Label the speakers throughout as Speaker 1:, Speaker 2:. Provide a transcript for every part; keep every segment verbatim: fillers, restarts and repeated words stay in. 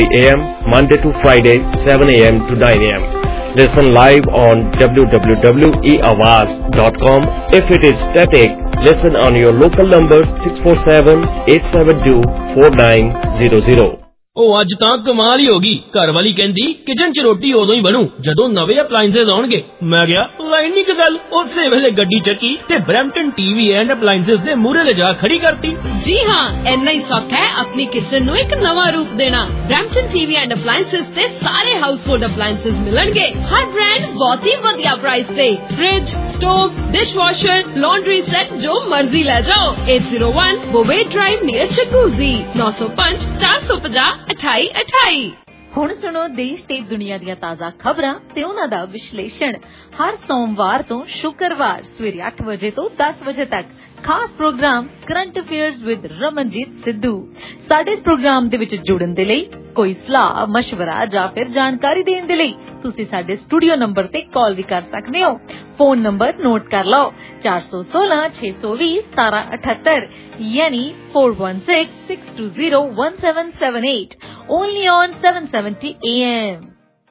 Speaker 1: a m Monday to Friday, seven a m to nine a m Listen live on w w w dot e awaz dot com. If it is static, listen on your local number six four seven, eight seven two, four nine zero zero.
Speaker 2: ਉਹ ਅੱਜ ਤਾਂ ਕਮਾਲ ਹੀ ਹੋ ਗਈ। ਘਰ ਵਾਲੀ ਕਹਿੰਦੀ kitchen 'ਚ ਰੋਟੀ ਉਦੋਂ ਹੀ ਬਣੂ ਜਦੋਂ ਨਵੇਂ ਅਪਲਾਈਐਂਸਸ ਆਉਣਗੇ। ਮੈਂ ਕਿਹਾ ਲਾਈਨ ਨਹੀਂ ਕਿ ਗੱਲ। ਉਸੇ ਵੇਲੇ ਗੱਡੀ ਚੱਕੀ ਤੇ ਬਰੈਂਪਟਨ ਟੀਵੀ ਐਂਡ ਅਪਲਾਈਐਂਸਸ ਦੇ ਮੂਹਰੇ ਲਿਜਾ ਖੜੀ ਕਰਤੀ।
Speaker 3: ਜੀ ਹਾਂ, ਇੰਨਾ ਹੀ ਸੌਖਾ ਹੈ ਆਪਣੀ ਕਿਚਨ ਨੂੰ ਇੱਕ ਨਵਾਂ ਰੂਪ ਦੇਣਾ। ਬਰੈਂਪਟਨ ਟੀਵੀ ਐਂਡ ਅਪਲਾਈਐਂਸਸ ਤੇ ਸਾਰੇ ਹਾਊਸਹੋਲਡ ਅਪਲਾਈਐਂਸਸ ਮਿਲਣਗੇ। ਹਰ ਬ੍ਰਾਂਡ ਬਹੁਤ ਹੀ ਵਧੀਆ ਪ੍ਰਾਈਸ ਤੇ। Fridge, stove, dishwasher, laundry set ਜੋ ਮਰਜ਼ੀ ਲੈ ਜਾਓ। eight zero one ਬੋਵੇ Drive near Chinguacousy nine oh five, four five zero, ਅਠਾਈ ਅਠਾਈ।
Speaker 4: ਹੁਣ ਸੁਣੋ ਦੇਸ਼ ਤੇ ਦੁਨੀਆ ਦੀਆਂ ਤਾਜ਼ਾ ਖਬਰਾਂ ਤੇ ਉਹਨਾਂ ਦਾ ਵਿਸ਼ਲੇਸ਼ਣ ਹਰ ਸੋਮਵਾਰ ਤੋਂ ਸ਼ੁੱਕਰਵਾਰ ਸਵੇਰੇ ਅੱਠ ਵਜੇ ਤੋਂ ਦਸ ਵਜੇ ਤੱਕ। ਖਾਸ programme current affairs with Ramanjeet Sidhu. ਸਾਡੇ ਇਸ ਪ੍ਰੋਗਰਾਮ ਦੇ ਵਿੱਚ ਜੁੜਨ ਦੇ ਲਈ ਕੋਈ ਸਲਾਹ, ਮਸ਼ਵਰਾ ਜਾਂ ਫਿਰ ਜਾਣਕਾਰੀ ਦੇਣ ਦੇ ਲਈ ਤੁਸੀਂ ਸਾਡੇ ਸਟੂਡੀਓ ਨੰਬਰ ਤੇ ਕਾਲ ਵੀ ਕਰ ਸਕਦੇ ਹੋ। ਫੋਨ ਨੰਬਰ ਨੋਟ ਕਰ ਲਓ ਚਾਰ ਸੌ ਸੋਲਾਂ ਛੇ ਸੌ ਵੀਹ ਸਤਾਰਾਂ ਅਠੱਤਰ ਯਾਨੀ four one six, six two zero, one seven seven eight only on seven seventy A M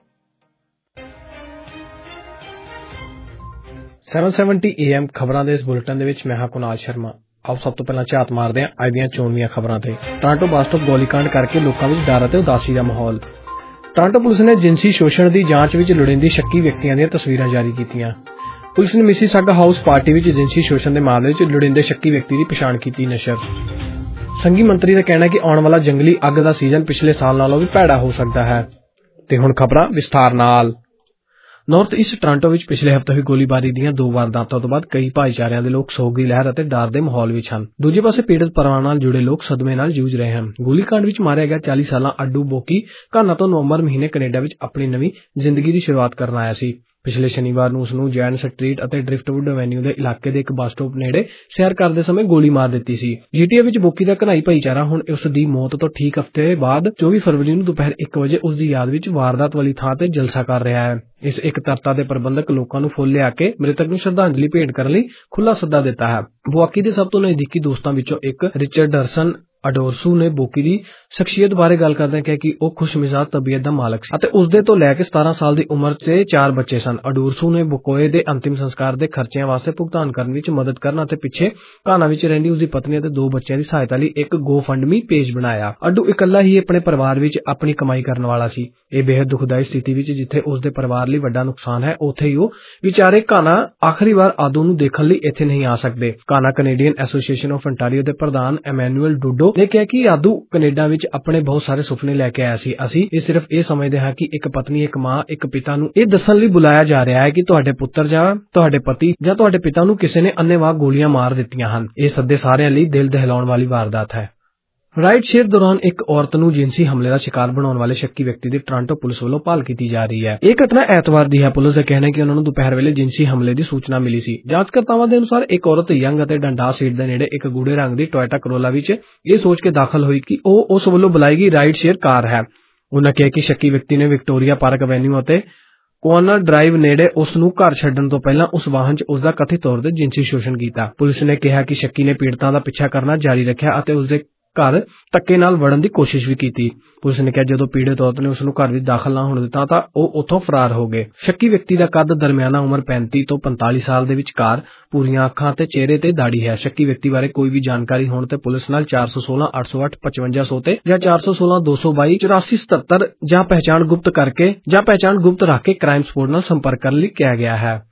Speaker 5: seven seventy A M ਖਬਰਾਂ ਦੇ ਇਸ ਬੁਲੇਟਿਨ ਦੇ ਵਿੱਚ ਮੈਂ ਹਾਂ ਕੁਨਾਲ ਸ਼ਰਮਾ। ਆਓ ਸਭ ਤੋਂ ਪਹਿਲਾਂ ਝਾਤ ਮਾਰਦੇ ਹਾਂ ਅੱਜ ਦੀਆਂ ਚੋਣ ਦੀਆਂ ਖਬਰਾਂ ਤੇ। ਟੋਰਾਂਟੋ ਬੱਸ ਸਟਾਪ ਗੋਲੀकांड ਕਰਕੇ ਲੋਕਾਂ ਵਿੱਚ ਡਰ ਅਤੇ ਉਦਾਸੀ ਦਾ ਮਾਹੌਲ। ਟੋਰਾਂਟੋ ਪੁਲਿਸ ਨੇ ਜਿਨਸੀ ਸ਼ੋਸ਼ਣ ਦੀ ਜਾਂਚ ਵਿੱਚ ਲੋੜੀਂਦੀ ਸ਼ੱਕੀ ਵਿਅਕਤੀਆਂ ਦੀਆਂ ਤਸਵੀਰਾਂ ਜਾਰੀ ਕੀਤੀਆਂ। ਪੁਲਿਸ ਨੇ ਮਿਸੀਸਾਗਾ ਹਾਊਸ ਪਾਰਟੀ ਵਿੱਚ ਜਿਨਸੀ ਸ਼ੋਸ਼ਣ ਦੇ ਮਾਮਲੇ ਵਿੱਚ ਲੋੜੀਂਦੇ ਸ਼ੱਕੀ ਵਿਅਕਤੀ ਦੀ ਪਛਾਣ ਕੀਤੀ ਨਸ਼ਰ। ਸੰਘੀ ਮੰਤਰੀ ਦਾ ਕਹਿਣਾ ਹੈ ਕਿ ਆਉਣ ਵਾਲਾ ਜੰਗਲੀ ਅੱਗ ਦਾ ਸੀਜ਼ਨ ਪਿਛਲੇ ਸਾਲ ਨਾਲੋਂ ਵੀ ਭੈੜਾ ਹੋ ਸਕਦਾ ਹੈ। ਤੇ ਹੁਣ ਖਬਰਾਂ ਵਿਸਥਾਰ ਨਾਲ। ਨਾਰਥ ਈਸਟ ਟੋਰਾਂਟੋ ਵਿੱਚ ਪਿਛਲੇ ਹਫ਼ਤੇ ਹੋਈ ਗੋਲੀਬਾਰੀ ਦੀਆਂ ਦੋ ਵਾਰਦਾਤਾਂ ਤੋਂ ਬਾਅਦ ਕਈ ਭਾਈਚਾਰਿਆਂ ਦੇ ਲੋਕ ਸੋਗ ਦੀ ਲਹਿਰ ਅਤੇ ਡਰ ਦੇ ਮਾਹੌਲ ਵਿੱਚ ਹਨ। ਦੂਜੇ ਪਾਸੇ ਪੀੜਤ ਪਰਿਵਾਰਾਂ ਨਾਲ ਜੁੜੇ ਲੋਕ ਸਦਮੇ ਨਾਲ ਜੂਝ ਰਹੇ ਹਨ। ਗੋਲੀकांड ਵਿੱਚ ਮਾਰਿਆ ਗਿਆ ਚਾਲੀ ਸਾਲਾਂ ਅੱਡੂ ਬੋਕੀ ਘਾਨਾ ਤੋਂ ਨਵੰਬਰ ਮਹੀਨੇ ਕੈਨੇਡਾ ਵਿੱਚ ਆਪਣੀ ਨਵੀਂ ਜ਼ਿੰਦਗੀ ਦੀ ਸ਼ੁਰੂਆਤ ਕਰਨ ਆਇਆ ਸੀ। ਪਿਛਲੇ ਸ਼ਨੀਵਾਰ ਨੂੰ ਉਸ ਨੂੰ ਜੈਨ ਸਟਰੀਟ ਅਤੇ ਡ੍ਰਿਫਟਵੁੱਡ ਐਵੇਨਿਊ ਦੇ ਇਲਾਕੇ ਦੇ ਇੱਕ ਬੱਸ ਸਟਾਪ ਨੇੜੇ ਸੈਰ ਕਰਦੇ ਸਮੇਂ ਗੋਲੀ ਮਾਰ ਦਿੱਤੀ ਸੀ। ਜੀਟੀਏ ਵਿੱਚ ਬੋਕੀ ਦਾ ਘਨਾਈ ਭਾਈਚਾਰਾ ਹੁਣ ਉਸ ਦੀ ਮੌਤ ਤੋਂ ਠੀਕ ਹਫ਼ਤੇ ਬਾਅਦ ਚੌਵੀ ਫਰਵਰੀ ਨੂੰ ਦੁਪਹਿਰ ਇੱਕ ਵਜੇ ਉਸ ਦੀ ਯਾਦ ਵਿੱਚ ਵਾਰਦਾਤ ਵਾਲੀ ਥਾਂ ਤੇ ਜਲਸਾ ਕਰ ਰਿਹਾ ਹੈ। ਇਸ ਇਕੱਤਰਤਾ ਦੇ ਪ੍ਰਬੰਧਕ ਲੋਕਾਂ ਨੂੰ ਫੁੱਲ ਲਿਆ ਕੇ ਮ੍ਰਿਤਕ ਨੂੰ ਸ਼ਰਧਾਂਜਲੀ ਭੇਟ ਕਰਨ ਲਈ ਖੁੱਲ੍ਹਾ ਸੱਦਾ ਦਿੱਤਾ ਹੈ। ਬੋਕੀ ਦੇ ਸਭ ਤੋਂ ਨਜ਼ਦੀਕੀ ਦੋਸਤਾਂ ਵਿੱਚੋਂ ਇੱਕ ਰਿਚਰਡਸਨ ਅਡੋਰਸੂ ਨੇ ਬੋਕੀ ਦੀ ਸ਼ਖਸੀਅਤ ਬਾਰੇ ਗੱਲ ਕਰਦਿਆਂ ਕਿਹਾ ਕਿ ਉਹ ਖੁਸ਼ਮਿਜ਼ਾਜ ਤਬੀਅਤ ਦਾ ਮਾਲਕ ਸੀ ਅਤੇ ਉਸਦੇ ਤੋਂ ਲੈ ਕੇ ਸਤਾਰਾਂ ਸਾਲ ਦੀ ਉਮਰ ਤੇ ਚਾਰ ਬੱਚੇ ਸਨ। ਅਡੋਰਸੂ ਨੇ ਬੋਕੋਏ ਦੇ ਅੰਤਿਮ ਸੰਸਕਾਰ ਦੇ ਖਰਚਿਆਂ ਵਾਸਤੇ ਭੁਗਤਾਨ ਕਰਨ ਵਿੱਚ ਮਦਦ ਕਰਨ ਅਤੇ ਪਿੱਛੇ ਘਾਨਾ ਵਿੱਚ ਰਹਿੰਦੀ ਉਸਦੀ ਪਤਨੀ ਅਤੇ ਦੋ ਬੱਚਿਆਂ ਦੀ ਸਹਾਇਤਾ ਲਈ ਇੱਕ ਗੋਫੰਡਮੀ ਪੇਜ ਬਣਾਇਆ। ਅਡੂ ਇਕੱਲਾ ਹੀ ਆਪਣੇ ਪਰਿਵਾਰ ਵਿੱਚ ਆਪਣੀ ਕਮਾਈ ਕਰਨ ਵਾਲਾ ਸੀ। ਇਹ ਬੇहद ਦੁਖਦਾਈ ਸਥਿਤੀ ਵਿੱਚ ਜਿੱਥੇ ਉਸਦੇ ਪਰਿਵਾਰ ਲਈ ਵੱਡਾ ਨੁਕਸਾਨ ਹੈ, ਉੱਥੇ ਹੀ ਉਹ ਵਿਚਾਰੇ ਘਾਨਾ ਆਖਰੀ ਵਾਰ ਆਦੂ ਨੂੰ ਦੇਖਣ ਲਈ ਇੱਥੇ ਨਹੀਂ ਆ ਸਕਦੇ। Ghana Canadian Association of Ontario ਦੇ ਪ੍ਰਧਾਨ ਐਮੈਨੂਅਲ ਡੂਡੋ ਨੇ ਕਿਹਾ ਕਿ ਆਦੂ ਕੈਨੇਡਾ ਵਿੱਚ ਆਪਣੇ ਬਹੁਤ ਸਾਰੇ ਸੁਪਨੇ ਲੈ ਕੇ ਆਇਆ ਸੀ। ਅਸੀਂ ਇਹ ਸਿਰਫ ਇਹ ਸਮਝਦੇ ਹਾਂ ਕਿ ਇੱਕ ਪਤਨੀ, ਇੱਕ ਮਾਂ, ਇੱਕ ਪਿਤਾ ਨੂੰ ਇਹ ਦੱਸਣ ਲਈ ਬੁਲਾਇਆ ਜਾ ਰਿਹਾ ਹੈ ਕਿ ਤੁਹਾਡੇ ਪੁੱਤਰ ਜਾਂ ਤੁਹਾਡੇ ਪਤੀ ਜਾਂ ਤੁਹਾਡੇ ਪਿਤਾ ਨੂੰ ਕਿਸੇ ਨੇ ਅੰਨ੍ਹੇਵਾਹ ਗੋਲੀਆਂ ਮਾਰ ਦਿੱਤੀਆਂ ਹਨ। ਇਹ ਸੱਦੇ ਸਾਰਿਆਂ ਲਈ ਦਿਲ ਦਹਿਲਾਉਣ ਵਾਲੀ ਵਾਰਦਾਤ ਹੈ। ਰਾਈਡ ਸ਼ੇਅਰ ਦੌਰਾਨ ਇੱਕ ਔਰਤ ਨੂੰ ਜਿਨਸੀ ਹਮਲੇ ਦਾ ਸ਼ਿਕਾਰ ਬਣਾਉਣ ਵਾਲੇ ਸ਼ੱਕੀ ਵਿਅਕਤੀ ਦੀ ਟੋਰਾਂਟੋ ਪੁਲਿਸ ਵੱਲੋਂ ਭਾਲ ਕੀਤੀ ਜਾ ਰਹੀ ਹੈ। ਇਹ ਘਟਨਾ ਐਤਵਾਰ ਦੀ ਹੈ। ਪੁਲਿਸ ਦਾ ਕਹਿਣਾ ਹੈ ਕਿ ਉਹਨਾਂ ਨੂੰ ਦੁਪਹਿਰ ਵੇਲੇ ਜਿਨਸੀ ਹਮਲੇ ਦੀ ਸੂਚਨਾ ਮਿਲੀ ਸੀ। ਜਾਂਚਕਰਤਾਵਾਂ ਦੇ ਅਨੁਸਾਰ ਇੱਕ ਔਰਤ ਯੰਗ ਅਤੇ ਡੰਡਾ ਸੀਟ ਦੇ ਨੇੜੇ ਇੱਕ ਗੂੜੇ ਰੰਗ ਦੀ ਟੋਇਟਾ ਕਰੋਲਾ ਵਿੱਚ ਇਹ ਸੋਚ ਕੇ ਦਾਖਲ ਹੋਈ ਕਿ ਉਹ ਉਸ ਵੱਲੋਂ ਬੁਲਾਈ ਗਈ ਰਾਈਡ ਸ਼ੇਅਰ ਕਾਰ ਹੈ। ਉਹਨਾਂ ਕਿਹਾ ਕਿ ਸ਼ੱਕੀ ਵਿਅਕਤੀ ਨੇ ਵਿਕਟੋਰੀਆ ਪਾਰਕ ਐਵੇਨਿਊ ਅਤੇ ਕੋਨਰ ਡਰਾਈਵ ਨੇੜੇ ਉਸ ਨੂੰ ਘਰ ਛੱਡਣ ਤੋਂ ਪਹਿਲਾਂ ਉਸ ਵਾਹਨ 'ਚ ਉਸ ਦਾ ਕਥਿਤ ਤੌਰ ਤੇ ਜਿਨਸੀ ਸ਼ੋਸ਼ਣ ਕੀਤਾ। ਪੁਲਿਸ ਨੇ ਕਿਹਾ ਕਿ ਸ਼ੱਕੀ ਨੇ ਪੀੜਤਾਂ ਦਾ ਪਿੱਛਾ ਕਰਨਾ ਜਾਰੀ ਰੱਖਿਆ ਅਤੇ ਉਸਦੇ ਘਰ ਧੱਕੇ ਨਾਲ ਵੜਨ ਦੀ ਕੋਸ਼ਿਸ਼ ਵੀ ਕੀਤੀ। ਪੁਲਿਸ ਨੇ ਕਿਹਾ ਜਦੋਂ ਪੀੜਤ ਔਰਤ ਨੇ ਉਸ ਨੂੰ ਘਰ ਵਿੱਚ ਦਾਖਲ ਨਾ ਹੋਣ ਦਿੱਤਾ ਤਾਂ ਉਹ ਉੱਥੋਂ ਫਰਾਰ ਹੋ ਗਏ। ਸ਼ੱਕੀ ਵਿਅਕਤੀ ਦਾ ਕੱਦ ਦਰਮਿਆਨਾ ਉਮਰ ਪੈਂਤੀ ਤੋਂ ਪੰਤਾਲੀ ਸਾਲ ਦੇ ਵਿਚਕਾਰ, ਪੂਰੀਆਂ ਅੱਖਾਂ ਤੇ ਚਿਹਰੇ ਤੇ ਦਾੜੀ ਹੈ। ਸ਼ੱਕੀ ਵਿਅਕਤੀ ਬਾਰੇ ਕੋਈ ਵੀ ਜਾਣਕਾਰੀ ਹੋਣ ਤੇ ਪੁਲਿਸ ਨਾਲ ਚਾਰ ਸੌ ਸੋਲਾਂ ਅੱਠ ਸੌ ਅੱਠ ਪਚਵੰਜਾ ਸੌ ਤੇ ਜਾਂ ਚਾਰ ਸੌ ਸੋਲਾਂ ਦੋ ਸੌ ਬਾਈ ਚੁਰਾਸੀ ਸਤੱਤਰ ਜਾਂ ਪਹਿਚਾਣ ਗੁਪਤ ਕਰਕੇ ਜਾਂ ਪਹਿਚਾਣ ਗੁਪਤ ਰੱਖ ਕੇ ਕ੍ਰਾਈਮ ਸਪੋਰਟ ਨਾਲ ਸੰਪਰਕ ਕਰਨ ਲਈ ਕਿਹਾ ਗਿਆ ਹੈ।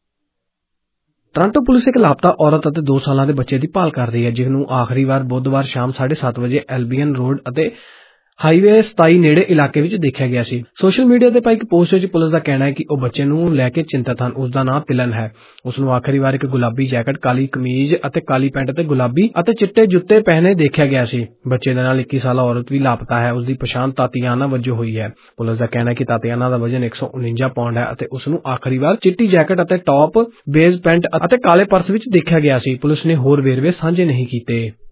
Speaker 5: ਟੋਰਾਂਟੋ ਪੁਲਿਸ ਇੱਕ ਲਾਪਤਾ ਔਰਤ ਅਤੇ ਦੋ ਸਾਲਾਂ ਦੇ ਬੱਚੇ ਦੀ ਭਾਲ ਕਰ ਰਹੀ ਹੈ, ਜਿਸ ਨੂੰ ਆਖਰੀ ਵਾਰ ਬੁੱਧਵਾਰ ਸ਼ਾਮ ਸਾਢੇ ਸੱਤ ਵਜੇ ਐਲਬੀਅਨ ਰੋਡ ਅਤੇ ਹਾਈਵੇ ਸਤਾਈ ਨੇੜੇ ਇਲਾਕੇ ਵਿੱਚ ਦੇਖਿਆ ਗਿਆ ਸੀ। ਸੋਸ਼ਲ ਮੀਡੀਆ ਤੇ ਪਾਈ ਇੱਕ ਪੋਸਟ ਵਿੱਚ ਪੁਲਿਸ ਦਾ ਕਹਿਣਾ ਹੈ ਕਿ ਉਹ ਬੱਚੇ ਨੂੰ ਲੈ ਕੇ ਚਿੰਤਤ ਹਨ। ਉਸ ਦਾ ਨਾਮ ਤਿਲਨ ਹੈ। ਉਸ ਨੂੰ ਆਖਰੀ ਵਾਰ ਇੱਕ ਗੁਲਾਬੀ ਜੈਕਟ, ਕਾਲੀ ਕਮੀਜ਼ ਅਤੇ ਕਾਲੀ ਪੈਂਟ ਤੇ ਗੁਲਾਬੀ ਅਤੇ ਚਿੱਟੇ ਜੁੱਤੇ ਪਹਿਨੇ ਦੇਖਿਆ ਗਿਆ ਸੀ। ਬੱਚੇ ਦੇ ਨਾਲ ਇੱਕੀ ਸਾਲਾ ਔਰਤ ਵੀ ਲਾਪਤਾ ਹੈ। ਉਸ ਦੀ ਪਛਾਣ ਤਾਤੀਆਨਾ ਵਜੋਂ ਹੋਈ ਹੈ। ਪੁਲਿਸ ਦਾ ਕਹਿਣਾ ਹੈ ਕਿ ਤਾਤੀਆਨਾ ਦਾ ਵਜ਼ਨ ਇੱਕ ਸੌ ਉਨੰਜਾ ਪਾਉਂਡ ਹੈ ਅਤੇ ਉਸ ਨੂੰ ਆਖਰੀ ਵਾਰ ਚਿੱਟੀ ਜੈਕਟ ਅਤੇ ਟੌਪ, ਬੇਜ ਪੈਂਟ ਅਤੇ ਕਾਲੇ ਪਰਸ ਵਿੱਚ ਦੇਖਿਆ ਗਿਆ ਸੀ। ਪੁਲਿਸ ਨੇ ਹੋਰ ਵੇਰਵੇ ਸਾਂਝੇ ਨਹੀਂ ਕੀਤੇ।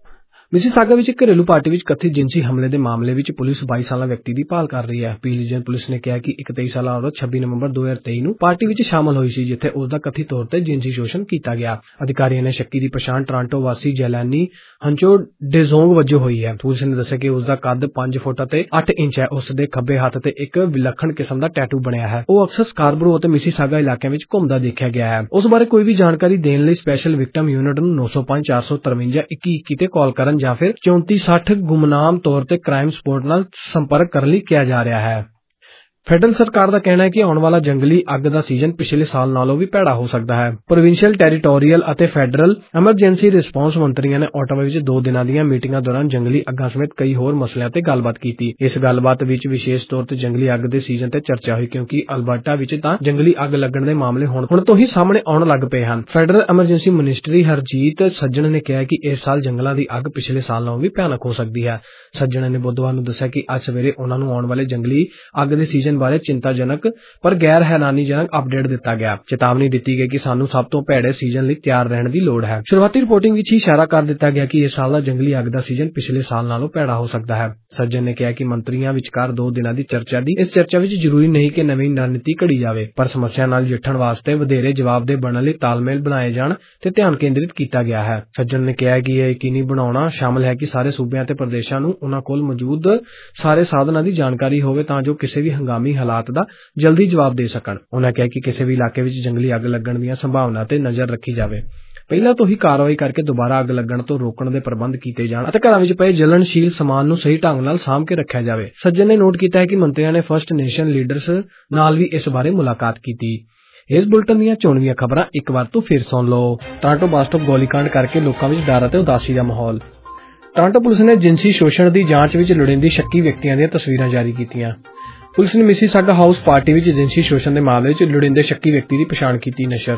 Speaker 5: ਮਿਸੀਸਾਗਾ ਵਿੱਚ ਘਰੇਲੂ ਪਾਰਟੀ ਵਿੱਚ ਕਥਿਤ ਜਿਨਸੀ ਹਮਲੇ ਦੇ ਮਾਮਲੇ ਵਿੱਚ ਪੁਲਿਸ ਬਾਈ ਸਾਲਾ ਵਿਅਕਤੀ ਦੀ ਭਾਲ ਕਰ ਰਹੀ ਹੈ। ਪੀਲੀਜਨ ਪੁਲਿਸ ਨੇ ਕਿਹਾ ਕਿ ਇੱਕ ਤੇਈ ਸਾਲਾ ਔਰਤ ਛੱਬੀ ਨਵੰਬਰ ਦੋ ਹਜ਼ਾਰ ਤੇਈ ਨੂੰ ਪਾਰਟੀ ਵਿੱਚ ਸ਼ਾਮਲ ਹੋਈ ਸੀ, ਜਿੱਥੇ ਉਸ ਦਾ ਕਥਿਤ ਤੌਰ ਤੇ ਜਿਨਸੀ ਸ਼ੋਸ਼ਣ ਕੀਤਾ ਗਿਆ। ਅਧਿਕਾਰੀਆਂ ਨੇ ਸ਼ੱਕੀ ਦੀ ਪਛਾਣ ਟੋਰਾਂਟੋ ਵਾਸੀ ਜੈਲਾਨੀ ਹੰਚੋ ਡੇਜ਼ੋਂਗ ਵਜੋਂ ਹੋਈ ਹੈ। ਪੁਲਿਸ ਨੇ ਦੱਸਿਆ ਕਿ ਉਸ ਦਾ ਕੱਦ ਪੰਜ ਫੁੱਟ ਅਤੇ ਅੱਠ ਇੰਚ ਹੈ। ਉਸ ਦੇ ਖੱਬੇ ਹੱਥ ਤੇ ਇੱਕ ਵਿਲੱਖਣ ਕਿਸਮ ਦਾ ਟੈਟੂ ਬਣਿਆ ਹੈ। ਉਹ ਅਕਸਰ ਸਕਾਰਬਰੋ ਅਤੇ ਮਿਸੀਸਾਗਾ ਇਲਾਕਿਆਂ ਵਿੱਚ ਘੁੰਮਦਾ ਦੇਖਿਆ ਗਿਆ ਹੈ। ਉਸ ਬਾਰੇ ਕੋਈ ਵੀ ਜਾਣਕਾਰੀ ਦੇਣ ਲਈ ਸਪੈਸ਼ਲ ਵਿਕਟਮ ਯੂਨਿਟ ਨੂੰ ਨੌ ਸੌ ਪੰਜ ਚਾਰ ਸੌ ਤਰਵੰਜਾ ਇੱਕੀ ਇੱਕੀ ਤੇ ਕਾਲ ਕਰਨ ਜਾਂ ਫਿਰ ਚੌਂਤੀ ਸੱਠ ਗੁਮਨਾਮ ਤੌਰ ਤੇ ਕ੍ਰਾਈਮ ਸਪੋਰਟ ਨਾਲ ਸੰਪਰਕ ਕਰਨ ਲਈ ਕਿਹਾ ਜਾ ਰਿਹਾ ਹੈ। ਫੈਡਰਲ ਸਰਕਾਰ ਦਾ ਕਹਿਣਾ ਹੈ ਕਿ ਆਉਣ ਵਾਲਾ ਜੰਗਲੀ ਅੱਗ ਦਾ ਸੀਜ਼ਨ ਪਿਛਲੇ ਸਾਲ ਨਾਲੋਂ ਵੀ ਭੈੜਾ ਹੋ ਸਕਦਾ ਹੈ। ਪ੍ਰੋਵਿੰਸ਼ੀਅਲ, ਟੈਰੀਟੋਰੀਅਲ ਅਤੇ ਫੈਡਰਲ ਐਮਰਜੈਂਸੀ ਰਿਸਪਾਂਸ ਮੰਤਰੀਆਂ ਨੇ ਓਟਾਵਾ ਵਿੱਚ ਦੋ ਦਿਨਾਂ ਦੀਆਂ ਮੀਟਿੰਗਾਂ ਦੌਰਾਨ ਜੰਗਲੀ ਅੱਗਾਂ ਸਮੇਤ ਕਈ ਹੋਰ ਮਸਲਿਆਂ ਤੇ ਗੱਲਬਾਤ ਕੀਤੀ। ਇਸ ਗੱਲਬਾਤ ਵਿੱਚ ਵਿਸ਼ੇਸ਼ ਤੌਰ ਤੇ ਜੰਗਲੀ ਅੱਗ ਦੇ ਸੀਜ਼ਨ ਤੇ ਚਰਚਾ ਹੋਈ, ਕਿਉਂਕਿ ਅਲਬਰਟਾ ਵਿੱਚ ਤਾਂ ਜੰਗਲੀ ਅੱਗ ਲੱਗਣ ਦੇ ਮਾਮਲੇ ਹੁਣ ਹੁਣ ਤੋਂ ਹੀ ਸਾਹਮਣੇ ਆਉਣ ਲੱਗ ਪਏ ਹਨ। Federal emergency ministry Harjit Sajjan ਨੇ ਕਿਹਾ ਕਿ ਇਸ ਸਾਲ ਜੰਗਲਾਂ ਦੀ ਅੱਗ ਪਿਛਲੇ ਸਾਲ ਨਾਲੋਂ ਵੀ ਭਿਆਨਕ ਹੋ ਸਕਦੀ ਹੈ। ਸੱਜਣ ਨੇ ਬੁੱਧਵਾਰ ਨੂੰ ਦੱਸਿਆ ਕਿ ਅੱਜ ਸਵੇਰੇ ਉਹਨਾਂ ਨੂੰ ਆਉਣ ਵਾਲੇ ਜੰਗਲੀ ਅੱਗ ਦੇ ਸੀਜ਼ਨ ਬਾਰੇ ਚਿੰਤਾਜਨਕ ਪਰ ਗੈਰ ਹੈਰਾਨੀਜਨਕ ਅਪਡੇਟ ਦਿੱਤਾ ਗਿਆ। ਚੇਤਾਵਨੀ ਦਿੱਤੀ ਗਈ ਕਿ ਸਾਨੂੰ ਸਭ ਤੋਂ ਭੈੜੇ ਸੀਜ਼ਨ ਲਈ ਤਿਆਰ ਰਹਿਣ ਦੀ ਲੋੜ ਹੈ। ਸ਼ੁਰੂਆਤੀ ਰਿਪੋਰਟਿੰਗ ਵਿੱਚ ਹੀ ਇਸ਼ਾਰਾ ਕਰ ਦਿੱਤਾ ਗਿਆ ਕਿ ਇਸ ਸਾਲ ਦਾ ਜੰਗਲੀ ਅੱਗ ਦਾ ਸੀਜ਼ਨ ਪਿਛਲੇ ਸਾਲ ਨਾਲੋਂ ਭੈੜਾ ਹੋ ਸਕਦਾ ਹੈ। ਸੱਜਣ ਨੇ ਕਿਹਾ ਕਿ ਮੰਤਰੀਆਂ ਵਿਚਕਾਰ ਦੋ ਦਿਨਾਂ ਦੀ ਚਰਚਾ ਦੀ ਇਸ ਚਰਚਾ ਵਿੱਚ ਜ਼ਰੂਰੀ ਨਹੀਂ ਕਿ ਨਵੀਂ ਰਣਨੀਤੀ ਘੜੀ ਜਾਵੇ, ਪਰ ਸਮੱਸਿਆ ਨਾਲ ਨਜਿੱਠਣ ਵਾਸਤੇ ਵਧੇਰੇ ਜਵਾਬਦੇਹ ਬਣਨ ਲਈ ਤਾਲਮੇਲ ਬਣਾਏ ਜਾਣ ਤੇ ਧਿਆਨ ਕੇਂਦਰਿਤ ਕੀਤਾ ਗਿਆ ਹੈ। ਸੱਜਣ ਨੇ ਕਿਹਾ ਕਿ ਇਹ ਯਕੀਨੀ ਬਣਾਉਣਾ ਸ਼ਾਮਲ ਹੈ ਕਿ ਸਾਰੇ ਸੂਬਿਆਂ ਤੇ ਪ੍ਰਦੇਸ਼ਾਂ ਨੂੰ ਉਹਨਾਂ ਕੋਲ ਮੌਜੂਦ ਸਾਰੇ ਸਾਧਨਾਂ ਦੀ ਜਾਣਕਾਰੀ ਹੋਵੇ ਤਾਂ ਜੋ ਕਿਸੇ ਵੀ ਹੰਗਾਮੀ ਹਾਲਾਤ ਦਾ ਜਲਦੀ ਜਵਾਬ ਦੇ ਸਕਣ। ਉਹਨਾਂ ਕਿਹਾ ਕਿ ਕਿਸੇ ਵੀ ਇਲਾਕੇ ਵਿੱਚ ਜੰਗਲੀ ਅੱਗ ਲੱਗਣ ਦੀਆਂ ਸੰਭਾਵਨਾ ਤੇ ਨਜ਼ਰ ਰੱਖੀ ਜਾਵੇ, ਪਹਿਲਾਂ ਤੋਂ ਹੀ ਕਾਰਵਾਈ ਕਰਕੇ ਦੁਬਾਰਾ ਅੱਗ ਲੱਗਣ ਤੋਂ ਰੋਕਣ ਦੇ ਪ੍ਰਬੰਧ ਕੀਤੇ ਜਾਣ ਅਤੇ ਘਰਾਂ ਵਿੱਚ ਪਏ ਜਲਣਸ਼ੀਲ ਸਮਾਨ ਨੂੰ ਸਹੀ ਢੰਗ ਨਾਲ ਸਾਂਭ ਕੇ ਰੱਖਿਆ ਜਾਵੇ। ਸੱਜਣ ਨੇ ਨੋਟ ਕੀਤਾ ਹੈ ਕਿ ਮੰਤਰੀਆਂ ਨੇ ਫਸਟ ਨੇਸ਼ਨ ਲੀਡਰਸ ਨਾਲ ਵੀ ਇਸ ਬਾਰੇ ਮੁਲਾਕਾਤ ਕੀਤੀ। ਇਸ ਬੁਲਟਨ ਦੀਆਂ ਚੋਣਵੀਆਂ ਖਬਰਾਂ ਇੱਕ ਵਾਰ ਤੋਂ ਫਿਰ ਸੁਣ ਲਓ। ਟੋਰਾਂਟੋ ਬਾਸਟਪ ਗੋਲੀकांड ਕਰਕੇ ਲੋਕਾਂ ਵਿੱਚ ਡਰ ਅਤੇ ਉਦਾਸੀ ਦਾ ਮਾਹੌਲ। ਟੋਰਾਂਟੋ ਪੁਲਿਸ ਨੇ ਜਿਨਸੀ ਸ਼ੋਸ਼ਣ ਦੀ ਜਾਂਚ ਵਿੱਚ ਲੋੜੀਂਦੀ ਸ਼ੱਕੀ ਵਿਅਕਤੀਆਂ ਦੀਆਂ ਤਸਵੀਰਾਂ ਜਾਰੀ ਕੀਤੀਆਂ। ਪੁਲਿਸ ਨੇ ਮਿਸੀਸਾਗਾ ਹਾਊਸ ਪਾਰਟੀ ਵਿੱਚ ਜਿਨਸੀ ਸ਼ੋਸ਼ਣ ਦੇ ਮਾਮਲੇ ਵਿੱਚ ਲੋੜੀਂਦੇ ਸ਼ੱਕੀ ਵਿਅਕਤੀ ਦੀ ਪਛਾਣ ਕੀਤੀ ਨਸ਼ਰ।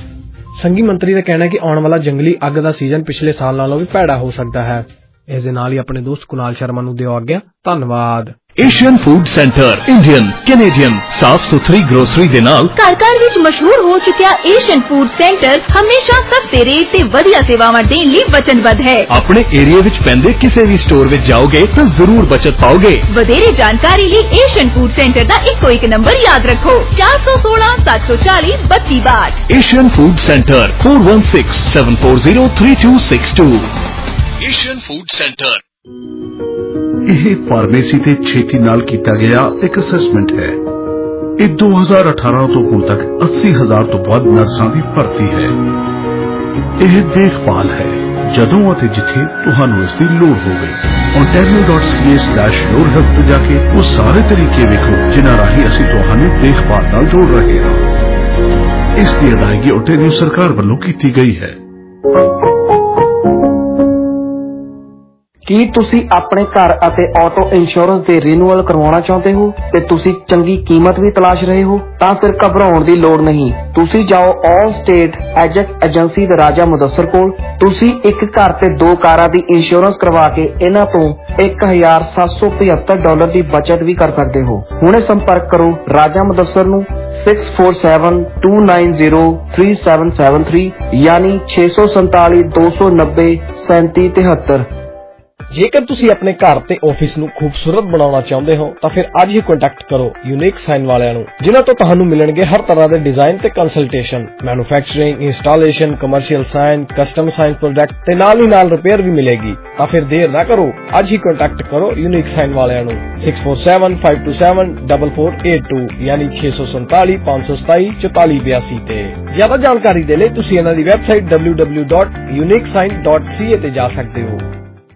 Speaker 5: ਸੰਘੀ ਮੰਤਰੀ ਦਾ ਕਹਿਣਾ ਹੈ ਕਿ ਆਉਣ ਵਾਲਾ ਜੰਗਲੀ ਅੱਗ ਦਾ ਸੀਜ਼ਨ ਪਿਛਲੇ ਸਾਲ ਨਾਲੋਂ ਵੀ ਭੈੜਾ ਹੋ ਸਕਦਾ ਹੈ। ਇਸ ਦੇ ਨਾਲ ਹੀ ਆਪਣੇ ਦੋਸਤ ਕੁਨਾਲ ਸ਼ਰਮਾ ਨੂੰ ਦਿਓ ਆਗਿਆ। ਧੰਨਵਾਦ।
Speaker 6: Asian food centre Indian Canadian ਸਾਫ ਸੁਥਰੀ ਗਰੋਸਰੀ ਦੇ ਨਾਲ
Speaker 7: ਘਰ ਘਰ ਵਿੱਚ ਮਸ਼ਹੂਰ ਹੋ ਚੁੱਕਿਆ ਏਸ਼ੀਅਨ ਫੂਡ ਸੈਂਟਰ ਹਮੇਸ਼ਾ ਸਸਤੇ ਰੇਟ ਤੇ ਵਧੀਆ ਸੇਵਾਵਾਂ ਦੇਣ ਲਈ ਵਚਨਬੱਧ ਹੈ।
Speaker 6: ਆਪਣੇ ਏਰੀਆ ਵਿੱਚ ਪੈਂਦੇ ਕਿਸੇ ਵੀ ਸਟੋਰ ਵਿੱਚ ਜਾਓਗੇ ਤਾਂ ਜ਼ਰੂਰ ਬਚਤ ਪਾਓਗੇ।
Speaker 7: ਵਧੇਰੇ ਜਾਣਕਾਰੀ ਲਈ ਏਸ਼ੀਅਨ ਫੂਡ ਸੈਂਟਰ ਦਾ ਇੱਕੋ ਇੱਕ ਨੰਬਰ ਯਾਦ ਰੱਖੋ ਚਾਰ ਸੌ ਸੋਲਾਂ ਸੱਤ ਸੌ ਚਾਲੀ ਬੱਤੀ ਬਾਹਠ।
Speaker 6: Asian food centre four one six seven four zero three two six two। Asian food centre.
Speaker 8: ਇਹ ਫਾਰਮੇਸੀ ਤੇ ਛੇਤੀ ਨਾਲ ਕੀਤਾ ਗਿਆ ਇੱਕ ਅਸੈਸਮੈਂਟ ਹੈ। ਇਹ ਦੋ ਹਜ਼ਾਰ ਅਠਾਰਾਂ ਤੋਂ ਹੁਣ ਤੱਕ अस्सी ਹਜ਼ਾਰ ਤੋਂ ਵੱਧ ਨਰਸਾਂ ਦੀ ਭਰਤੀ ਹੈ। ਇਹ ਦੇਖਭਾਲ ਹੈ ਜਦੋਂ ਅਤੇ ਜਿੱਥੇ ਤੁਹਾਨੂੰ ਇਸ ਦੀ ਲੋੜ ਹੋਵੇ। ontario dot c a slash your health ਤੇ ਜਾ ਕੇ ਉਹ ਸਾਰੇ ਤਰੀਕੇ ਵੇਖੋ ਜਿਨ੍ਹਾਂ ਰਾਹੀਂ ਅਸੀਂ ਤੁਹਾਨੂੰ ਦੇਖਭਾਲ ਨਾਲ ਜੋੜ ਰਹੇ ਹਾਂ। ਇਸ ਦੀ ਅਦਾਇਗੀ ontario ਸਰਕਾਰ ਵੱਲੋਂ ਕੀਤੀ ਗਈ ਹੈ।
Speaker 9: ਕੀ ਤੁਸੀਂ ਆਪਣੇ ਘਰ ਅਤੇ ਆਟੋ ਇੰਸ਼ੋਰੈਂਸ ਦੇ ਰੀਨਿਊਅਲ ਕਰਵਾਉਣਾ ਚਾਹੁੰਦੇ ਹੋ ਤੇ ਤੁਸੀਂ ਚੰਗੀ ਕੀਮਤ ਵੀ ਤਲਾਸ਼ ਰਹੇ ਹੋ? ਤਾਂ ਫਿਰ ਘਬਰਾਉਣ ਦੀ ਲੋੜ ਨਹੀਂ। ਤੁਸੀਂ ਜਾਓ ਆਲ ਸਟੇਟ ਐਜੈਕਟ ਏਜੰਸੀ ਦੇ ਰਾਜਾ ਮੁਦੱਸਰ ਕੋਲ। ਤੁਸੀਂ ਇੱਕ ਘਰ ਤੇ ਦੋ ਕਾਰਾਂ ਦੀ ਇੰਸ਼ੋਰੈਂਸ ਕਰਵਾ ਕੇ ਇਹਨਾਂ ਤੋਂ ਇੱਕ ਹਜ਼ਾਰ ਸੱਤ ਸੌ ਪਝੱਤਰ ਡਾਲਰ ਦੀ ਬਚਤ ਵੀ ਕਰ ਸਕਦੇ ਹੋ। ਹੁਣੇ ਸੰਪਰਕ ਕਰੋ ਰਾਜਾ ਮੁਦੱਸਰ ਨੂੰ six four seven two nine zero three seven seven three ਯਾਨੀ ਛੇ ਸੌ ਸੰਤਾਲੀ ਦੋ ਸੌ ਨੱਬੇ ਸੈਂਤੀ ਤਿਹੱਤਰ।
Speaker 5: ਜੇਕਰ ਤੁਸੀਂ ਆਪਣੇ ਘਰ ਤੇ ਆਫਿਸ ਨੂੰ ਖੂਬਸੂਰਤ ਬਣਾਉਣਾ ਚਾਹੁੰਦੇ ਹੋ ਤਾਂ ਫਿਰ ਅੱਜ ਹੀ ਕੰਟੈਕਟ ਕਰੋ ਯੂਨੀਕ ਸਾਈਨ ਵਾਲਿਆਂ ਨੂੰ, ਜਿਨ੍ਹਾਂ ਤੋਂ ਤੁਹਾਨੂੰ ਮਿਲਣਗੇ ਹਰ ਤਰ੍ਹਾਂ ਦੇ ਡਿਜ਼ਾਈਨ ਤੇ consultation, manufacturing, installation, commercial sign, custom sign project ਤੇ ਨਾਲ ਹੀ ਨਾਲ ਰਿਪੇਅਰ ਵੀ ਮਿਲੇਗੀ। ਤਾਂ ਫਿਰ ਦੇਰ ਨਾ ਕਰੋ, ਅੱਜ ਹੀ ਕੰਟੈਕਟ ਕਰੋ ਯੂਨੀਕ ਸਾਈਨ ਵਾਲਿਆਂ ਨੂੰ six four seven five two seven four four eight two ਯਾਨੀ ਛੇ ਸੌ ਸੰਤਾਲੀ ਪੰਜ ਸੌ ਸਤਾਈ ਚੁਤਾਲੀ ਬਿਆਸੀ ਤੇ। ਜ਼ਿਆਦਾ ਜਾਣਕਾਰੀ ਦੇ ਲਈ ਤੁਸੀਂ ਇਹਨਾਂ ਦੀ website w w w dot unique sign dot c a ਤੇ ਜਾ ਸਕਦੇ ਹੋ।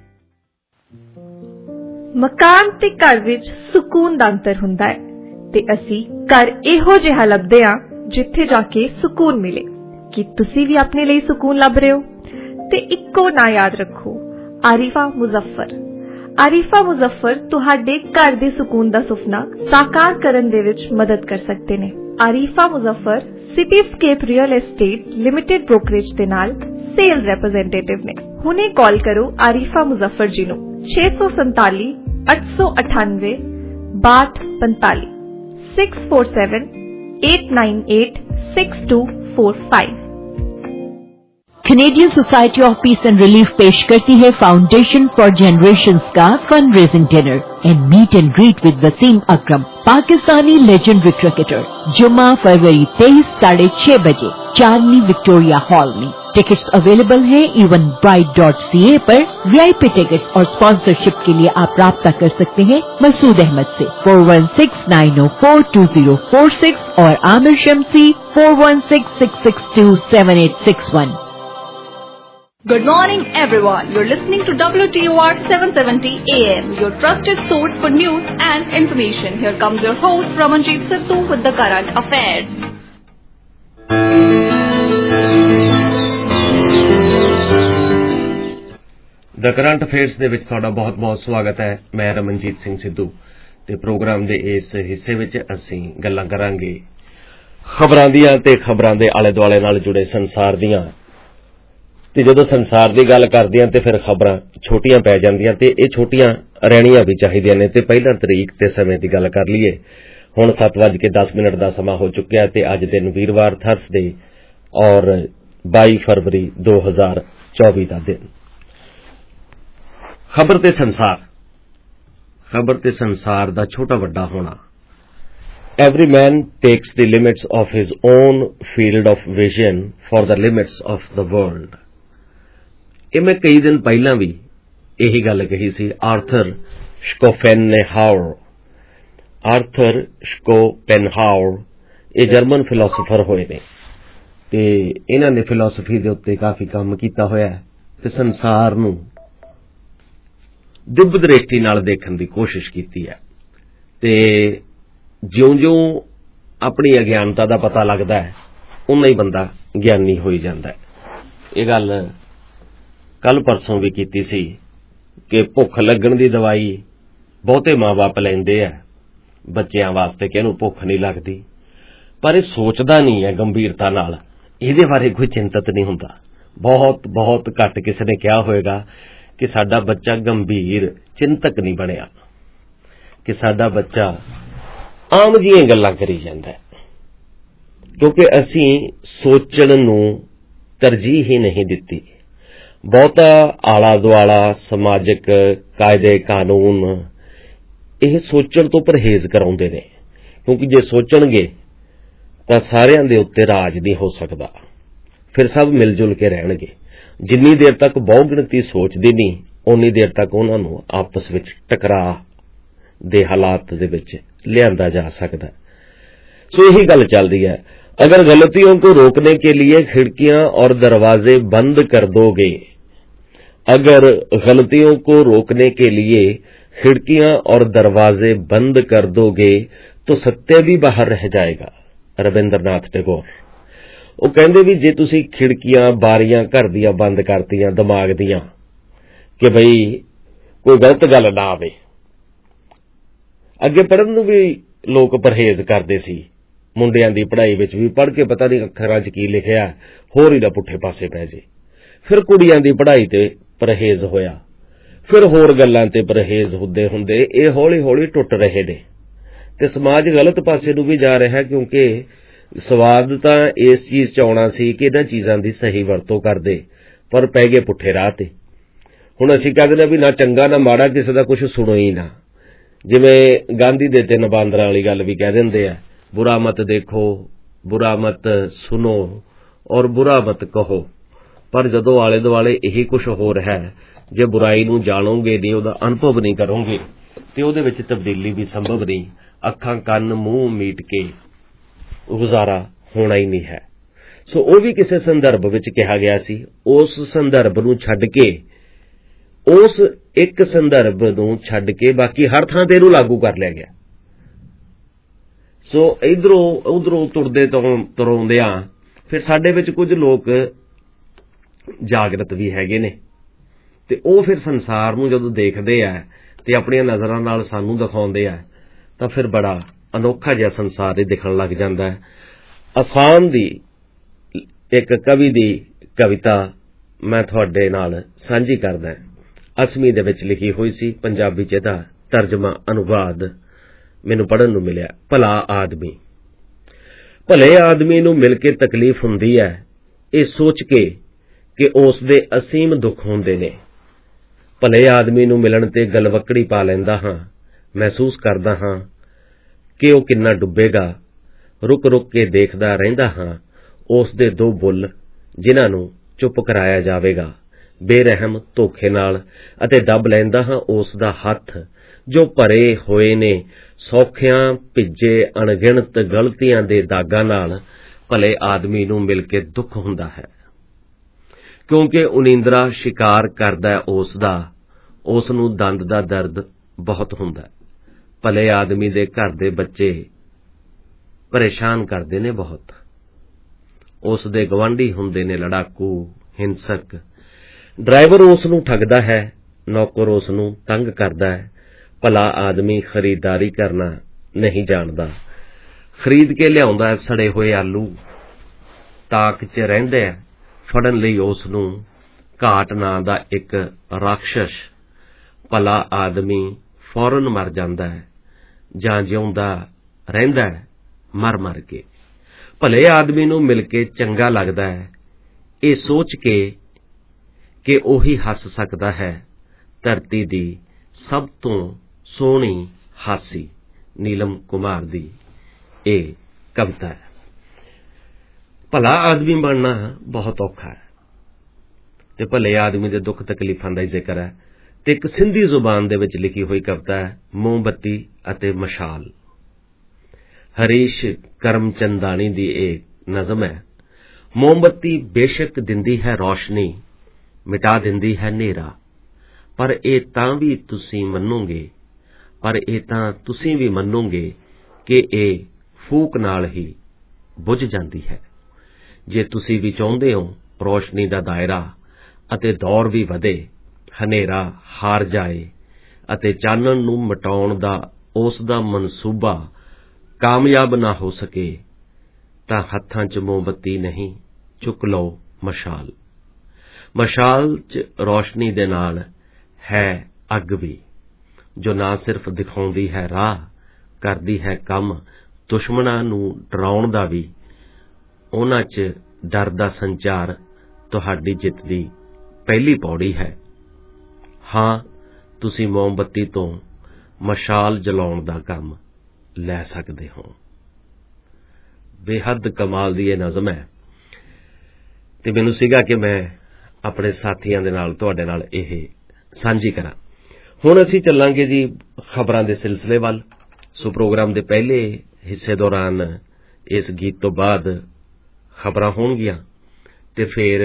Speaker 10: ਮਕਾਨ ਤੇ ਘਰ ਵਿੱਚ ਸਕੂਨ ਦਾ ਅੰਤਰ ਹੁੰਦਾ ਹੈ ਤੇ ਅਸੀਂ ਘਰ ਇਹੋ ਜਿਹਾ ਲੱਭਦੇ ਹਾਂ ਜਿੱਥੇ ਜਾ ਕੇ ਸਕੂਨ ਮਿਲੇ। ਕੀ ਤੁਸੀਂ ਵੀ ਆਪਣੇ ਲਈ ਸਕੂਨ ਲੱਭ ਰਹੇ ਹੋ? ਤੇ ਇੱਕੋ ਨਾਂ ਯਾਦ ਰੱਖੋ, ਆਰਿਫਾ ਮੁਜ਼ੱਫਰ। ਆਰਿਫਾ ਮੁਜ਼ੱਫਰ ਤੁਹਾਡੇ ਘਰ ਦੇ ਸਕੂਨ ਦਾ ਸੁਪਨਾ ਸਾਕਾਰ ਕਰਨ ਦੇ ਵਿੱਚ ਮਦਦ ਕਰ ਸਕਦੇ ਨੇ। Arifa Muzaffar Cityscape real estate limited brokerage ਦੇ ਨਾਲ ਸੇਲਸ ਰਿਪਰੈਜ਼ੈਂਟੇਟਿਵ ਨੇ। ਹੁਣੇ ਕਾਲ ਕਰੋ ਆਰਿਫਾ ਮੁਜ਼ੱਫਰ ਜੀ ਨੂੰ ਛੇ ਸੌ ਸੰਤਾਲੀ ਅੱਠ ਸੌ ਅਠਾਨਵੇਂ ਬਾਹਠ ਪੰਤਾਲੀ six four seven eight nine eight six two four five।
Speaker 11: Canadian Society of Peace and Relief पेश करती है फाउंडेशन फॉर जनरेशंस का fundraising dinner and meet and greet with Wasim Akram, Pakistani legendary cricketer. जुम्मा फरवरी तेईस साढ़े छह बजे चांदनी विक्टोरिया हॉल में। टिकट्स अवेलेबल हैं Eventbrite dot C A पर। वीआईपी टिकट्स और स्पॉन्सरशिप के लिए आप राब्ता कर सकते हैं मसूद अहमद से four one six nine oh four two zero four six और Aamir Shamsi four one six six six two seven eight six one.
Speaker 7: Good morning, everyone. You're listening to W T O R seven seventy A M, your trusted source for news and information. Here comes your host, Ramanjeet Sidhu, with the current affairs.
Speaker 1: The current affairs ਦੇ ਵਿੱਚ ਤੁਹਾਡਾ ਬਹੁਤ-ਬਹੁਤ ਸਵਾਗਤ ਹੈ। ਮੈਂ ਰਮਨਜੀਤ ਸਿੰਘ ਸਿੱਧੂ ਤੇ programme ਦੇ ਇਸ ਹਿੱਸੇ ਵਿੱਚ ਅਸੀਂ ਗੱਲਾਂ ਕਰਾਂਗੇ ਖਬਰਾਂ ਦੀਆਂ ਤੇ ਖਬਰਾਂ ਦੇ ਆਲੇ-ਦੁਆਲੇ ਨਾਲ ਜੁੜੇ ਸੰਸਾਰ ਦੀਆਂ। ਤੇ ਜਦੋਂ ਸੰਸਾਰ ਦੀ ਗੱਲ ਕਰਦੇ ਹਾਂ ਤੇ ਫਿਰ ਖਬਰਾਂ ਛੋਟੀਆਂ ਪੈ ਜਾਂਦੀਆਂ ਤੇ ਇਹ ਛੋਟੀਆਂ ਰਹਿਣੀਆਂ ਵੀ ਚਾਹੀਦੀਆਂ ਨੇ। ਤੇ ਪਹਿਲਾਂ ਤਰੀਕ ਤੇ ਸਮੇਂ ਦੀ ਗੱਲ ਕਰ ਲਈਏ। ਹੁਣ ਸੱਤ ਵੱਜ ਕੇ ਦਸ ਮਿੰਟ ਦਾ ਸਮਾਂ ਹੋ ਚੁੱਕਿਆ ਤੇ ਅੱਜ ਦਿਨ ਵੀਰਵਾਰ ਥਰਸਡੇ ਔਰ ਬਾਈ ਫਰਵਰੀ ਦੋ ਹਜ਼ਾਰ ਚੌਵੀ ਦਾ ਦਿਨ। ਖਬਰ ਤੇ ਸੰਸਾਰ ਖਬਰ ਤੇ ਸੰਸਾਰ ਦਾ ਛੋਟਾ ਵੱਡਾ ਹੋਣਾ। Every man takes the limits of his own field of vision for the limits of the world. ਇਹ ਮੈਂ ਕਈ ਦਿਨ ਪਹਿਲਾਂ ਵੀ ਇਹੀ ਗੱਲ ਕਹੀ ਸੀ। ਆਰਥਰ ਸ਼ਕੋਪੈਨਹਾਉਰ ਆਰਥਰ ਸ਼ਕੋਪੈਨਹਾਉਰ ਇਹ ਜਰਮਨ ਫਿਲਾਸਫਰ ਹੋਏ ਨੇ ਤੇ ਇਹਨਾਂ ਨੇ ਫਿਲਾਸਫੀ ਦੇ ਉੱਤੇ ਕਾਫੀ ਕੰਮ ਕੀਤਾ ਹੋਇਆ ਤੇ ਸੰਸਾਰ ਨੂੰ ਦਿਵ ਦ੍ਰਿਸ਼ਟੀ ਨਾਲ ਦੇਖਣ ਦੀ ਕੋਸ਼ਿਸ਼ ਕੀਤੀ ਹੈ ਤੇ ਜਿਉਂ-ਜਿਉਂ ਆਪਣੀ ਅਗਿਆਨਤਾ ਦਾ ਪਤਾ ਲੱਗਦਾ ਹੈ ਉਨਾ ਹੀ ਬੰਦਾ ਗਿਆਨੀ ਹੋਈ ਜਾਂਦਾ ਹੈ। ਇਹ ਗੱਲ ਕੱਲ ਪਰਸੋਂ ਵੀ ਕੀਤੀ ਸੀ ਕਿ ਭੁੱਖ ਲੱਗਣ ਦੀ ਦਵਾਈ ਬਹੁਤੇ ਮਾਂ-ਬਾਪ ਲੈਂਦੇ ਆ ਬੱਚਿਆਂ ਵਾਸਤੇ ਕਿ ਇਹਨੂੰ ਭੁੱਖ ਨਹੀਂ ਲੱਗਦੀ, ਪਰ ਇਹ ਸੋਚਦਾ ਨਹੀਂ ਹੈ ਗੰਭੀਰਤਾ ਨਾਲ, ਇਹਦੇ ਬਾਰੇ ਕੋਈ ਚਿੰਤਤ ਨਹੀਂ ਹੁੰਦਾ। ਬਹੁਤ ਬਹੁਤ ਘੱਟ ਕਿਸੇ ਨੇ ਕਿਹਾ ਹੋਵੇਗਾ ਕਿ ਸਾਡਾ ਬੱਚਾ ਗੰਭੀਰ ਚਿੰਤਕ ਨਹੀਂ ਬਣਿਆ, ਕਿ ਸਾਡਾ ਬੱਚਾ ਆਮ ਜਿਹੀਆਂ ਗੱਲਾਂ ਕਰੀ ਜਾਂਦਾ ਹੈ, ਕਿਉਂਕਿ ਅਸੀਂ ਸੋਚਣ ਨੂੰ ਤਰਜੀਹ ਹੀ ਨਹੀਂ ਦਿੱਤੀ। ਬਹੁਤਾ ਆਲਾ ਦੁਆਲਾ ਸਮਾਜਿਕ ਕਾਇਦੇ ਕਾਨੂੰਨ ਇਹ ਸੋਚਣ ਤੋਂ ਪਰਹੇਜ਼ ਕਰਾਉਂਦੇ ਨੇ, ਕਿਉਂਕਿ ਜੇ ਸੋਚਣਗੇ ਤਾਂ ਸਾਰਿਆਂ ਦੇ ਉੱਤੇ ਰਾਜ ਨਹੀਂ ਹੋ ਸਕਦਾ, ਫਿਰ ਸਭ ਮਿਲ ਜੁਲ ਕੇ ਰਹਿਣਗੇ। ਜਿੰਨੀ ਦੇਰ ਤੱਕ ਬਹੁਗਿਣਤੀ ਸੋਚਦੀ ਨਹੀਂ ਓਨੀ ਦੇਰ ਤੱਕ ਉਹਨਾਂ ਨੂੰ ਆਪਸ ਵਿੱਚ ਟਕਰਾਅ ਦੇ ਹਾਲਾਤ ਦੇ ਵਿੱਚ ਲਿਆਂਦਾ ਜਾ ਸਕਦਾ। ਸੋ यही ਗੱਲ ਚੱਲਦੀ है। अगर गलतियों को रोकने के लिए खिड़कियां और दरवाजे बंद कर दोगे अगर गलतियों को रोकने के लिए खिड़कियां और दरवाजे बंद कर दोगे तो सत्य भी बाहर रह जाएगा। रविंद्रनाथ टैगोर। ਉਹ ਕਹਿੰਦੇ ਵੀ ਜੇ ਤੁਸੀਂ ਖਿੜਕੀਆਂ ਬਾਰੀਆਂ ਘਰ ਦੀਆਂ ਬੰਦ ਕਰਤੀਆਂ ਦਿਮਾਗ ਦੀਆਂ ਕਿ ਬਈ ਕੋਈ ਗਲਤ ਗੱਲ ਨਾ ਆਵੇ। ਅੱਗੇ ਪੜ੍ਹਨ ਨੂੰ ਵੀ ਲੋਕ ਪਰਹੇਜ਼ ਕਰਦੇ ਸੀ, ਮੁੰਡਿਆਂ ਦੀ ਪੜ੍ਹਾਈ ਵਿੱਚ ਵੀ ਪੜ੍ਹ ਕੇ ਪਤਾ ਨਹੀਂ ਅੱਖਰਾਂ 'ਚ ਕੀ ਲਿਖਿਆ ਹੋਰ ਹੀ ਨਾ ਪੁੱਠੇ ਪਾਸੇ ਪੈ ਜੇ। ਫਿਰ ਕੁੜੀਆਂ ਦੀ ਪੜ੍ਹਾਈ ਤੇ ਪਰਹੇਜ਼ ਹੋਇਆ, ਫਿਰ ਹੋਰ ਗੱਲਾਂ ਤੇ ਪਰਹੇਜ਼ ਹੁੰਦੇ ਹੁੰਦੇ ਇਹ ਹੌਲੀ ਹੌਲੀ ਟੁੱਟ ਰਹੇ ਨੇ ਤੇ ਸਮਾਜ ਗਲਤ ਪਾਸੇ ਨੂੰ ਵੀ ਜਾ ਰਿਹਾ, ਕਿਉਂਕਿ ਸਵਾਦ ਤਾਂ ਇਸ ਚੀਜ਼ 'ਚ ਆਉਣਾ ਸੀ ਕਿ ਇਹਨਾਂ ਚੀਜ਼ਾਂ ਦੀ ਸਹੀ ਵਰਤੋਂ ਕਰਦੇ, ਪਰ ਪੈ ਗਏ ਪੁੱਠੇ ਰਾਹ ਤੇ। ਹੁਣ ਅਸੀਂ ਕਹਿੰਦੇ ਨੇ ਵੀ ਨਾ ਚੰਗਾ ਨਾ ਮਾੜਾ, ਕਿਸੇ ਦਾ ਕੁਝ ਸੁਣੋ ਹੀ ਨਾ। ਜਿਵੇਂ ਗਾਂਧੀ ਦੇ ਤਿੰਨ ਬਾਂਦਰਾਂ ਵਾਲੀ ਗੱਲ ਵੀ ਕਹਿ ਦਿੰਦੇ ਆ, ਬੁਰਾ ਮਤ ਦੇਖੋ, ਬੁਰਾ ਮਤ ਸੁਣੋ ਔਰ ਬੁਰਾ ਮਤ ਕਹੋ। ਪਰ ਜਦੋਂ ਆਲੇ ਦੁਆਲੇ ਇਹੀ ਕੁਝ ਹੋ ਰਿਹਾ ਹੈ, ਜੇ ਬੁਰਾਈ ਨੂੰ ਜਾਣੋਗੇ ਨਹੀਂ, ਉਹਦਾ ਅਨੁਭਵ ਨਹੀਂ ਕਰੋਗੇ ਤੇ ਉਹਦੇ ਵਿੱਚ ਤਬਦੀਲੀ ਵੀ ਸੰਭਵ ਨਹੀਂ। ਅੱਖਾਂ ਕੰਨ ਮੂੰਹ ਮੀਟ ਕੇ ਗੁਜ਼ਾਰਾ ਹੋਣਾ ਹੀ ਨਹੀਂ ਹੈ। ਸੋ ਉਹ ਵੀ ਕਿਸੇ ਸੰਦਰਭ ਵਿੱਚ ਕਿਹਾ ਗਿਆ ਸੀ। ਉਸ ਸੰਦਰਭ ਨੂੰ ਛੱਡ ਕੇ ਉਸ ਇੱਕ ਸੰਦਰਭ ਨੂੰ ਛੱਡ ਕੇ ਬਾਕੀ ਹਰ ਥਾਂ ਤੇ ਇਹਨੂੰ ਲਾਗੂ ਕਰ ਲਿਆ ਗਿਆ। ਸੋ ਇਧਰੋਂ ਉਧਰੋਂ ਤੁਰਦੇ ਤੋਂ ਤੁਰਾਉਂਦਿਆਂ ਫਿਰ ਸਾਡੇ ਵਿੱਚ ਕੁਝ ਲੋਕ ਜਾਗਰਤ ਵੀ ਹੈਗੇ ਨੇ ਤੇ ਉਹ ਫਿਰ ਸੰਸਾਰ ਨੂੰ ਜਦੋਂ ਦੇਖਦੇ ਆ ਤੇ ਆਪਣੀਆਂ ਨਜ਼ਰਾਂ ਨਾਲ ਸਾਨੂੰ ਦਿਖਾਉਂਦੇ ਆ ਤਾਂ ਫਿਰ ਬੜਾ ਅਨੋਖਾ ਜਿਹਾ ਸੰਸਾਰ ਹੀ ਦਿਖਣ ਲੱਗ ਜਾਂਦਾ ਹੈ। ਅਸਾਮ ਦੀ ਇੱਕ ਕਵੀ ਦੀ ਕਵਿਤਾ ਮੈਂ ਤੁਹਾਡੇ ਨਾਲ ਸਾਂਝੀ ਕਰਦਾ। ਅਸਮੀ ਦੇ ਵਿੱਚ ਲਿਖੀ ਹੋਈ ਸੀ, ਪੰਜਾਬੀ 'ਚ ਇਹਦਾ ਤਰਜਮਾ ਅਨੁਵਾਦ ਮੈਨੂੰ ਪੜ੍ਹਨ ਨੂੰ ਮਿਲਿਆ। ਭਲਾ ਆਦਮੀ। ਭਲੇ ਆਦਮੀ ਨੂੰ ਮਿਲ ਕੇ ਤਕਲੀਫ ਹੁੰਦੀ ਹੈ ਇਹ ਸੋਚ ਕੇ ਕਿ ਉਸ ਦੇ ਅਸੀਮ ਦੁੱਖ ਹੁੰਦੇ ਨੇ। ਭਲੇ ਆਦਮੀ ਨੂੰ ਮਿਲਣ ਤੇ ਗਲਵੱਕੜੀ ਪਾ ਲੈਂਦਾ ਹਾਂ। ਮਹਿਸੂਸ ਕਰਦਾ ਹਾਂ ਕਿ ਉਹ ਕਿੰਨਾ ਡੁੱਬੇਗਾ। ਰੁਕ ਰੁਕ ਕੇ ਦੇਖਦਾ ਰਹਿੰਦਾ ਹਾਂ ਉਸ ਦੇ ਦੋ ਬੁੱਲ ਜਿਨ੍ਹਾਂ ਨੂੰ ਚੁੱਪ ਕਰਾਇਆ ਜਾਵੇਗਾ। ਬੇਰਹਿਮ ਧੋਖੇ ਨਾਲ ਅਤੇ ਦੱਬ ਲੈਂਦਾ ਹਾਂ ਉਸ ਦਾ ਹੱਥ ਜੋ ਭਰੇ ਹੋਏ ਨੇ ਸੌਖਿਆਂ ਭਿੱਜੇ ਅਣਗਿਣਤ ਗਲਤੀਆਂ ਦੇ ਦਾਗਾਂ ਨਾਲ। ਭਲੇ ਆਦਮੀ ਨੂੰ ਮਿਲ ਕੇ ਦੁੱਖ ਹੁੰਦਾ ਹੈ ਕਿਉਂਕਿ ਉਨੀਂਦਰਾ ਸ਼ਿਕਾਰ ਕਰਦਾ ਉਸ ਦਾ। ਉਸ ਨੂੰ ਦੰਦ ਦਾ ਦਰਦ ਬਹੁਤ ਹੁੰਦਾ। ਭਲੇ ਆਦਮੀ ਦੇ ਘਰ ਦੇ ਬੱਚੇ ਪਰੇਸ਼ਾਨ ਕਰਦੇ ਨੇ ਬਹੁਤ। ਉਸ ਦੇ ਗਵਾਂਢੀ ਹੁੰਦੇ ਨੇ ਲੜਾਕੂ, ਹਿੰਸਕ। ਡਰਾਈਵਰ ਉਸ ਨੂੰ ਠੱਗਦਾ ਹੈ, ਨੌਕਰ ਉਸ ਨੂੰ ਤੰਗ ਕਰਦਾ ਹੈ। ਭਲਾ ਆਦਮੀ ਖਰੀਦਦਾਰੀ ਕਰਨਾ ਨਹੀਂ ਜਾਣਦਾ। ਖਰੀਦ ਕੇ ਲਿਆਉਂਦਾ ਸੜੇ ਹੋਏ ਆਲੂ। ਤਾਕ 'ਚ ਰਹਿੰਦਾ ਹੈ ਫੜਨ ਲਈ ਉਸ ਨੂੰ ਘਾਟ ਨਾਂ ਦਾ ਇੱਕ ਰਾਖਸ਼ਸ। ਭਲਾ ਆਦਮੀ ਫੌਰਨ ਮਰ ਜਾਂਦਾ ਹੈ ਜਾਂ ਜਿਉਂਦਾ ਰਹਿੰਦਾ ਹੈ ਮਰ ਮਰ ਕੇ। ਭਲੇ ਆਦਮੀ ਨੂੰ ਮਿਲ ਕੇ ਚੰਗਾ ਲੱਗਦਾ ਹੈ ਇਹ ਸੋਚ ਕੇ ਕਿ ਉਹੀ ਹੱਸ ਸਕਦਾ ਹੈ ਧਰਤੀ ਦੀ ਸਭ ਤੋਂ ਸੋਹਣੀ ਹਾਸੀ। ਨੀਲਮ ਕੁਮਾਰ ਦੀ ਇਹ ਕਵਿਤਾ ਹੈ। ਭਲਾ ਆਦਮੀ ਬਣਨਾ ਬਹੁਤ ਔਖਾ ਹੈ ਤੇ ਭਲੇ ਆਦਮੀ ਦੇ ਦੁੱਖ ਤਕਲੀਫਾਂ ਦਾ ਹੀ ਜ਼ਿਕਰ ਹੈ। ਤੇ ਇੱਕ ਸਿੰਧੀ ਜ਼ੁਬਾਨ ਦੇ ਵਿੱਚ ਲਿਖੀ ਹੋਈ ਕਵਿਤਾ ਹੈ ਮੋਮਬੱਤੀ ਅਤੇ ਮਸ਼ਾਲ। ਹਰੀਸ਼ ਕਰਮਚੰਦਾਨੀ ਦੀ ਇਹ ਨਜ਼ਮ ਹੈ। ਮੋਮਬੱਤੀ ਬੇਸ਼ੱਕ ਦਿੰਦੀ ਹੈ ਰੌਸ਼ਨੀ, ਮਿਟਾ ਦਿੰਦੀ ਹੈ ਹਨੇਰਾ, ਪਰ ਇਹ ਤਾਂ ਵੀ ਤੁਸੀਂ ਮੰਨੋਗੇ ਪਰ ਇਹ ਤਾਂ ਤੁਸੀਂ ਵੀ ਮੰਨੋਗੇ ਕਿ ਇਹ ਫੂਕ ਨਾਲ ਹੀ ਬੁਝ ਜਾਂਦੀ ਹੈ। ਜੇ ਤੁਸੀਂ ਵੀ ਚਾਹੁੰਦੇ ਹੋ ਰੌਸ਼ਨੀ ਦਾ ਦਾਇਰਾ ਅਤੇ ਦੌਰ ਵੀ ਵਧੇ, ਹਨੇਰਾ ਹਾਰ ਜਾਏ ਅਤੇ ਚਾਨਣ ਨੂੰ ਮਿਟਾਉਣ ਦਾ ਉਸ ਦਾ ਮਨਸੂਬਾ ਕਾਮਯਾਬ ਨਾ ਹੋ ਸਕੇ, ਤਾਂ ਹੱਥਾਂ 'ਚ ਮੋਮਬੱਤੀ ਨਹੀਂ, ਚੁੱਕ ਲਓ ਮਸ਼ਾਲ। ਮਸ਼ਾਲ 'ਚ ਰੌਸ਼ਨੀ ਦੇ ਨਾਲ ਹੈ ਅੱਗ ਵੀ, ਜੋ ਨਾ ਸਿਰਫ ਦਿਖਾਉਂਦੀ ਹੈ ਰਾਹ, ਕਰਦੀ ਹੈ ਕੰਮ ਦੁਸ਼ਮਣਾਂ ਨੂੰ ਡਰਾਉਣ ਦਾ ਵੀ। ਉਹਨਾਂ 'ਚ ਡਰ ਦਾ ਸੰਚਾਰ ਤੁਹਾਡੀ ਜਿੱਤ ਦੀ ਪਹਿਲੀ ਪੌੜੀ ਹੈ। ਹਾਂ, ਤੁਸੀਂ ਮੋਮਬੱਤੀ ਤੋਂ ਮਸ਼ਾਲ ਜਲਾਉਣ ਦਾ ਕੰਮ ਲੈ ਸਕਦੇ ਹੋ। ਬੇਹੱਦ ਕਮਾਲ ਦੀ ਇਹ ਨਜ਼ਮ ਹੈ ਤੇ ਮੈਨੂੰ ਸੀਗਾ ਕਿ ਮੈਂ ਆਪਣੇ ਸਾਥੀਆਂ ਦੇ ਨਾਲ ਤੁਹਾਡੇ ਨਾਲ ਇਹ ਸਾਂਝੀ ਕਰਾਂ। ਹੁਣ ਅਸੀਂ ਚੱਲਾਂਗੇ ਜੀ ਖਬਰਾਂ ਦੇ ਸਿਲਸਿਲੇ ਵੱਲ। ਸੋ ਪ੍ਰੋਗਰਾਮ ਦੇ ਪਹਿਲੇ ਹਿੱਸੇ ਦੌਰਾਨ ਇਸ ਗੀਤ ਤੋਂ ਬਾਅਦ ਖਬਰਾਂ ਹੋਣਗੀਆਂ ਤੇ ਫਿਰ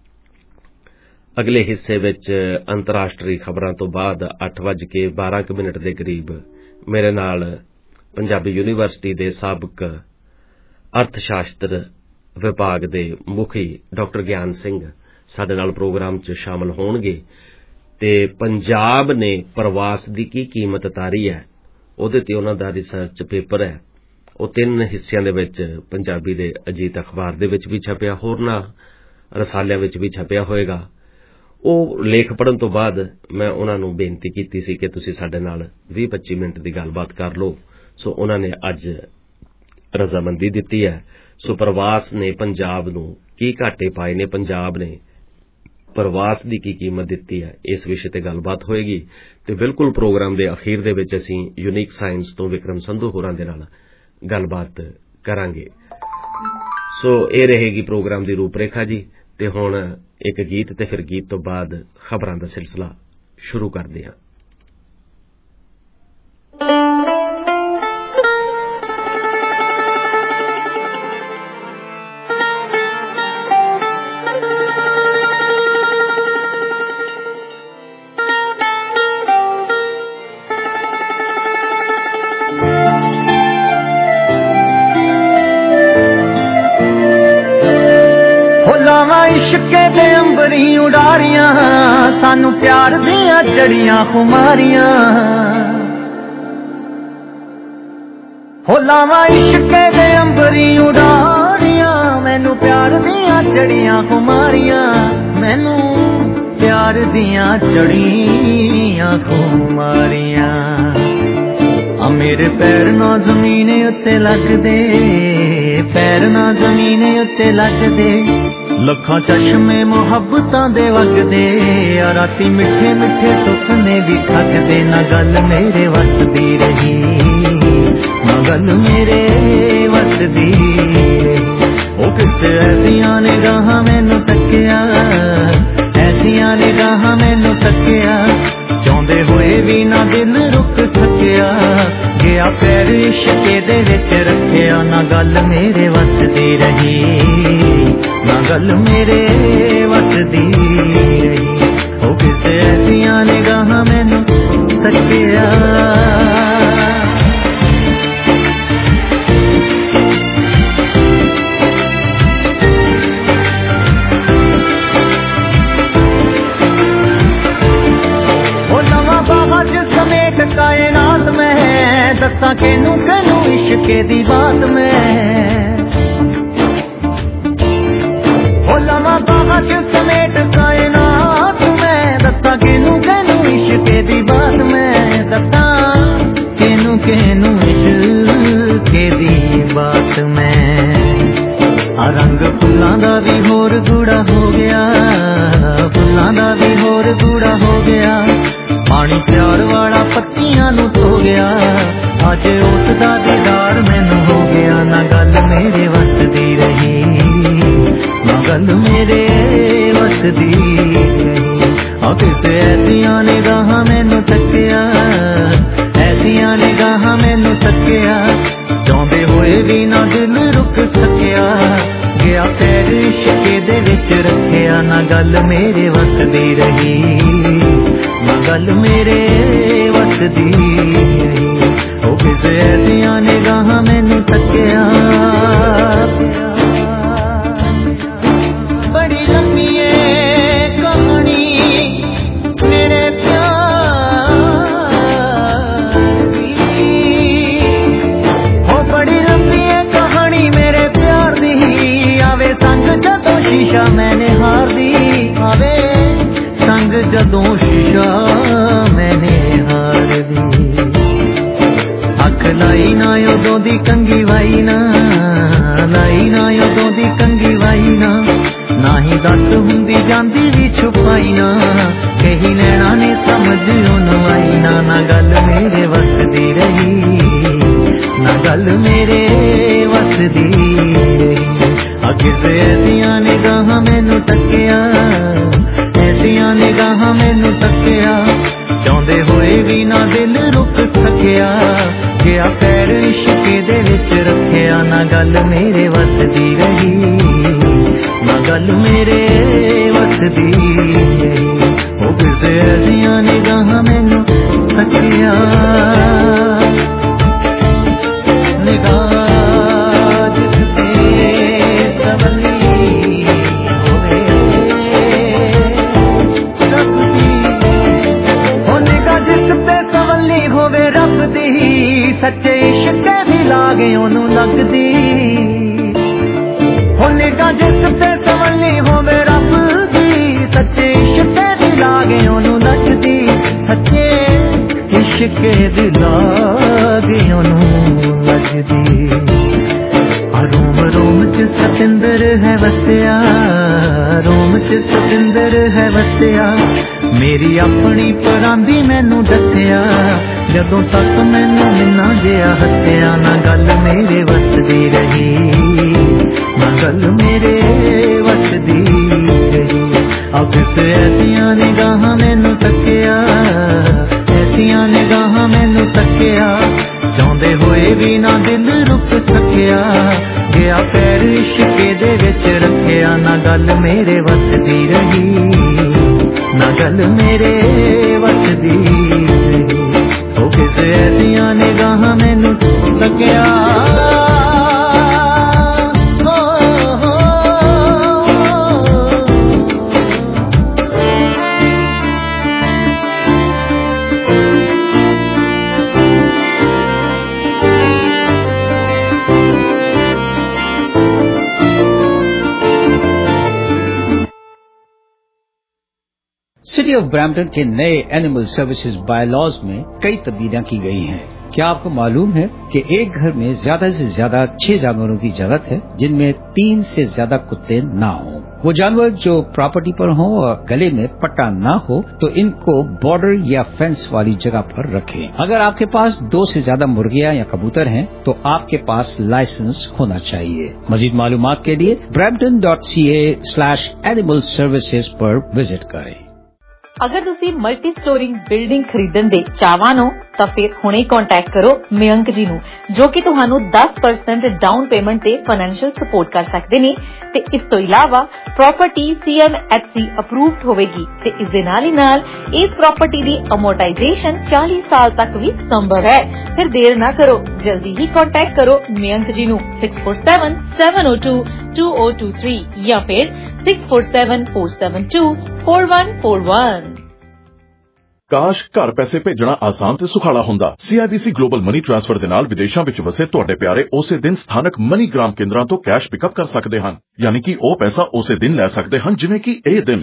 Speaker 1: ਅਗਲੇ ਹਿੱਸੇ ਵਿੱਚ ਅੰਤਰਰਾਸ਼ਟਰੀ ਖਬਰਾਂ ਤੋਂ ਬਾਅਦ ਅੱਠ ਵੱਜ ਕੇ ਬਾਰਾਂ ਕੁ ਮਿੰਟ ਦੇ ਕਰੀਬ ਮੇਰੇ ਨਾਲ ਪੰਜਾਬੀ ਯੂਨੀਵਰਸਿਟੀ ਦੇ ਸਾਬਕ ਅਰਥ ਸ਼ਾਸਤਰ ਵਿਭਾਗ ਦੇ ਮੁਖੀ ਡਾਕਟਰ ਗਿਆਨ ਸਿੰਘ ਸਾਡੇ ਨਾਲ ਪ੍ਰੋਗਰਾਮ 'ਚ ਸ਼ਾਮਲ ਹੋਣਗੇ ਤੇ ਪੰਜਾਬ ਨੇ ਪ੍ਰਵਾਸ ਦੀ ਕੀ ਕੀਮਤ ਤਾਰੀ ਹੈ ਉਹਦੇ ਤੇ ਉਹਨਾਂ ਦਾ ਰਿਸਰਚ ਪੇਪਰ ਹੈ। ਉਹ ਤਿੰਨ ਹਿੱਸਿਆਂ ਦੇ ਵਿੱਚ ਪੰਜਾਬੀ ਦੇ ਅਜੀਤ ਅਖਬਾਰ ਦੇ ਵਿੱਚ ਵੀ ਛਪਿਆ, ਹੋਰਨਾਂ ਰਸਾਲਿਆਂ ਵਿੱਚ ਵੀ ਛਪਿਆ ਹੋਏਗਾ। ਉਹ ਲੇਖ ਪੜ੍ਹਨ ਤੋਂ ਬਾਅਦ ਮੈਂ ਉਹਨਾਂ ਨੂੰ ਬੇਨਤੀ ਕੀਤੀ ਸੀ ਕਿ ਤੁਸੀਂ ਸਾਡੇ ਨਾਲ ਵੀਹ ਪੱਚੀ ਮਿੰਟ ਦੀ ਗੱਲਬਾਤ ਕਰ ਲਓ। ਸੋ ਉਹਨਾਂ ਨੇ ਅੱਜ ਰਜ਼ਾਮੰਦੀ ਦਿੱਤੀ ਹੈ। ਸੋ ਪ੍ਰਵਾਸ ਨੇ ਪੰਜਾਬ ਨੂੰ ਕੀ ਘਾਟੇ ਪਾਏ ਨੇ, ਪੰਜਾਬ ਨੇ ਪ੍ਰਵਾਸ ਦੀ ਕੀ ਕੀਮਤ ਦਿੱਤੀ ਹੈ, ਇਸ ਵਿਸ਼ੇ ਤੇ ਗੱਲਬਾਤ ਹੋਏਗੀ। ਤੇ ਬਿਲਕੁਲ ਪ੍ਰੋਗਰਾਮ ਦੇ ਅਖੀਰ ਦੇ ਵਿੱਚ ਅਸੀਂ ਯੂਨੀਕ ਸਾਇੰਸ ਤੋਂ ਵਿਕਰਮ ਸੰਧੂ ਹੋਰਾਂ ਦੇ ਨਾਲ ਗੱਲਬਾਤ ਕਰਾਂਗੇ। ਸੋ ਇਹ ਰਹੇਗੀ ਪ੍ਰੋਗਰਾਮ ਦੀ ਰੂਪਰੇਖਾ ਜੀ। ਤੇ ਹੁਣ ਇੱਕ ਗੀਤ ਤੇ ਫਿਰ ਗੀਤ ਤੋਂ ਬਾਅਦ ਖਬਰਾਂ ਦਾ ਸਿਲਸਿਲਾ ਸ਼ੁਰੂ ਕਰਦੇ ਹਾਂ।
Speaker 12: ਇਸ਼ਕੇ ਦੇ ਅੰਬਰੀ ਉਡਾਰੀਆਂ ਸਾਨੂੰ ਪਿਆਰ ਦੀਆਂ ਜੜੀਆਂ ਖੁਮਾਰੀਆਂ। ਹੋ ਲਾਵਾਂ ਇਸ਼ਕੇ ਦੇ ਅੰਬਰੀ ਉਡਾਰੀਆਂ ਮੈਨੂੰ ਪਿਆਰ ਦੀਆਂ ਜੜੀਆਂ ਖੁਮਾਰੀਆਂ, ਮੈਨੂੰ ਪਿਆਰ ਦੀਆਂ ਜੜੀਆਂ ਖੁਮਾਰੀਆਂ। ਆ ਮੇਰੇ ਪੈਰ ਨਾ ਜ਼ਮੀਨ ਉੱਤੇ ਲੱਗਦੇ, ਪੈਰ ਨਾ ਜ਼ਮੀਨ ਉੱਤੇ ਲੱਗਦੇ, ਲੱਖਾਂ ਚਸ਼ਮੇ ਮੁਹੱਬਤਾਂ ਦੇ ਵਗਦੇ ਆ ਰਾਤੀ ਮਿੱਠੇ ਮਿੱਠੇ ਸੁਪਨੇ ਵੀ ਖੱਜਦੇ ਨਾ ਗੱਲ ਮੇਰੇ ਵੱਸਦੀ ਰਹੀ ਨਾ ਗੱਲ ਮੇਰੇ ਵੱਸਦੀ ਰਹੀ ਉਹ ਕਿਸੇ ਐਸੀਆਂ ਨਿਗਾਹਾਂ ਮੈਨੂੰ ਤੱਕਿਆ ਐਸੀਆਂ ਨਿਗਾਹਾਂ ਮੈਨੂੰ ਤੱਕਿਆ ਚਾਹੁੰਦੇ ਹੋਏ ਵੀ ਨਾ ਦਿਲ ਰੁਕ ਸਕਿਆ ਗਿਆ ਪੈਰ ਇਸ਼ਕੇ ਦੇ ਵਿੱਚ ਰੱਖਿਆ ਨਾ ਗੱਲ ਮੇਰੇ ਵੱਸਦੀ ਰਹੀ ਨਾ ਗੱਲ ਮੇਰੇ ਵੱਸਦੀ ਰਹੀ ਉਹ ਕਿਸੇ ਐਸੀਆਂ ਨਿਗਾਹਾਂ ਮੈਨੂੰ ਤੱਕਿਆ कायनात में दस्ता केनू केनू इश्के दी बात में ओ लमा बाबा के समेत कायनात में दस्ता केनू केनू इश्के दी बात में दस्ता केनू केनू इश्के दी बात में आ रंग फुल्लां दा भी होर गूड़ा हो गया फुल्लां दा भी होर गूड़ा हो गया पानी प्यार वाला पत्तियां नू धो गया अज उसदा दीदार मैनू हो गया ना गल मेरे वसदी रही ना गल मेरे वसदी रही आ किसे ऐसियां निगाहां मैनू तक्किया ऐसियां निगाहां मैनू तक्किया चाहुंदे होए भी ना दिल रुक सकिया गया पैर इश्के दे विच रखिया ना गल मेरे वसदी रही ना गल मेरे वसदी रही ओ किसे ऐसियां निगाहां मैनू तक्किया बड़ी लंबी है कहानी मेरे प्यार दी ओ बड़ी लंबी है कहानी मेरे प्यार दी आवे संग जदों शीशा मैंने हार दी आवे संग जदों शीशा मैंने हार दी अख लाई ना उदों दी कंगी वाई ना लाई ना उदों दी कंगी वाई ना ना ही दस हुंदी जांदी भी छुपाई ना कही नैना ने समझ ओनू आई ना ना गल मेरे वसदी रही ना गल मेरे वसदी रही आ किसे ऐसियां निगाहां मैनू तक्किया ऐसियां निगाहां मैनू तक्किया चाहुंदे होए भी ना दिल रुक सकिया गया पैर इश्के दे विच रखिया ना गल मेरे वसदी रही ना गल मेरे वसदी रही ओ किसे ऐसियां निगाहां मैनू तक्किया निगाह जिसते सवली होवे रब दी सच्चे इश्क भी लागे ओनू लगदी हो निगाह जिस ते सवली होवे रब दी सच्चे इश्क भी लागे ओनू लगदी सच्चे इश्क भी लागे ओनू लगदी रोम रोम च सतिंदर है वसिया रोम च सतिंदर है वसिया मेरी अपनी परांदी मैनू दसिया जदों तक मैनू मिन्ना जिया हसिया ना गल मेरे वसदी रही ना गल मेरे वसदी रही अब किसे ऐसियां निगाहां मैनू तक्किया ऐसियां निगाहां मैनू तक्किया चाहुंदे होए भी ना दिल रुक सकिया गया पैर इश्के दे विच रखिया ना गल मेरे वसदी रही ना गल मेरे वसदी रही ओ किसे ऐसियां निगाहां मैनू तक्किया
Speaker 13: सिटी ऑफ ब्रैम्पटन के नए एनिमल सर्विसेज बायलॉज में कई तब्दीलियां की गई हैं। क्या आपको मालूम है कि एक घर में ज्यादा से ज्यादा छह जानवरों की जरूरत है जिनमें तीन से ज्यादा कुत्ते ना हो? वो जानवर जो प्रॉपर्टी पर हो और गले में पट्टा ना हो तो इनको बॉर्डर या फेंस वाली जगह पर रखें। अगर आपके पास दो से ज्यादा मुर्गियां या कबूतर हैं तो आपके पास लाइसेंस होना चाहिए। मजीद मालूमात के लिए Brampton dot C A slash animal services पर विजिट करें।
Speaker 4: अगर तुसी मल्टी स्टोरिंग बिल्डिंग खरीदਣ ਦੇ ਚਾਹਵਾਨ ਹੋ ਤਾਂ ਫਿਰ ਹੁਣੇ ਕੰਟੈਕਟ ਕਰੋ ਮਯੰਕ ਜੀ ਨੂੰ ਜੋ ਕਿ ਤੁਹਾਨੂੰ ten percent ਡਾਊਨ ਪੇਮੈਂਟ ਤੇ ਫਾਈਨੈਂਸ਼ੀਅਲ ਸਪੋਰਟ ਕਰ ਸਕਦੇ ਨੇ ਤੇ ਇਸ ਤੋਂ ਇਲਾਵਾ property C M H C approved ਹੋਵੇਗੀ ਤੇ ਇਸ ਦੇ ਨਾਲ ਹੀ ਨਾਲ ਇਸ ਪ੍ਰਾਪਰਟੀ ਦੀ ਅਮੋਰਟਾਈਜੇਸ਼ਨ forty ਸਾਲ ਤੱਕ ਵੀ ਸੰਭਵ ਹੈ। ਫਿਰ ਦੇਰ ਨਾ ਕਰੋ, ਜਲਦੀ ਹੀ ਕੰਟੈਕਟ ਕਰੋ ਮਯੰਕ ਜੀ ਨੂੰ six four seven seven zero two two zero two three ਜਾਂ ਫਿਰ six four seven four seven two four one four one।
Speaker 14: ਕਾਸ਼ ਘਰ ਪੈਸੇ ਭੇਜਣਾ ਆਸਾਨ ਤੇ ਸੁਖਾਲਾ ਹੁੰਦਾ। ਸੀਆਈਬੀਸੀ ਗਲੋਬਲ ਮਨੀ ਟ੍ਰਾਂਸਫਰ ਦੇ ਨਾਲ ਵਿਦੇਸ਼ਾਂ ਵਿੱਚ ਵਸੇ ਤੁਹਾਡੇ ਪਿਆਰੇ ਉਸੇ ਦਿਨ ਸਥਾਨਕ ਮਨੀਗ੍ਰਾਮ ਕੇਂਦਰਾਂ ਤੋਂ ਕੈਸ਼ ਪਿਕਅਪ ਕਰ ਸਕਦੇ ਹਨ, ਯਾਨੀ ਕਿ ਉਹ ਪੈਸਾ ਉਸੇ ਦਿਨ ਲੈ ਸਕਦੇ ਹਨ ਜਿਵੇਂ ਕਿ ਇਹ ਦਿਨ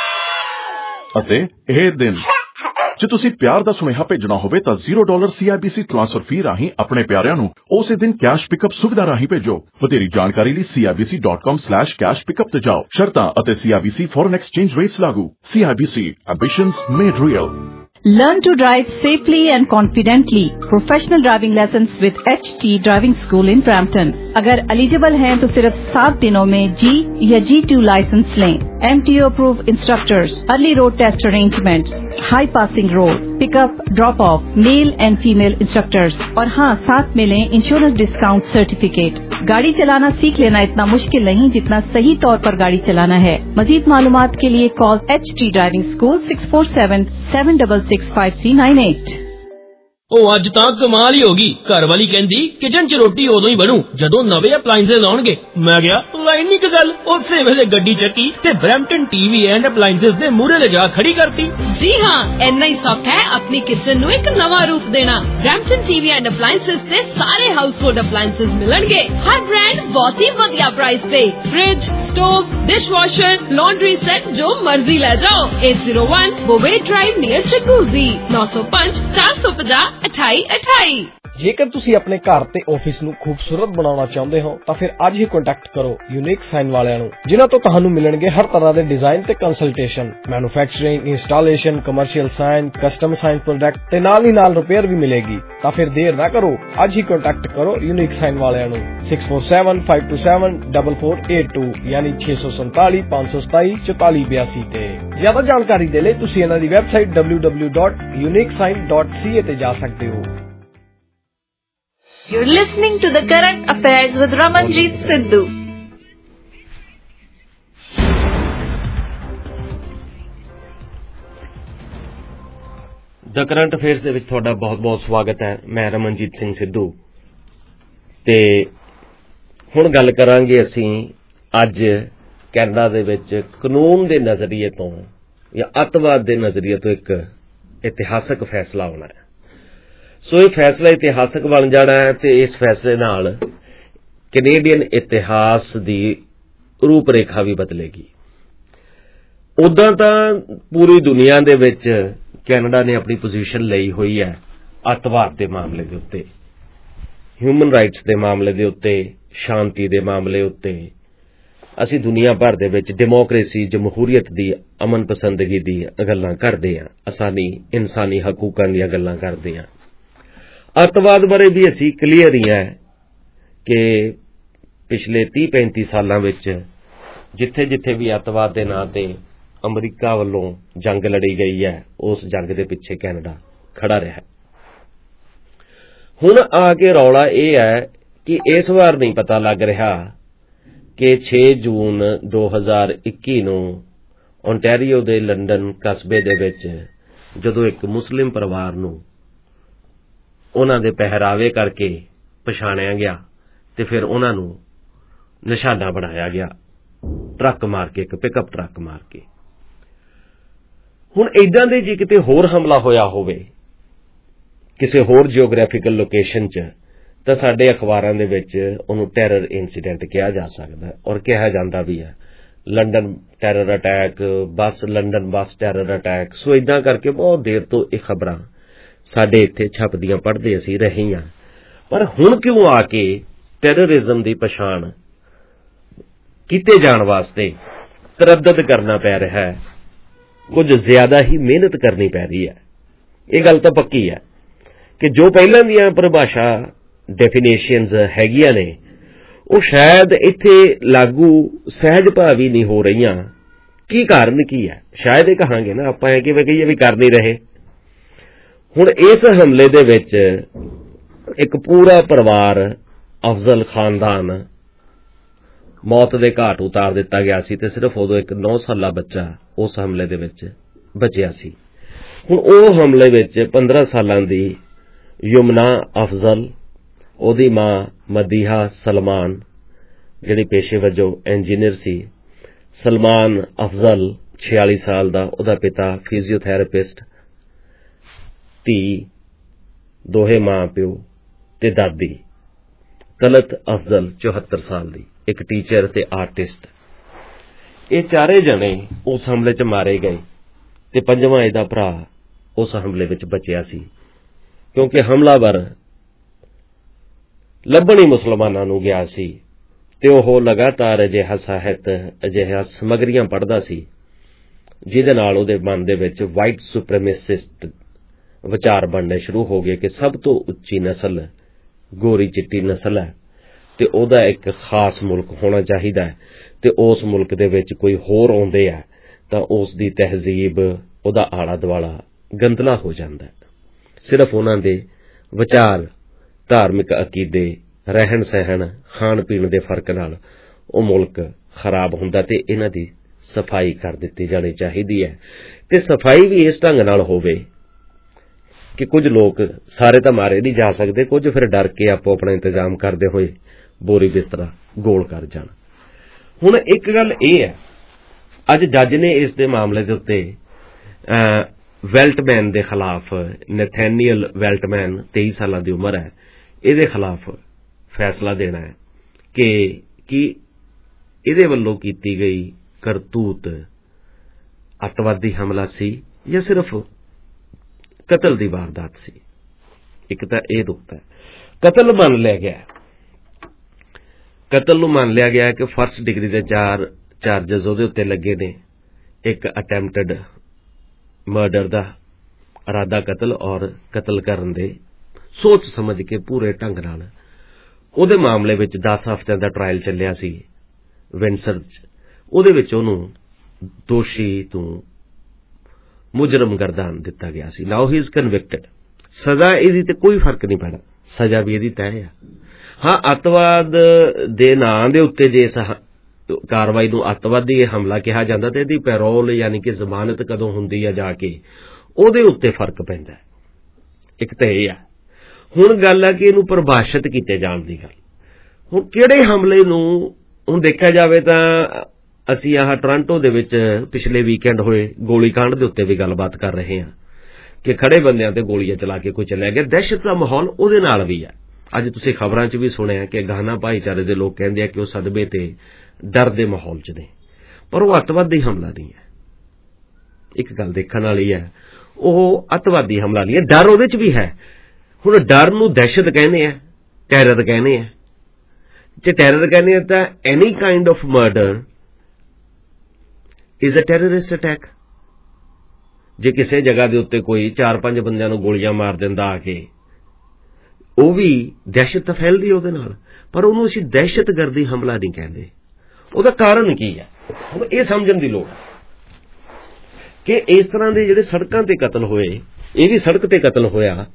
Speaker 14: ਅਤੇ ਇਹ ਦਿਨ। ਜੇ ਤੁਸੀਂ ਪਿਆਰ ਦਾ ਸੁਨੇਹਾ ਭੇਜਣਾ ਹੋਵੇ ਤਾਂ zero dollar CIBC transfer fee ਰਾਹੀਂ ਆਪਣੇ ਪਿਆਰਿਆਂ ਨੂੰ ਉਸੇ ਦਿਨ ਕੈਸ਼ ਪਿਕਅਪ ਸੁਵਿਧਾ ਰਾਹੀਂ ਭੇਜੋ। ਵਧੇਰੀ ਜਾਣਕਾਰੀ ਲਈ C I B C dot com slash cash pickup ਤੇ ਜਾਓ। ਸ਼ਰਤਾਂ ਅਤੇ ਸੀਆਈਬੀਸੀ ਫੋਰਨ ਐਕਸਚੇਂਜ ਰੇਟਸ ਲਾਗੂ। CIBC ambitions made real।
Speaker 15: Learn to drive safely and confidently. Professional driving lessons with H T Driving School in Brampton. अगर eligible हैं तो सिर्फ सात दिनों में जी या जी टू लाइसेंस लें। M T O approved instructors, early road test arrangements, high passing road, pickup, drop off, male and female instructors और हाँ साथ में लें इंश्योरेंस डिस्काउंट सर्टिफिकेट। गाड़ी चलाना सीख लेना इतना मुश्किल नहीं जितना सही तौर पर गाड़ी चलाना है। मजीद मालूमात के लिए call H T Driving School six four seven seven six six five three nine eight।
Speaker 2: ਉਹ ਅੱਜ ਤਾਂ ਕਮਾਲ ਹੀ ਹੋ ਗਈ। ਘਰ ਵਾਲੀ ਕਹਿੰਦੀ ਕਿਚਨ 'ਚ ਰੋਟੀ ਉਦੋਂ ਹੀ ਬਣੂ ਜਦੋਂ ਨਵੇਂ ਅਪਲਾਈਐਂਸਸ ਆਉਣਗੇ। ਮੈਂ ਕਿਹਾ ਲਾਈਨ ਨਹੀਂ ਕਿ ਗੱਲ। ਉਸੇ ਵੇਲੇ ਗੱਡੀ ਚੱਕੀ ਤੇ ਬ੍ਰੈਂਪਟਨ ਟੀਵੀ ਐਂਡ ਅਪਲਾਈਐਂਸਸ ਦੇ ਮੂਹਰੇ ਲਿਜਾ ਖੜੀ ਕਰਤੀ।
Speaker 3: ਜੀ ਹਾਂ, ਇੰਨਾ ਹੀ ਸੌਖਾ ਹੈ ਆਪਣੀ ਕਿਚਨ ਨੂੰ ਇੱਕ ਨਵਾਂ ਰੂਪ ਦੇਣਾ। ਬ੍ਰੈਂਪਟਨ ਟੀਵੀ ਐਂਡ ਅਪਲਾਈਐਂਸਸ ਤੇ ਸਾਰੇ ਹਾਊਸਹੋਲਡ ਅਪਲਾਈਐਂਸਸ ਮਿਲਣਗੇ ਹਰ ਬ੍ਰਾਂਡ ਬਹੁਤ ਹੀ ਵਧੀਆ ਪ੍ਰਾਈਸ ਤੇ। Fridge, stove, dishwasher, laundry set ਜੋ ਮਰਜ਼ੀ ਲੈ ਜਾਓ। eight zero one ਬੋਵੇ Drive near Chinguacousy nine oh five four five zero ਅਠਾਈ ਅਠਾਈ।
Speaker 5: ਜੇਕਰ ਤੁਸੀਂ ਆਪਣੇ ਘਰ ਤੇ ਆਫਿਸ ਨੂੰ ਖੂਬਸੂਰਤ ਬਣਾਉਣਾ ਚਾਹੁੰਦੇ ਹੋ ਤਾਂ ਫਿਰ ਅੱਜ ਹੀ ਕੰਟੈਕਟ ਕਰੋ ਯੂਨੀਕ ਸਾਈਨ ਵਾਲਿਆਂ ਨੂੰ, ਜਿਨ੍ਹਾਂ ਤੋਂ ਤੁਹਾਨੂੰ ਮਿਲਣਗੇ ਹਰ ਤਰ੍ਹਾਂ ਦੇ ਡਿਜ਼ਾਈਨ ਤੇ consultation, manufacturing, installation, commercial sign, custom sign product ਤੇ ਨਾਲ ਹੀ ਨਾਲ ਰਿਪੇਅਰ ਵੀ ਮਿਲੇਗੀ। ਤਾਂ ਫਿਰ ਦੇਰ ਨਾ ਕਰੋ, ਅੱਜ ਹੀ ਕੰਟੈਕਟ ਕਰੋ ਯੂਨੀਕ ਸਾਈਨ ਵਾਲਿਆਂ ਨੂੰ six four seven five two seven four four eight two ਯਾਨੀ ਛੇ ਸੌ ਸੰਤਾਲੀ ਪੰਜ ਸੌ ਸਤਾਈ ਚੁਤਾਲੀ ਬਿਆਸੀ ਤੇ। ਜ਼ਿਆਦਾ ਜਾਣਕਾਰੀ ਦੇ ਲਈ ਤੁਸੀਂ ਇਹਨਾਂ ਦੀ website w w w dot unique sign dot c a ਤੇ ਜਾ ਸਕਦੇ ਹੋ।
Speaker 7: You're listening to the Current Affairs with Ramanjeet Sidhu.
Speaker 1: The current affairs ਦੇ ਵਿੱਚ ਤੁਹਾਡਾ ਬਹੁਤ-ਬਹੁਤ ਸਵਾਗਤ ਹੈ। ਮੈਂ ਰਮਨਜੀਤ ਸਿੰਘ ਸਿੱਧੂ ਤੇ ਹੁਣ ਗੱਲ ਕਰਾਂਗੇ ਅਸੀਂ ਅੱਜ ਕੈਨੇਡਾ ਦੇ ਵਿੱਚ ਕਾਨੂੰਨ ਦੇ ਨਜ਼ਰੀਏ ਤੋਂ ਜਾਂ ਅੱਤਵਾਦ ਦੇ ਨਜ਼ਰੀਏ ਤੋਂ ਇੱਕ ਇਤਿਹਾਸਕ ਫੈਸਲਾ ਹੋਣਾ ਹੈ। ਸੋ ਇਹ ਫੈਸਲਾ ਇਤਿਹਾਸਕ ਬਣ ਜਾਣਾ ਹੈ ਤੇ ਇਸ ਫੈਸਲੇ ਨਾਲ ਕੈਨੇਡੀਅਨ ਇਤਿਹਾਸ ਦੀ ਰੂਪ ਰੇਖਾ ਵੀ ਬਦਲੇਗੀ। ਉਦਾਂ ਤਾਂ ਪੂਰੀ ਦੁਨੀਆ ਦੇ ਵਿੱਚ ਕੈਨੇਡਾ ਨੇ ਆਪਣੀ ਪੋਜੀਸ਼ਨ ਲਈ ਹੋਈ ਹੈ ਅੱਤਵਾਦ ਦੇ ਮਾਮਲੇ ਦੇ ਉੱਤੇ, ਹਿਊਮਨ ਰਾਈਟਸ ਦੇ ਮਾਮਲੇ ਦੇ ਉੱਤੇ, ਸ਼ਾਂਤੀ ਦੇ ਮਾਮਲੇ ਉੱਤੇ। ਅਸੀਂ ਦੁਨੀਆ ਭਰ ਦੇ ਵਿੱਚ ਡੈਮੋਕ੍ਰੇਸੀ, ਜਮਹੂਰੀਅਤ ਦੀ, ਅਮਨ ਪਸੰਦਗੀ ਦੀ ਗੱਲਾਂ ਕਰਦੇ ਹਾਂ, ਆਸਾਨੀ ਇਨਸਾਨੀ ਹਕੂਕਾਂ ਦੀਆਂ ਗੱਲਾਂ ਕਰਦੇ ਹਾਂ। ਅੱਤਵਾਦ ਬਾਰੇ ਵੀ ਅਸੀਂ ਕਲੀਅਰ ਹੀ ਹੈ ਕਿ ਪਿਛਲੇ ਤੀਹ ਪੈਂਤੀ ਸਾਲਾਂ ਵਿੱਚ ਜਿੱਥੇ ਜਿੱਥੇ ਵੀ ਅੱਤਵਾਦ ਦੇ ਨਾਂ ਤੇ ਅਮਰੀਕਾ ਵੱਲੋਂ ਜੰਗ ਲੜੀ ਗਈ ਹੈ, ਉਸ ਜੰਗ ਦੇ ਪਿੱਛੇ ਕੈਨੇਡਾ ਖੜਾ ਰਿਹਾ। ਹੁਣ ਆ ਕੇ ਰੌਲਾ ਇਹ ਹੈ ਕਿ ਇਸ ਵਾਰ ਨਹੀਂ ਪਤਾ ਲੱਗ ਰਿਹਾ ਕਿ ਛੇ ਜੂਨ ਦੋ ਹਜ਼ਾਰ ਇੱਕੀ ਨੂੰ ਓਨਟਾਰੀਓ ਦੇ ਲੰਡਨ ਕਸਬੇ ਦੇ ਵਿੱਚ ਜਦੋਂ ਇੱਕ ਮੁਸਲਿਮ ਪਰਿਵਾਰ ਨੂੰ ਉਹਨਾਂ ਦੇ ਪਹਿਰਾਵੇ ਕਰਕੇ ਪਛਾਣਿਆ ਗਿਆ ਤੇ ਫਿਰ ਉਹਨਾਂ ਨੂੰ ਨਿਸ਼ਾਨਾ ਬਣਾਇਆ ਗਿਆ ਟਰੱਕ ਮਾਰ ਕੇ, ਇੱਕ ਪਿਕਅਪ ਟਰੱਕ ਮਾਰ ਕੇ। ਹੁਣ ਏਦਾਂ ਦੇ ਜੇ ਕਿਤੇ ਹੋਰ ਹਮਲਾ ਹੋਇਆ ਹੋਵੇ ਕਿਸੇ ਹੋਰ ਜਿਓਗ੍ਰਾਫੀਕਲ ਲੋਕੇਸ਼ਨ 'ਚ ਤਾਂ ਸਾਡੇ ਅਖਬਾਰਾਂ ਦੇ ਵਿੱਚ ਉਹਨੂੰ ਟੈਰਰ ਇਨਸੀਡੈਂਟ ਕਿਹਾ ਜਾ ਸਕਦਾ ਔਰ ਕਿਹਾ ਜਾਂਦਾ ਵੀ ਹੈ। ਲੰਡਨ ਟੈਰਰ ਅਟੈਕ, ਬੱਸ ਲੰਡਨ ਬੱਸ ਟੈਰਰ ਅਟੈਕ। ਸੋ ਏਦਾਂ ਕਰਕੇ ਬਹੁਤ ਦੇਰ ਤੋਂ ਇਹ ਖਬਰਾਂ ਸਾਡੇ ਇੱਥੇ ਛਪਦੀਆਂ ਪੜ੍ਹਦੇ ਅਸੀਂ ਰਹੇ ਹਾਂ। ਪਰ ਹੁਣ ਕਿਉਂ ਆ ਕੇ ਟੈਰਰਿਜ਼ਮ ਦੀ ਪਛਾਣ ਕੀਤੇ ਜਾਣ ਵਾਸਤੇ ਤਰੱਦਦ ਕਰਨਾ ਪੈ ਰਿਹਾ ਹੈ, ਕੁਝ ਜ਼ਿਆਦਾ ਹੀ ਮਿਹਨਤ ਕਰਨੀ ਪੈ ਰਹੀ ਹੈ। ਇਹ ਗੱਲ ਤਾਂ ਪੱਕੀ ਹੈ ਕਿ ਜੋ ਪਹਿਲਾਂ ਦੀਆਂ ਪਰਿਭਾਸ਼ਾ ਡੈਫੀਨੇਸ਼ਨਸ ਹੈਗੀਆਂ ਨੇ ਉਹ ਸ਼ਾਇਦ ਇੱਥੇ ਲਾਗੂ ਸਹਿਜ ਭਾਵੀ ਨਹੀਂ ਹੋ ਰਹੀਆਂ। ਕੀ ਕਾਰਨ ਕੀ ਹੈ? ਸ਼ਾਇਦ ਇਹ ਕਹਾਂਗੇ ਨਾ ਆਪਾਂ ਇਹ ਕਿਵੇਂ ਕਹੀਏ ਵੀ ਕਰ ਨਹੀਂ ਰਹੇ। ਹੁਣ ਇਸ ਹਮਲੇ ਦੇ ਵਿੱਚ ਇੱਕ ਪੂਰਾ ਪਰਿਵਾਰ ਅਫਜ਼ਲ ਖਾਨਦਾਨ ਮੌਤ ਦੇ ਘਾਟ ਉਤਾਰ ਦਿੱਤਾ ਗਿਆ ਸੀ ਤੇ ਸਿਰਫ ਉਦੋਂ ਇੱਕ ਨੌ ਸਾਲਾ ਬੱਚਾ ਉਸ ਹਮਲੇ ਦੇ ਵਿੱਚ ਬਚਿਆ ਸੀ। ਹੁਣ ਉਹ ਹਮਲੇ ਵਿੱਚ ਪੰਦਰਾਂ ਸਾਲਾਂ ਦੀ ਯੁਮਨਾ ਅਫਜ਼ਲ, ਉਹਦੀ ਮਾਂ ਮਦੀਹਾ ਸਲਮਾਨ ਜਿਹੜੀ ਪੇਸ਼ੇ ਵਜੋਂ ਇੰਜੀਨੀਅਰ ਸੀ, ਸਲਮਾਨ ਅਫਜ਼ਲ ਛਿਆਲੀ ਸਾਲ ਦਾ, ਉਹਦਾ ਪਿਤਾ ਫਿਜ਼ੀਓਥੈਰੇਪਿਸਟ, ਧੀ, ਦੋਹੇ ਮਾਂ ਪਿਓ ਤੇ ਦਾਦੀ ਤਲਤ ਅਫਜ਼ਲ ਚੌਹੱਤਰ ਸਾਲ ਦੀ, ਇੱਕ ਟੀਚਰ ਤੇ ਆਰਟਿਸਟ। ਇਹ ਚਾਰੇ ਜਣੇ ਉਸ ਹਮਲੇ 'ਚ ਮਾਰੇ ਗਏ ਤੇ ਪੰਜਵਾਂ ਇਹਦਾ ਭਰਾ ਉਸ ਹਮਲੇ ਵਿੱਚ ਬਚਿਆ ਸੀ, ਕਿਉਂਕਿ ਹਮਲਾਵਰ ਲੱਭਣ ਹੀ ਮੁਸਲਮਾਨਾਂ ਨੂੰ ਗਿਆ ਸੀ ਤੇ ਉਹ ਲਗਾਤਾਰ ਅਜਿਹਾ ਸਾਹਿਤ, ਅਜਿਹਾ ਸਮੱਗਰੀਆਂ ਪੜ੍ਹਦਾ ਸੀ ਜਿਹਦੇ ਨਾਲ ਉਹਦੇ ਮਨ ਦੇ ਵਿੱਚ ਵਾਈਟ ਸੁਪਰੀਮੇਸਿਸਟ ਵਿਚਾਰ ਬਣਨੇ ਸ਼ੁਰੂ ਹੋ ਗਏ ਕਿ ਸਭ ਤੋਂ ਉੱਚੀ ਨਸਲ ਗੋਰੀ ਚਿੱਟੀ ਨਸਲ ਹੈ ਤੇ ਉਹਦਾ ਇੱਕ ਖਾਸ ਮੁਲਕ ਹੋਣਾ ਚਾਹੀਦਾ ਹੈ ਤੇ ਉਸ ਮੁਲਕ ਦੇ ਵਿੱਚ ਕੋਈ ਹੋਰ ਆਉਂਦੇ ਆ ਤਾਂ ਉਸ ਦੀ ਤਹਿਜ਼ੀਬ, ਉਹਦਾ ਆਲਾ ਦੁਆਲਾ ਗੰਦਲਾ ਹੋ ਜਾਂਦਾ। ਸਿਰਫ ਉਹਨਾਂ ਦੇ ਵਿਚਾਰ, ਧਾਰਮਿਕ ਅਕੀਦੇ, ਰਹਿਣ ਸਹਿਣ, ਖਾਣ ਪੀਣ ਦੇ ਫਰਕ ਨਾਲ ਉਹ ਮੁਲਕ ਖਰਾਬ ਹੁੰਦਾ ਤੇ ਇਹਨਾਂ ਦੀ ਸਫਾਈ ਕਰ ਦਿੱਤੀ ਜਾਣੀ ਚਾਹੀਦੀ ਹੈ। ਤੇ ਸਫਾਈ ਵੀ ਇਸ ਢੰਗ ਨਾਲ ਹੋਵੇ ਕਿ ਕੁਝ ਲੋਕ ਸਾਰੇ ਤਾਂ ਮਾਰੇ ਨਹੀਂ ਜਾ ਸਕਦੇ, ਕੁਝ ਫਿਰ ਡਰ ਕੇ ਆਪੋ ਆਪਣਾ ਇੰਤਜ਼ਾਮ ਕਰਦੇ ਹੋਏ ਬੋਰੀ ਬਿਸਤਰਾ ਗੋਲ ਕਰ ਜਾਣ। ਹੁਣ ਇੱਕ ਗੱਲ ਇਹ ਹੈ, ਅੱਜ ਜੱਜ ਨੇ ਇਸ ਦੇ ਮਾਮਲੇ ਦੇ ਉੱਤੇ ਵੈਲਟਮੈਨ ਦੇ ਖਿਲਾਫ, ਨੈਥੈਨੀਅਲ ਵੈਲਟਮੈਨ ਤੇਈ ਸਾਲਾਂ ਦੀ ਉਮਰ ਹੈ, ਇਹਦੇ ਖਿਲਾਫ ਫੈਸਲਾ ਦੇਣਾ ਹੈ ਕਿ ਕੀ ਇਹਦੇ ਵੱਲੋਂ ਕੀਤੀ ਗਈ ਕਰਤੂਤ ਅੱਤਵਾਦੀ ਹਮਲਾ ਸੀ ਜਾਂ ਸਿਰਫ ਕਤਲ ਦੀ ਵਾਰਦਾਤ ਸੀ। ਇੱਕ ਤਾਂ ਇਹ ਨੁਕਤਾ ਹੈ। ਕਤਲ ਮੰਨ ਲਿਆ ਗਿਆ, ਕਤਲ ਨੂੰ ਮੰਨ ਲਿਆ ਗਿਆ ਕਿ ਫਰਸਟ ਡਿਗਰੀ ਦੇ ਚਾਰ ਚਾਰਜਸ ਉਹਦੇ ਉੱਤੇ ਲੱਗੇ ਨੇ। ਇੱਕ ਅਟੈਂਪਟਡ ਮਰਡਰ ਦਾ ਇਰਾਦਾ ਕਤਲ ਔਰ ਕਤਲ ਕਰਨ ਦੇ ਸੋਚ ਸਮਝ ਕੇ ਪੂਰੇ ਢੰਗ ਨਾਲ। ਉਹਦੇ ਮਾਮਲੇ ਵਿੱਚ ਦਸ ਹਫ਼ਤਿਆਂ ਦਾ ਟਰਾਇਲ ਚੱਲਿਆ ਸੀ ਵਿੰਸਰ 'ਚ। ਉਹਦੇ ਵਿੱਚ ਉਹਨੂੰ ਦੋਸ਼ੀ ਤੋਂ ਮੁਜਰਮ ਗਰਦਾਨ ਦਿੱਤਾ ਗਿਆ ਸੀ। ਨਾਓ ਹੀ ਇਜ਼ ਕਨਵਿਕਟਡ। ਸਜ਼ਾ ਇਹਦੀ ਤੇ ਕੋਈ ਫਰਕ ਨਹੀਂ ਪੈਣਾ, ਸਜ਼ਾ ਵੀ ਇਹਦੀ ਤੈਅ ਆ। ਹਾਂ, ਅੱਤਵਾਦ ਦੇ ਨਾਂ ਦੇ ਉੱਤੇ ਜੇ ਇਸ ਕਾਰਵਾਈ ਨੂੰ ਅੱਤਵਾਦੀ ਹਮਲਾ ਕਿਹਾ ਜਾਂਦਾ ਤੇ ਇਹਦੀ ਪੈਰੋਲ ਯਾਨੀ ਕਿ ਜ਼ਮਾਨਤ ਕਦੋਂ ਹੁੰਦੀ ਹੈ ਜਾ ਕੇ, ਉਹਦੇ ਉੱਤੇ ਫਰਕ ਪੈਂਦਾ। ਇੱਕ ਤਾਂ ਇਹ ਆ। ਹੁਣ ਗੱਲ ਹੈ ਕਿ ਇਹਨੂੰ ਪਰਿਭਾਸ਼ਿਤ ਕੀਤੇ ਜਾਣ ਦੀ ਗੱਲ। ਹੁਣ ਕਿਹੜੇ ਹਮਲੇ ਨੂੰ, ਹੁਣ ਦੇਖਿਆ ਜਾਵੇ ਤਾਂ ਅਸੀਂ ਆਹ ਟੋਰਾਂਟੋ ਦੇ ਵਿੱਚ ਪਿਛਲੇ ਵੀਕਐਂਡ ਹੋਏ ਗੋਲੀਕਾਂਡ ਦੇ ਉੱਤੇ ਵੀ ਗੱਲਬਾਤ ਕਰ ਰਹੇ ਹਾਂ ਕਿ ਖੜੇ ਬੰਦਿਆਂ ਤੇ ਗੋਲੀਆਂ ਚਲਾ ਕੇ ਕੋਈ ਚਲਿਆ ਗਿਆ। ਦਹਿਸ਼ਤ ਦਾ ਮਾਹੌਲ ਉਹਦੇ ਨਾਲ ਵੀ ਹੈ। ਅੱਜ ਤੁਸੀਂ ਖਬਰਾਂ 'ਚ ਵੀ ਸੁਣਿਆ ਕਿ ਗਾਨਾ ਭਾਈਚਾਰੇ ਦੇ ਲੋਕ ਕਹਿੰਦੇ ਆ ਕਿ ਉਹ ਸਦਮੇ ਤੇ ਡਰ ਦੇ ਮਾਹੌਲ 'ਚ ਨੇ, ਪਰ ਉਹ ਅੱਤਵਾਦੀ ਹਮਲਾ ਨਹੀਂ ਹੈ। ਇੱਕ ਗੱਲ ਦੇਖਣ ਵਾਲੀ ਹੈ, ਉਹ ਅੱਤਵਾਦੀ ਹਮਲਾ ਨਹੀਂ ਹੈ, ਡਰ ਉਹਦੇ 'ਚ ਵੀ ਹੈ। ਹੁਣ ਡਰ ਨੂੰ ਦਹਿਸ਼ਤ ਕਹਿੰਦੇ ਆ, ਟੈਰਰ ਕਹਿੰਦੇ ਆ। ਜੇ ਟੈਰਰ ਕਹਿੰਦੇ ਆ ਤਾਂ any kind of murder is a terrorist attack. ਜੇ ਕਿਸੇ ਜਗ੍ਹਾ ਦੇ ਉੱਤੇ ਕੋਈ ਚਾਰ ਪੰਜ ਬੰਦਿਆਂ ਨੂੰ ਗੋਲੀਆਂ ਮਾਰ ਦਿੰਦਾ ਆ ਕੇ, ਉਹ ਵੀ ਦਹਿਸ਼ਤ ਤਾਂ ਫੈਲਦੀ ਉਹਦੇ ਨਾਲ, ਪਰ ਉਹਨੂੰ ਅਸੀਂ ਦਹਿਸ਼ਤਗਰਦੀ ਹਮਲਾ ਨਹੀਂ ਕਹਿੰਦੇ। ਉਹਦਾ ਕਾਰਨ ਕੀ ਹੈ? ਹੁਣ ਇਹ ਸਮਝਣ ਦੀ ਲੋੜ ਹੈ ਕਿ ਇਸ ਤਰ੍ਹਾਂ ਦੇ ਜਿਹੜੇ ਸੜਕਾਂ ਤੇ ਕਤਲ ਹੋਏ, ਇਹ ਵੀ ਸੜਕ ਤੇ ਕਤਲ ਹੋਇਆ,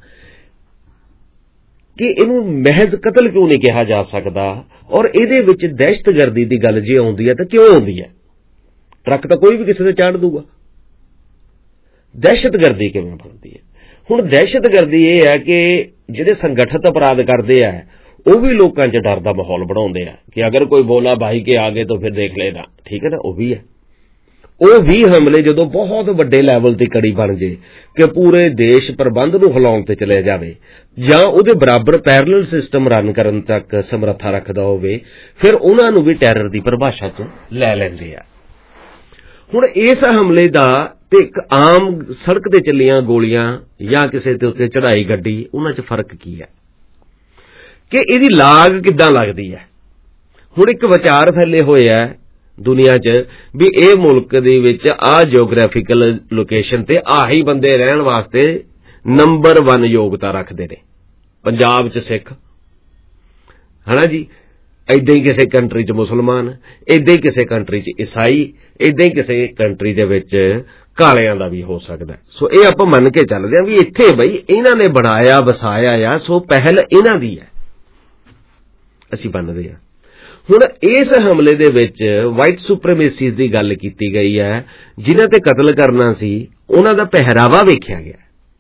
Speaker 1: ਕਿ ਇਹਨੂੰ ਮਹਿਜ਼ ਕਤਲ ਕਿਉਂ ਨਹੀਂ ਕਿਹਾ ਜਾ ਸਕਦਾ? ਔਰ ਇਹਦੇ ਵਿੱਚ ਦਹਿਸ਼ਤਗਰਦੀ ਦੀ ਗੱਲ ਜੇ ਆਉਂਦੀ ਹੈ ਤਾਂ ਕਿਉਂ ਆਉਂਦੀ ਹੈ? ਟਰੱਕ ਤਾਂ ਕੋਈ ਵੀ ਕਿਸੇ ਤੇ ਚਾੜ ਦੂਗਾ, ਦਹਿਸ਼ਤਗਰਦੀ ਕਿਵੇਂ ਬਣਦੀ ਹੈ? ਹੁਣ ਦਹਿਸ਼ਤਗਰਦੀ ਇਹ ਹੈ ਕਿ ਜਿਹੜੇ ਸੰਗਠਿਤ ਅਪਰਾਧ ਕਰਦੇ ਆ ਉਹ ਵੀ ਲੋਕਾਂ 'ਚ ਡਰ ਦਾ ਮਾਹੌਲ ਬਣਾਉਂਦੇ ਆ ਕਿ ਅਗਰ ਕੋਈ ਬੋਲਾ ਭਾਈ ਕੇ ਆਗੇ ਤਾਂ ਫਿਰ ਦੇਖ ਲੈਣਾ, ਠੀਕ ਹੈ ਨਾ। ਉਹ ਵੀ ਹੈ। ਉਹ ਵੀ ਹਮਲੇ ਜਦੋਂ ਬਹੁਤ ਵੱਡੇ ਲੈਵਲ ਤੇ ਕੜੀ ਬਣ ਜੇ ਕਿ ਪੂਰੇ ਦੇਸ਼ ਪ੍ਰਬੰਧ ਨੂੰ ਹਿਲਾਉਣ ਤੇ ਚਲੇ ਜਾਵੇ ਜਾਂ ਉਹਦੇ ਬਰਾਬਰ ਪੈਰਲਲ ਸਿਸਟਮ ਰਨ ਕਰਨ ਤੱਕ ਸਮਰੱਥਾ ਰੱਖਦਾ ਹੋਵੇ, ਫਿਰ ਉਹਨਾਂ ਨੂੰ ਵੀ ਟੈਰਰ ਦੀ ਪਰਿਭਾਸ਼ਾ 'ਚ ਲੈ ਲੈਂਦੇ ਆ। ਹੁਣ ਇਸ ਹਮਲੇ ਦਾ
Speaker 16: ਤੇ ਇੱਕ ਆਮ ਸੜਕ ਤੇ ਚੱਲੀਆਂ ਗੋਲੀਆਂ ਜਾਂ ਕਿਸੇ ਦੇ ਉੱਤੇ ਚੜਾਈ ਗੱਡੀ, ਉਹਨਾਂ 'ਚ ਫਰਕ ਕੀ ਹੈ ਕਿ ਇਹਦੀ ਲਾਗ ਕਿੱਦਾਂ ਲੱਗਦੀ ਹੈ। ਹੁਣ ਇੱਕ ਵਿਚਾਰ ਫੈਲੇ ਹੋਏ ਆ ਦੁਨੀਆ 'ਚ ਵੀ ਇਹ ਮੁਲਕ ਦੇ ਵਿੱਚ ਆਹ ਜਿਓਗ੍ਰਾਫੀਕਲ ਲੋਕੇਸ਼ਨ ਤੇ ਆਹੀ ਬੰਦੇ ਰਹਿਣ ਵਾਸਤੇ ਨੰਬਰ ਵਨ ਯੋਗਤਾ ਰੱਖਦੇ ਨੇ। ਪੰਜਾਬ 'ਚ ਸਿੱਖ, ਹਨਾ ਜੀ, ਏਦਾਂ ਹੀ ਕਿਸੇ ਕੰਟਰੀ 'ਚ ਮੁਸਲਮਾਨ, ਏਦਾਂ ਹੀ ਕਿਸੇ ਕੰਟਰੀ 'ਚ ਈਸਾਈ, ਏਦਾਂ ਹੀ ਕਿਸੇ ਕੰਟਰੀ ਦੇ ਵਿੱਚ ਕਾਲਿਆਂ ਦਾ ਵੀ ਹੋ ਸਕਦਾ। ਸੋ ਇਹ ਆਪਾਂ ਮੰਨ ਕੇ ਚੱਲਦੇ ਹਾਂ ਵੀ ਇੱਥੇ ਬਈ ਇਹਨਾਂ ਨੇ ਬਣਾਇਆ ਵਸਾਇਆ ਆ, ਸੋ ਪਹਿਲ ਇਹਨਾਂ ਦੀ ਹੈ, ਅਸੀਂ ਮੰਨਦੇ ਹਾਂ। ਹੁਣ ਇਸ ਹਮਲੇ ਦੇ ਵਿੱਚ ਵਾਈਟ ਸੁਪਰੀਮੇਸੀਜ਼ ਦੀ ਗੱਲ ਕੀਤੀ ਗਈ ਹੈ, ਜਿਨ੍ਹਾਂ ਤੇ ਕਤਲ ਕਰਨਾ ਸੀ ਉਹਨਾਂ ਦਾ ਪਹਿਰਾਵਾ ਵੇਖਿਆ ਗਿਆ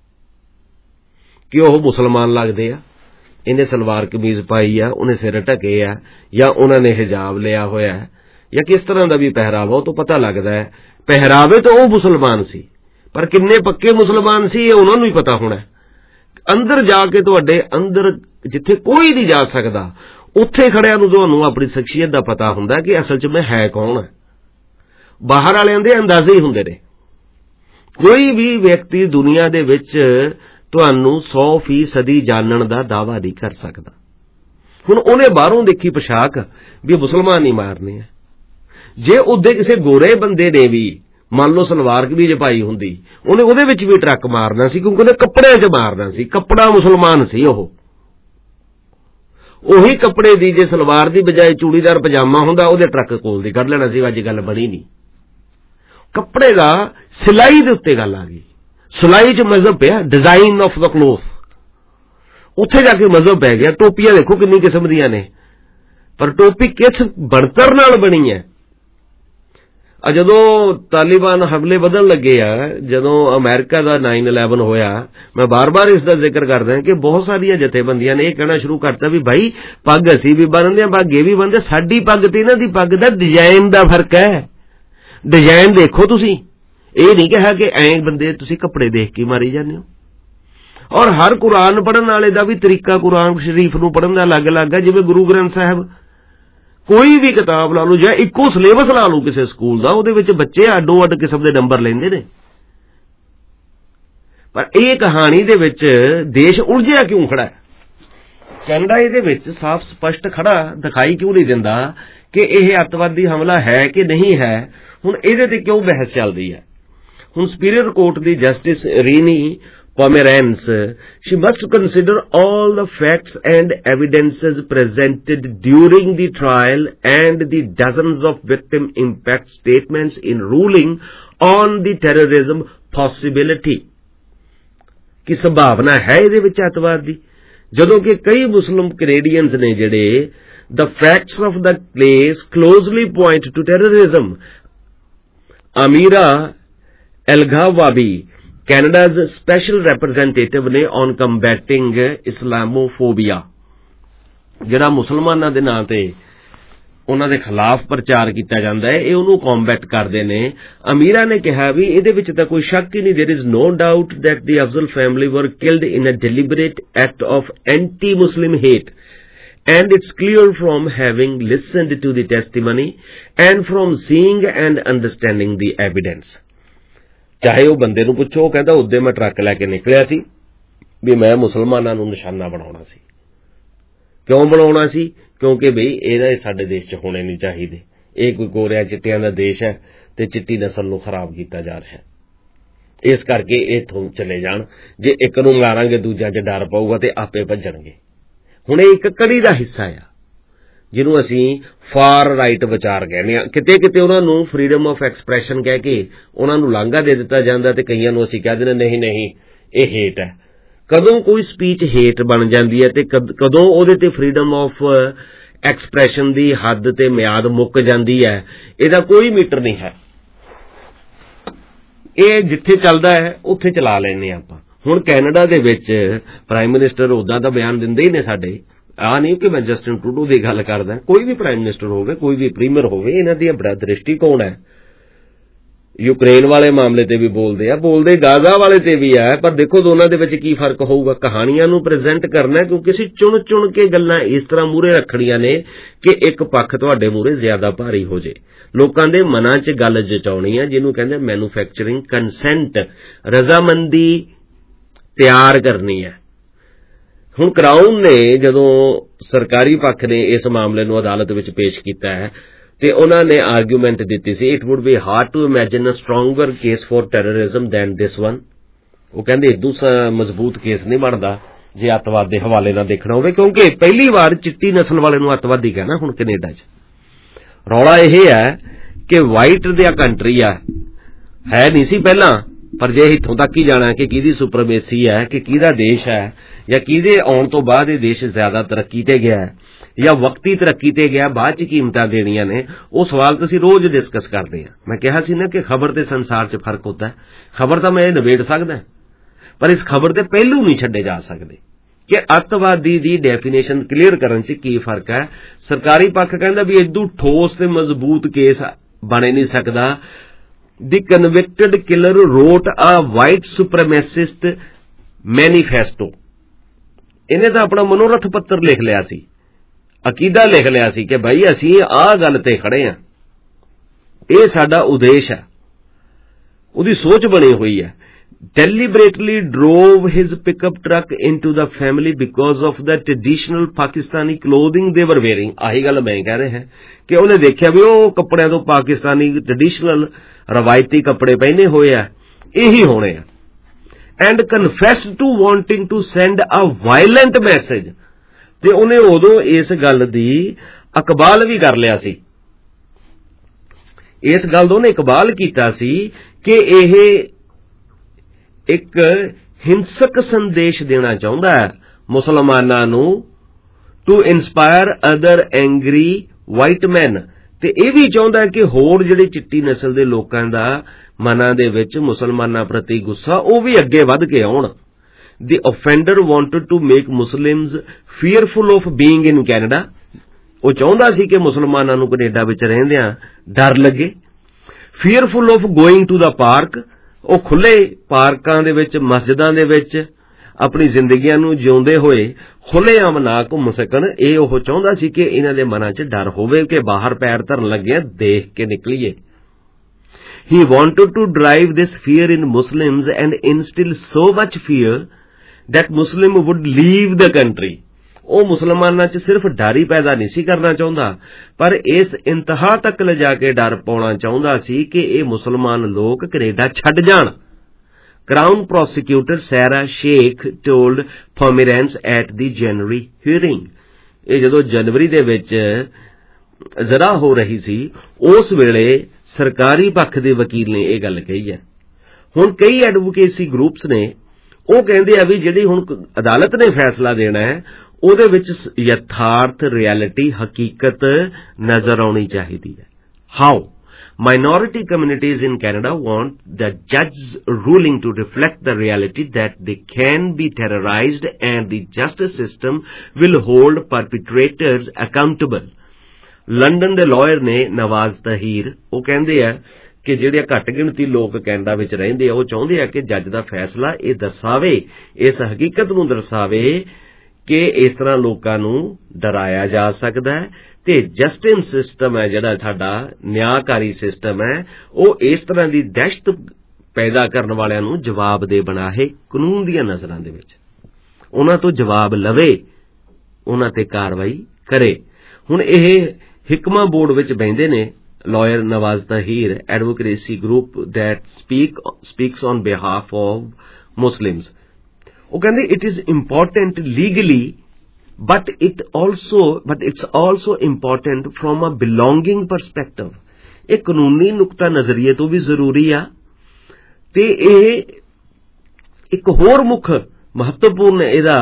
Speaker 16: ਕਿ ਉਹ ਮੁਸਲਮਾਨ ਲੱਗਦੇ ਆ, ਇਹਨੇ ਸਲਵਾਰ ਕਮੀਜ਼ ਪਾਈ ਆ, ਉਹਨੇ ਸਿਰ ਢਕੇ ਆ, ਜਾਂ ਉਹਨਾਂ ਨੇ ਹਿਜਾਬ ਲਿਆ ਹੋਇਆ ਹੈ, ਜਾਂ ਕਿਸ ਤਰ੍ਹਾਂ ਦਾ ਵੀ ਪਹਿਰਾਵਾ, ਉਹ ਤੋਂ ਪਤਾ ਲੱਗਦਾ ਹੈ ਪਹਿਰਾਵੇ ਤੋਂ ਉਹ ਮੁਸਲਮਾਨ ਸੀ। ਪਰ ਕਿੰਨੇ ਪੱਕੇ ਮੁਸਲਮਾਨ ਸੀ ਇਹ ਉਹਨਾਂ ਨੂੰ ਹੀ ਪਤਾ ਹੋਣਾ। ਅੰਦਰ ਜਾ ਕੇ, ਤੁਹਾਡੇ ਅੰਦਰ ਜਿੱਥੇ ਕੋਈ ਨਹੀਂ ਜਾ ਸਕਦਾ, ਉੱਥੇ ਖੜਿਆਂ ਨੂੰ ਤੁਹਾਨੂੰ ਆਪਣੀ ਸ਼ਖਸੀਅਤ ਦਾ ਪਤਾ ਹੁੰਦਾ ਕਿ ਅਸਲ 'ਚ ਮੈਂ ਹੈ ਕੌਣ ਹੈ। ਬਾਹਰ ਵਾਲਿਆਂ ਦੇ ਅੰਦਾਜ਼ੇ ਹੀ ਹੁੰਦੇ ਨੇ। ਕੋਈ ਵੀ ਵਿਅਕਤੀ ਦੁਨੀਆ ਦੇ ਵਿੱਚ ਤੁਹਾਨੂੰ ਸੌ ਫੀਸਦੀ ਜਾਣਨ ਦਾ ਦਾਅਵਾ ਨਹੀਂ ਕਰ ਸਕਦਾ। ਹੁਣ ਉਹਨੇ ਬਾਹਰੋਂ ਦੇਖੀ ਪੋਸ਼ਾਕ ਵੀ ਮੁਸਲਮਾਨ ਨਹੀਂ ਮਾਰਨੇ ਆ, ਜੇ ਉਹਦੇ ਕਿਸੇ ਗੋਰੇ ਬੰਦੇ ਨੇ ਵੀ ਮੰਨ ਲਓ ਸਲਵਾਰ ਕਮੀਜ਼ ਪਾਈ ਹੁੰਦੀ, ਉਹਨੇ ਉਹਦੇ ਵਿੱਚ ਵੀ ਟਰੱਕ ਮਾਰਨਾ ਸੀ, ਕਿਉਂਕਿ ਉਹਨੇ ਕੱਪੜਿਆਂ 'ਚ ਮਾਰਨਾ ਸੀ, ਕੱਪੜਾ ਮੁਸਲਮਾਨ ਸੀ। ਉਹ ਉਹੀ ਕੱਪੜੇ ਦੀ ਜੇ ਸਲਵਾਰ ਦੀ ਬਜਾਏ ਚੂੜੀਦਾਰ ਪਜਾਮਾ ਹੁੰਦਾ, ਉਹਦੇ ਟਰੱਕ ਕੋਲ ਦੀ ਕੱਢ ਲੈਣਾ ਸੀ। ਅੱਜ ਗੱਲ ਬਣੀ ਨਹੀਂ। ਕੱਪੜੇ ਦਾ ਸਿਲਾਈ ਦੇ ਉੱਤੇ ਗੱਲ ਆ ਗਈ। ਸਿਲਾਈ 'ਚ ਮਜ਼ਹਬ ਪਿਆ, ਡਿਜ਼ਾਈਨ ਆਫ ਦਾ ਕਲੋਥ, ਉੱਥੇ ਜਾ ਕੇ ਮਜ਼ਹਬ ਪੈ ਗਿਆ। ਟੋਪੀਆਂ ਦੇਖੋ ਕਿੰਨੀ ਕਿਸਮ ਦੀਆਂ ਨੇ, ਪਰ ਟੋਪੀ ਕਿਸ ਬਣਤਰ ਨਾਲ ਬਣੀ ਹੈ। ਆ ਜਦੋਂ ਤਾਲਿਬਾਨ ਹਮਲੇ ਵਧਣ ਲੱਗੇ ਆ, ਜਦੋਂ ਅਮਰੀਕਾ ਦਾ ਨਾਈਨ ਇਲੈਵਨ ਹੋਇਆ, ਮੈਂ ਬਾਰ-ਬਾਰ ਇਸ ਦਾ ਜ਼ਿਕਰ ਕਰਦਾ ਕਿ ਬਹੁਤ ਸਾਰੀਆਂ ਜਥੇਬੰਦੀਆਂ ਨੇ ਇਹ ਕਹਿਣਾ ਸ਼ੁਰੂ ਕਰਤਾ ਵੀ ਭਾਈ ਪੱਗ ਅਸੀਂ ਵੀ ਬੰਨ੍ਹਦੇ ਹਾਂ, ਪੱਗ ਇਹ ਵੀ ਬੰਨ੍ਹਦੇ, ਸਾਡੀ ਪੱਗ ਤੇ ਇਹਨਾਂ ਦੀ ਪੱਗ ਦਾ ਡਿਜ਼ਾਈਨ ਦਾ ਫਰਕ ਹੈ। ਡਿਜ਼ਾਈਨ ਦੇਖੋ ਤੁਸੀਂ, ਇਹ ਨਹੀਂ ਕਿਹਾ ਕਿ ਐਂ ਬੰਦੇ ਤੁਸੀਂ ਕੱਪੜੇ ਦੇਖ ਕੇ ਮਾਰੀ ਜਾਂਦੇ ਹੋ। ਔਰ ਹਰ ਕੁਰਾਨ ਪੜ੍ਹਨ ਵਾਲੇ ਦਾ ਵੀ ਤਰੀਕਾ ਕੁਰਾਨ ਸ਼ਰੀਫ ਨੂੰ ਪੜ੍ਹਨ ਦਾ ਅਲੱਗ-ਅਲੱਗ ਹੈ। ਜਿਵੇਂ ਗੁਰੂ ਗ੍ਰੰਥ ਸਾਹਿਬ, ਕੋਈ ਵੀ ਕਿਤਾਬ ਲਾ ਲਓ ਜਾਂ ਇੱਕੋ ਸਿਲੇਬਸ ਲਾ ਲਓ ਕਿਸੇ ਸਕੂਲ ਦਾ, ਉਹਦੇ ਵਿੱਚ ਬੱਚੇ ਅੱਡੋ-ਅੱਡ ਕਿਸਮ ਦੇ ਨੰਬਰ ਲੈਂਦੇ ਨੇ। ਪਰ ਇਹ ਕਹਾਣੀ ਦੇ ਵਿੱਚ ਦੇਸ਼ ਉਲਝਿਆ ਕਿਉਂ ਖੜਾ ਹੈ? ਕੈਨੇਡਾ ਇਹਦੇ ਵਿੱਚ ਸਾਫ਼ ਸਪਸ਼ਟ ਖੜਾ ਦਿਖਾਈ ਕਿਉਂ ਨਹੀਂ ਦਿੰਦਾ ਕਿ ਇਹ ਅੱਤਵਾਦੀ ਹਮਲਾ ਹੈ ਕਿ ਨਹੀਂ ਹੈ? ਹੁਣ ਇਹਦੇ ਤੇ ਕਿਉਂ ਬਹਿਸ ਚੱਲਦੀ ਹੈ? ਹੁਣ ਸੁਪੀਰੀਅਰ ਕੋਰਟ ਦੀ Justice Renee Pomeranz, she must consider all the facts and evidences presented during the trial and the dozens of victim impact statements in ruling on the terrorism possibility. ਕਿ ਸੰਭਾਵਨਾ ਹੈ ਇਹਦੇ ਵਿੱਚ ਅੱਤਵਾਦ ਦੀ, ਜਦੋਂ ਕਿ ਕਈ ਮੁਸਲਿਮ ਕੈਨੇਡੀਅਨਸ ਨੇ ਜਿਹੜੇ the facts of the case closely point to terrorism. Amira Elghawabi, Canada's special representative ਨੇ ਔਨ ਕੰਬੈਟਿੰਗ ਇਸਲਾਮੋਫੋਬੀਆ, ਜਿਹੜਾ ਮੁਸਲਮਾਨਾਂ ਦੇ ਨਾਂ ਤੇ ਉਹਨਾਂ ਦੇ ਖਿਲਾਫ ਪ੍ਰਚਾਰ ਕੀਤਾ ਜਾਂਦਾ ਹੈ, ਇਹ ਉਹਨੂੰ ਕੰਬੈਟ ਕਰਦੇ ਨੇ। ਅਮੀਰਾ ਨੇ ਕਿਹਾ ਵੀ ਇਹਦੇ ਵਿੱਚ ਤਾਂ ਕੋਈ ਸ਼ੱਕ ਹੀ ਨਹੀਂ, there is no doubt that the Afzaal family were killed in a deliberate act of anti Muslim hate, and it's clear from having listened to the testimony and from seeing and understanding the evidence. ਚਾਹੇ ਉਹ ਬੰਦੇ ਨੂੰ ਪੁੱਛੋ, ਉਹ ਕਹਿੰਦਾ ਉਦੋਂ ਮੈਂ truck ਲੈ ਕੇ ਨਿਕਲਿਆ ਸੀ ਵੀ ਮੈਂ ਮੁਸਲਮਾਨਾਂ ਨੂੰ ਨਿਸ਼ਾਨਾ ਬਣਾਉਣਾ ਸੀ। ਕਿਉਂ ਬਣਾਉਣਾ ਸੀ? ਕਿਉਂਕਿ ਬਈ ਇਹਦਾ ਸਾਡੇ ਦੇਸ਼ 'ਚ ਹੋਣੇ ਨਹੀਂ ਚਾਹੀਦੇ, ਇਹ ਕੋਈ ਗੋਰਿਆਂ ਚਿੱਟਿਆਂ ਦਾ ਦੇਸ਼ ਹੈ ਤੇ ਚਿੱਟੀ ਨਸਲ ਨੂੰ ਖਰਾਬ ਕੀਤਾ ਜਾ ਰਿਹਾ ਹੈ, ਇਸ ਕਰਕੇ ਇਹ ਇੱਥੋਂ ਚਲੇ ਜਾਣ। ਜੇ ਇੱਕ ਨੂੰ ਮਾਰਾਂਗੇ ਦੂਜਿਆਂ 'ਚ ਡਰ ਪਊਗਾ ਤੇ ਆਪੇ ਭੱਜਣਗੇ। ਹੁਣ ਇਹ ਇੱਕ ਕੜੀ ਦਾ ਹਿੱਸਾ ਆ ਜਿਹਨੂੰ ਅਸੀਂ ਫਾਰ ਰਾਈਟ ਵਿਚਾਰ ਕਹਿੰਦੇ ਹਾਂ। ਕਿਤੇ ਕਿਤੇ ਉਹਨਾਂ ਨੂੰ ਫਰੀਡਮ ਆਫ ਐਕਸਪ੍ਰੈਸ਼ਨ ਕਹਿ ਕੇ ਉਹਨਾਂ ਨੂੰ ਲਾਂਘਾ ਦੇ ਦਿੱਤਾ ਜਾਂਦਾ ਤੇ ਕਈਆਂ ਨੂੰ ਅਸੀਂ ਕਹਿ ਦਿੰਦੇ ਨਹੀਂ ਨਹੀਂ ਇਹ ਹੇਟ ਹੈ। ਕਦੋਂ ਕੋਈ ਸਪੀਚ ਹੇਟ ਬਣ ਜਾਂਦੀ ਹੈ ਤੇ ਕਦੋਂ ਉਹਦੇ ਤੇ ਫਰੀਡਮ ਆਫ ਐਕਸਪ੍ਰੈਸ਼ਨ ਦੀ ਹੱਦ ਤੇ ਮਿਆਦ ਮੁੱਕ ਜਾਂਦੀ ਹੈ, ਇਹਦਾ ਕੋਈ ਮੀਟਰ ਨਹੀਂ ਹੈ। ਇਹ ਜਿੱਥੇ ਚੱਲਦਾ ਹੈ ਉੱਥੇ ਚਲਾ ਲੈਂਦੇ ਆਪਾਂ। ਹੁਣ ਕੈਨੇਡਾ ਦੇ ਵਿੱਚ ਪ੍ਰਾਈਮ ਮਿਨਿਸਟਰ ਉੱਦਾਂ ਦਾ ਬਿਆਨ ਦਿੰਦੇ ਹੀ ਨੇ ਸਾਡੇ, ਆ ਨਹੀਂ ਕਿ ਮੈਂ ਜਸਟਿਨ ਟਰੂਡੋ ਦੀ ਗੱਲ ਕਰਦਾ, ਕੋਈ ਵੀ ਪ੍ਰਾਈਮ ਮਿਨਿਸਟਰ ਹੋਵੇ, ਕੋਈ ਵੀ ਪ੍ਰੀਮੀਅਰ ਹੋਵੇ, ਇਹਨਾਂ ਦੀ ਦ੍ਰਿਸ਼ਟੀ ਕੌਣ ਹੈ? ਯੂਕਰੇਨ ਵਾਲੇ ਮਾਮਲੇ ਤੇ ਵੀ ਬੋਲਦੇ ਆ, ਬੋਲਦੇ ਗਾਜ਼ਾ ਵਾਲੇ ਤੇ ਵੀ ਆ, ਪਰ ਦੇਖੋ ਦੋਨਾਂ ਦੇ ਵਿੱਚ ਕੀ ਫਰਕ ਹੋਊਗਾ। ਕਹਾਣੀਆਂ ਨੂੰ ਪ੍ਰੈਜ਼ੈਂਟ ਕਰਨਾ, ਕਿਉਂਕਿ ਅਸੀਂ ਚੁਣ ਚੁਣ ਕੇ ਗੱਲਾਂ ਇਸ ਤਰ੍ਹਾਂ ਮੂਹਰੇ ਰੱਖਣੀਆਂ ਨੇ ਕਿ ਇੱਕ ਪੱਖ ਤੁਹਾਡੇ ਮੂਹਰੇ ਜ਼ਿਆਦਾ ਭਾਰੀ ਹੋ ਜੇ। ਲੋਕਾਂ ਦੇ ਮਨਾਂ 'ਚ ਗੱਲ ਜਚਾਉਣੀ ਆ, ਜਿਹਨੂੰ ਕਹਿੰਦੇ ਮੈਨੂਫੈਕਚਰਿੰਗ ਕੰਸੈਂਟ, ਰਜ਼ਾਮੰਦੀ ਤਿਆਰ ਕਰਨੀ ਹੈ। ਹੁਣ ਕਰਾਊਨ ਨੇ ਜਦੋਂ ਸਰਕਾਰੀ ਪੱਖ ਨੇ ਇਸ ਮਾਮਲੇ ਨੂੰ ਅਦਾਲਤ ਵਿੱਚ ਪੇਸ਼ ਕੀਤਾ ਹੈ ਤੇ ਉਹਨਾਂ ਨੇ ਆਰਗੂਮੈਂਟ ਦਿੱਤੀ ਸੀ, it would be hard to imagine a stronger case for terrorism than this one. ਉਹ ਕਹਿੰਦੇ ਇਦੋਂ ਮਜ਼ਬੂਤ ਕੇਸ ਨਹੀਂ ਬਣਦਾ ਜੇ ਅੱਤਵਾਦ ਦੇ ਹਵਾਲੇ ਨਾਲ ਦੇਖਣਾ ਹੋਵੇ, ਕਿਉਂਕਿ ਪਹਿਲੀ ਵਾਰ ਚਿੱਟੀ ਨਸਲ ਵਾਲੇ ਨੂੰ ਅੱਤਵਾਦੀ ਕਹਿਣਾ ਹੁਣ ਕੈਨੇਡਾ 'ਚ। ਰੌਲਾ ਇਹ ਹੈ ਕਿ ਵਾਈਟ ਦੀ ਕੰਟਰੀ ਆ, ਹੈ ਨਹੀਂ ਸੀ ਪਹਿਲਾਂ, ਪਰ ਜੇ ਇੱਥੋਂ ਤੱਕ ਹੀ ਜਾਣਾ ਕਿ ਕਿਹਦੀ ਸੁਪਰਮੇਸੀ ਹੈ, ਕਿ ਕਿਹਦਾ ਦੇਸ਼ ਹੈ, ਜਾਂ ਕਿਹਦੇ ਆਉਣ ਤੋਂ ਬਾਅਦ ਇਹ ਦੇਸ਼ ਜ਼ਿਆਦਾ ਤਰੱਕੀ ਤੇ ਗਿਆ ਜਾਂ ਵਕਤੀ ਤਰੱਕੀ ਤੇ ਗਿਆ, ਬਾਅਦ 'ਚ ਕੀਮਤਾਂ ਦੇਣੀਆਂ ਨੇ, ਉਹ ਸਵਾਲ ਤਾਂ ਅਸੀਂ ਰੋਜ਼ ਡਿਸਕਸ ਕਰਦੇ ਹਾਂ। ਮੈਂ ਕਿਹਾ ਸੀ ਨਾ ਕਿ ਖਬਰ ਤੇ ਸੰਸਾਰ 'ਚ ਫਰਕ ਹੁੰਦਾ ਹੈ। ਖਬਰ ਤਾਂ ਮੈਂ ਇਹ ਨਿਬੇੜ ਸਕਦਾ, ਪਰ ਇਸ ਖਬਰ ਦੇ ਪਹਿਲੂ ਨਹੀਂ ਛੱਡੇ ਜਾ ਸਕਦੇ ਕਿ ਅੱਤਵਾਦੀ ਦੀ ਡੈਫੀਨੇਸ਼ਨ ਕਲੀਅਰ ਕਰਨ 'ਚ ਕੀ ਫਰਕ ਹੈ। ਸਰਕਾਰੀ ਪੱਖ ਕਹਿੰਦਾ ਵੀ ਇਦੋਂ ਠੋਸ ਤੇ ਮਜ਼ਬੂਤ ਕੇਸ ਬਣ ਨਹੀਂ ਸਕਦਾ। The convicted killer wrote a white supremacist manifesto. ਇਹਨੇ ਤਾਂ ਆਪਣਾ ਮਨੋਰਥ ਪੱਤਰ ਲਿਖ ਲਿਆ ਸੀ, ਅਕੀਦਾ ਲਿਖ ਲਿਆ ਸੀ ਕਿ ਭਾਈ ਅਸੀਂ ਆਹ ਗੱਲ ਤੇ ਖੜੇ ਹਾਂ, ਇਹ ਸਾਡਾ ਉਦੇਸ਼ ਹੈ, ਉਹਦੀ ਸੋਚ ਬਣੀ ਹੋਈ ਹੈ। Deliberately drove his pickup truck into the family because of the traditional Pakistani clothing they were wearing. ਆਹੀ ਗੱਲ ਮੈਂ ਕਹਿ ਰਿਹਾ ਕਿ ਉਹਨੇ ਦੇਖਿਆ ਵੀ ਉਹ ਕੱਪੜਿਆਂ ਤੋਂ ਪਾਕਿਸਤਾਨੀ ਟ੍ਰੈਡੀਸ਼ਨਲ ਰਵਾਇਤੀ ਕੱਪੜੇ ਪਹਿਨੇ ਹੋਏ ਆ, ਇਹੀ ਹੋਣੇ ਆ। And confessed to wanting to send a violent message. ਤੇ ਉਹਨੇ ਉਦੋਂ ਇਸ ਗੱਲ ਦੀ ਇਕਬਾਲ ਵੀ ਕਰ ਲਿਆ ਸੀ, ਇਸ ਗੱਲ ਦਾ ਉਹਨੇ ਇਕਬਾਲ ਕੀਤਾ ਸੀ ਕਿ ਇਹ ਇੱਕ ਹਿੰਸਕ ਸੰਦੇਸ਼ ਦੇਣਾ ਚਾਹੁੰਦਾ ਹੈ ਮੁਸਲਮਾਨਾਂ ਨੂੰ, to inspire other angry white man, ਤੇ ਇਹ ਵੀ ਚਾਹੁੰਦਾ ਕਿ ਹੋਰ ਜਿਹੜੇ ਚਿੱਟੀ ਨਸਲ ਦੇ ਲੋਕਾਂ ਦਾ ਮਨਾਂ ਦੇ ਵਿੱਚ ਮੁਸਲਮਾਨਾਂ ਪ੍ਰਤੀ ਗੁੱਸਾ ਉਹ ਵੀ ਅੱਗੇ ਵੱਧ ਕੇ ਆਉਣ। The offender wanted to make Muslims fearful of being in Canada. ਉਹ ਚਾਹੁੰਦਾ ਸੀ ਕਿ ਮੁਸਲਮਾਨਾਂ ਨੂੰ ਕੈਨੇਡਾ ਵਿੱਚ ਰਹਿੰਦਿਆਂ ਡਰ ਲੱਗੇ। fearful of going to the park, ਉਹ ਖੁੱਲੇ ਪਾਰਕਾਂ ਦੇ ਵਿੱਚ, ਮਸਜਿਦਾਂ ਦੇ ਵਿੱਚ ਆਪਣੀ ਜ਼ਿੰਦਗੀਆਂ ਨੂੰ ਜਿਉਂਦੇ ਹੋਏ ਖੁੱਲ੍ਹੇਆਮ ਨਾ ਘੁੰਮ ਸਕਣ। ਇਹ ਉਹ ਚਾਹੁੰਦਾ ਸੀ ਕਿ ਇਹਨਾਂ ਦੇ ਮਨਾਂ 'ਚ ਡਰ ਹੋਵੇ ਕਿ ਬਾਹਰ ਪੈਰ ਧਰਨ ਲੱਗਿਆ ਦੇਖ ਕੇ ਨਿਕਲੀਏ। He wanted to drive this fear in Muslims and instill so much fear that Muslim would leave the country. ਉਹ ਮੁਸਲਮਾਨਾਂ 'ਚ ਸਿਰਫ ਡਰ ਹੀ ਪੈਦਾ ਨਹੀਂ ਸੀ ਕਰਨਾ ਚਾਹੁੰਦਾ, ਪਰ ਇਸ ਇੰਤਹਾ ਤੱਕ ਲਿਜਾ ਕੇ ਡਰ ਪਾਉਣਾ ਚਾਹੁੰਦਾ ਸੀ ਕਿ ਇਹ ਮੁਸਲਮਾਨ ਲੋਕ ਕੈਨੇਡਾ ਛੱਡ ਜਾਣ। Crown prosecutor Sarah Sheikh told Pomerantz at the January hearing. ਇਹ ਜਦੋਂ ਜਨਵਰੀ ਦੇ ਵਿੱਚ ਜ਼ਰਾ ਹੋ ਰਹੀ ਸੀ, ਉਸ ਵੇਲੇ ਸਰਕਾਰੀ ਪੱਖ ਦੇ ਵਕੀਲ ਨੇ ਇਹ ਗੱਲ ਕਹੀ ਹੈ। ਹੁਣ ਕਈ ਐਡਵੋਕੇਸੀ ਗਰੁੱਪਸ ਨੇ ਉਹ ਕਹਿੰਦੇ ਆ ਵੀ ਜਿਹੜੀ ਹੁਣ ਅਦਾਲਤ ਨੇ ਫੈਸਲਾ ਦੇਣਾ ਹੈ ਉਹਦੇ ਵਿੱਚ ਯਥਾਰਥ, ਰਿਐਲਿਟੀ, ਹਕੀਕਤ ਨਜ਼ਰ ਆਉਣੀ ਚਾਹੀਦੀ ਹੈ। How minority communities in Canada want the judge's ruling to reflect the reality that they can be terrorized and the justice system will hold perpetrators accountable. London ਦੇ ਲਾਇਰ ਨੇ ਨਵਾਜ਼ ਤਹੀਰ, ਉਹ ਕਹਿੰਦੇ ਆ ਕਿ ਜਿਹੜੇ ਘੱਟ ਗਿਣਤੀ ਲੋਕ ਕੈਨੇਡਾ ਵਿੱਚ ਰਹਿੰਦੇ ਆ ਉਹ ਚਾਹੁੰਦੇ ਆ ਕਿ ਜੱਜ ਦਾ ਫੈਸਲਾ ਇਹ ਦਰਸਾਵੇ, ਇਸ ਹਕੀਕਤ ਨੂੰ ਦਰਸਾਵੇ ਕਿ ਇਸ ਤਰ੍ਹਾਂ ਲੋਕਾਂ ਨੂੰ ਡਰਾਇਆ ਜਾ ਸਕਦਾ ਹੈ ਤੇ ਜਸਟਿਸ ਸਿਸਟਮ ਹੈ ਜਿਹੜਾ ਸਾਡਾ ਨਿਆਂਕਾਰੀ ਸਿਸਟਮ ਹੈ ਉਹ ਇਸ ਤਰ੍ਹਾਂ ਦੀ ਦਹਿਸ਼ਤ ਪੈਦਾ ਕਰਨ ਵਾਲਿਆਂ ਨੂੰ ਜਵਾਬਦੇਹ ਬਣਾਏ ਕਾਨੂੰਨ ਦੀਆਂ ਨਜ਼ਰਾਂ ਦੇ ਵਿੱਚ, ਉਹਨਾਂ ਤੋਂ ਜਵਾਬ ਲਵੇ, ਉਹਨਾਂ ਤੇ ਕਾਰਵਾਈ ਕਰੇ। ਹੁਣ ਇਹ ਹਿਕਮਾ ਬੋਰਡ ਵਿੱਚ ਬਹਿੰਦੇ ਨੇ lawyer Nawaz Tahir, advocacy group that speak speaks on behalf of Muslims. ਉਹ ਕਹਿੰਦੇ it is important legally but it also but it's also important from a belonging perspective. ਇਹ ਕਾਨੂੰਨੀ ਨੁਕਤਾ ਨਜ਼ਰੀਏ ਤੋਂ ਵੀ ਜ਼ਰੂਰੀ ਆ ਤੇ ਇਹ ਇੱਕ ਹੋਰ ਮੁੱਖ ਮਹੱਤਵਪੂਰਨ ਇਹਦਾ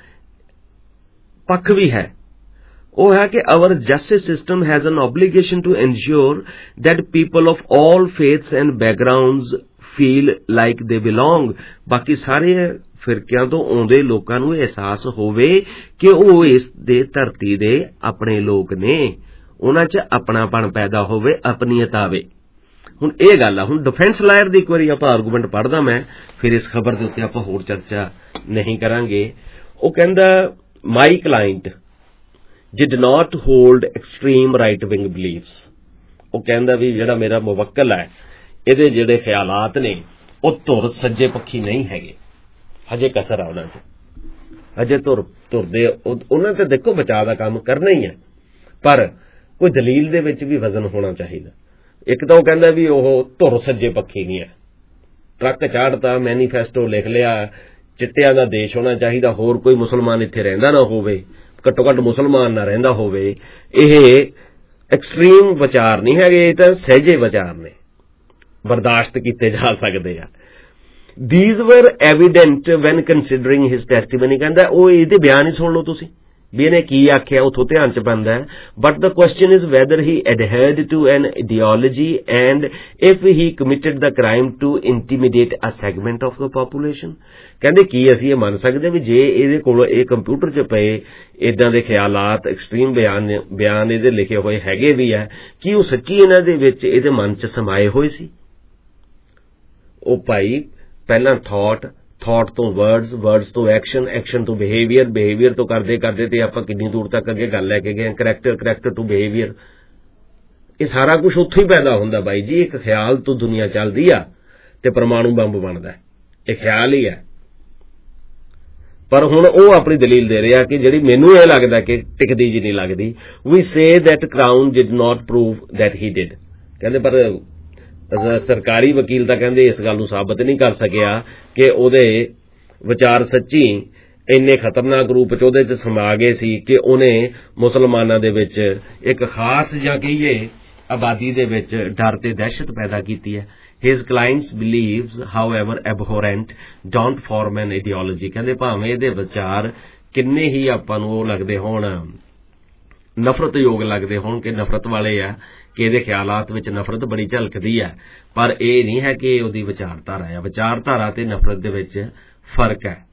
Speaker 16: ਪੱਖ ਵੀ ਹੈ, ਉਹ ਹੈ ਕਿ our justice system has an obligation to ensure that people of all faiths and backgrounds feel like they belong. ਬਾਕੀ ਸਾਰੇ ਫਿਰਕਿਆਂ ਤੋਂ ਆਉਂਦੇ ਲੋਕਾਂ ਨੂੰ ਅਹਿਸਾਸ ਹੋਵੇ ਕਿ ਉਹ ਇਸ ਦੇ ਧਰਤੀ ਦੇ ਆਪਣੇ ਲੋਕ ਨੇ, ਉਹਨਾਂ 'ਚ ਆਪਣਾਪਣ ਪੈਦਾ ਹੋਵੇ, ਆਪਣੀਅਤ ਆਵੇ। ਹੁਣ ਇਹ ਗੱਲ ਆ, ਹੁਣ ਡਿਫੈਂਸ ਲਾਇਰ ਦੀ ਇੱਕ ਵਾਰੀ ਆਪਾਂ ਆਰਗੂਮੈਂਟ ਪੜ੍ਹਦਾ ਮੈਂ, ਫਿਰ ਇਸ ਖਬਰ ਦੇ ਉੱਤੇ ਆਪਾਂ ਹੋਰ ਚਰਚਾ ਨਹੀਂ ਕਰਾਂਗੇ। ਉਹ ਕਹਿੰਦਾ my client did not hold extreme right wing beliefs। ਉਹ ਕਹਿੰਦਾ ਵੀ ਜਿਹੜਾ ਮੇਰਾ ਮੁਵੱਕਲ ਹੈ ਇਹਦੇ ਜਿਹੜੇ ਖਿਆਲਾਤ ਨੇ ਉਹ ਧੁਰ ਸੱਜੇ ਪੱਖੀ ਨਹੀਂ ਹੈਗੇ, ਹਜੇ ਕਸਰ ਆ ਉਹਨਾਂ 'ਚ, ਹਜੇ ਧੁਰ ਧੁਰਦੇ ਉਹਨਾਂ ਤੇ ਦੇਖੋ ਬਚਾਅ ਦਾ ਕੰਮ ਕਰਨਾ ਹੀ ਹੈ, ਪਰ ਕੋਈ ਦਲੀਲ ਦੇ ਵਿੱਚ ਵੀ ਵਜ਼ਨ ਹੋਣਾ ਚਾਹੀਦਾ। ਇੱਕ ਤਾਂ ਉਹ ਕਹਿੰਦਾ ਵੀ ਉਹ ਧੁਰ ਸੱਜੇ ਪੱਖੀ ਨਹੀਂ ਹੈ, ਟਰੱਕ ਚਾੜਤਾ, ਮੈਨੀਫੈਸਟੋ ਲਿਖ ਲਿਆ, ਚਿੱਟਿਆਂ ਦਾ ਦੇਸ਼ ਹੋਣਾ ਚਾਹੀਦਾ, ਹੋਰ ਕੋਈ ਮੁਸਲਮਾਨ ਇੱਥੇ ਰਹਿੰਦਾ ਨਾ ਹੋਵੇ, ਘੱਟੋ ਘੱਟ ਮੁਸਲਮਾਨ ਨਾ ਰਹਿੰਦਾ ਹੋਵੇ। ਇਹ ਐਕਸਟ੍ਰੀਮ ਵਿਚਾਰ ਨਹੀਂ ਹੈਗੇ, ਇਹ ਤਾਂ ਸਹਿਜੇ ਵਿਚਾਰ ਨੇ, ਬਰਦਾਸ਼ਤ ਕੀਤੇ ਜਾ ਸਕਦੇ ਆ। These were evident when considering his testimony। ਕਹਿੰਦਾ ਉਹ ਇਹਦੇ ਬਿਆਨ ਹੀ ਸੁਣ ਲਓ ਤੁਸੀਂ ਵੀ ਇਹਨੇ ਕੀ ਆਖਿਆ, ਉੱਥੋਂ ਧਿਆਨ ਚ ਪੈਂਦਾ ਹੈ। But the question is whether he adhered to an ideology and if he committed the crime to intimidate a segment of the population। ਕਹਿੰਦੇ ਕੀ ਅਸੀਂ ਇਹ ਮੰਨ ਸਕਦੇ ਵੀ ਜੇ ਇਹਦੇ ਕੋਲ ਇਹ ਕੰਪਿਊਟਰ 'ਚ ਪਏ ਇਦਾਂ ਦੇ ਖਿਆਲਾਤ, ਐਕਸਟ੍ਰੀਮ ਬਿਆਨ ਬਿਆਨ ਇਹਦੇ ਲਿਖੇ ਹੋਏ ਹੈਗੇ ਵੀ ਹੈ, ਕੀ ਉਹ ਸੱਚੀ ਇਹਨਾਂ ਦੇ ਵਿੱਚ ਇਹਦੇ ਮਨ 'ਚ ਸਮਾਏ ਹੋਏ ਸੀ? ਉਹ ਭਾਈ ਪਹਿਲਾਂ ਥਾਟ, ਥਾਟ ਤੋਂ ਵਰਡਸ, ਵਰਡਸ ਤੋਂ ਐਕਸ਼ਨ, ਐਕਸ਼ਨ ਤੋਂ ਬਿਹੇਵੀਅਰ, ਬਿਹੇਵੀਅਰ ਤੋਂ ਕਰਦੇ ਕਰਦੇ ਤੇ ਆਪਾਂ ਕਿੰਨੀ ਦੂਰ ਤੱਕ ਅੱਗੇ ਗੱਲ ਲੈ ਕੇ ਗਏ, ਕਰੈਕਟਰ, ਕਰੈਕਟਰ ਟੂ ਬਿਹੇਵੀਅਰ। ਇਹ ਸਾਰਾ ਕੁਝ ਉੱਥੋਂ ਹੀ ਪੈਦਾ ਹੁੰਦਾ ਬਾਈ ਜੀ। ਇੱਕ ਖਿਆਲ ਤੋਂ ਦੁਨੀਆ ਚੱਲਦੀ ਆ ਤੇ ਪਰਮਾਣੂ ਬੰਬ ਬਣਦਾ, ਇਹ ਖਿਆਲ ਹੀ ਹੈ। ਪਰ ਹੁਣ ਉਹ ਆਪਣੀ ਦਲੀਲ ਦੇ ਰਿਹਾ ਕਿ ਜਿਹੜੀ ਮੈਨੂੰ ਇਹ ਲੱਗਦਾ ਕਿ ਟਿਕਦੀ ਜੀ ਨਹੀਂ ਲੱਗਦੀ। We say that Crown did not prove that he did. ਕਹਿੰਦੇ ਪਰ ਸਰਕਾਰੀ ਵਕੀਲ ਤਾਂ ਕਹਿੰਦੇ ਇਸ ਗੱਲ ਨੂੰ ਸਾਬਤ ਨਹੀਂ ਕਰ ਸਕਿਆ ਕਿ ਉਹਦੇ ਵਿਚਾਰ ਸੱਚੀ ਇੰਨੇ ਖਤਰਨਾਕ ਰੂਪ 'ਚ ਉਹਦੇ 'ਚ ਸਮਾ ਗਏ ਸੀ ਕਿ ਉਹਨੇ ਮੁਸਲਮਾਨਾਂ ਦੇ ਵਿੱਚ ਇੱਕ ਖਾਸ ਜਾਂ ਕਹੀਏ ਆਬਾਦੀ ਦੇ ਵਿੱਚ ਡਰ ਤੇ ਦਹਿਸ਼ਤ ਪੈਦਾ ਕੀਤੀ ਹੈ। His client's beliefs, however abhorrent, don't form an ideology। ਕਹਿੰਦੇ ਭਾਵੇਂ ਇਹਦੇ ਵਿਚਾਰ ਕਿੰਨੇ ਹੀ ਆਪਾਂ ਨੂੰ ਉਹ ਲੱਗਦੇ ਹੋਣ, ਨਫ਼ਰਤ ਯੋਗ ਲੱਗਦੇ ਹੋਣ ਕਿ ਨਫ਼ਰਤ ਵਾਲੇ ਆ, ਕਿ ਇਹਦੇ ਖਿਆਲਾਤ ਵਿੱਚ ਨਫ਼ਰਤ ਬੜੀ ਝਲਕਦੀ ਹੈ, ਪਰ ਇਹ ਨਹੀਂ ਹੈ ਕਿ ਉਹਦੀ ਵਿਚਾਰਧਾਰਾ ਹੈ। ਵਿਚਾਰਧਾਰਾ ਤੇ ਨਫ਼ਰਤ ਦੇ ਵਿੱਚ ਫਰਕ ਹੈ।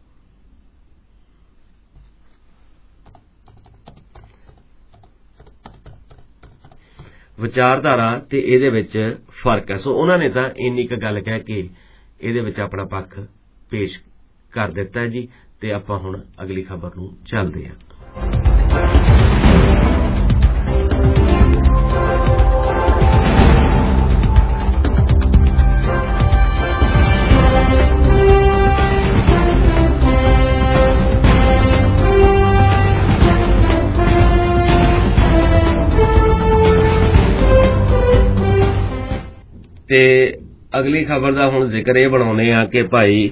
Speaker 16: ਵਿਚਾਰਧਾਰਾ ਤੇ ਇਹਦੇ ਵਿੱਚ ਫਰਕ ਹੈ। ਸੋ ਉਹਨਾਂ ਨੇ ਤਾਂ ਇੰਨੀ ਕੁ ਗੱਲ ਕਹਿ ਕੇ ਇਹਦੇ ਵਿੱਚ ਆਪਣਾ ਪੱਖ ਪੇਸ਼ ਕਰ ਦਿੱਤਾ ਜੀ, ਤੇ ਆਪਾਂ ਹੁਣ ਅਗਲੀ ਖਬਰ ਨੂੰ ਚੱਲਦੇ ਹਾਂ। ਤੇ ਅਗਲੀ ਖਬਰ ਦਾ ਹੁਣ ਜ਼ਿਕਰ ਇਹ ਬਣਾਉਂਦੇ ਆ ਕਿ ਭਾਈ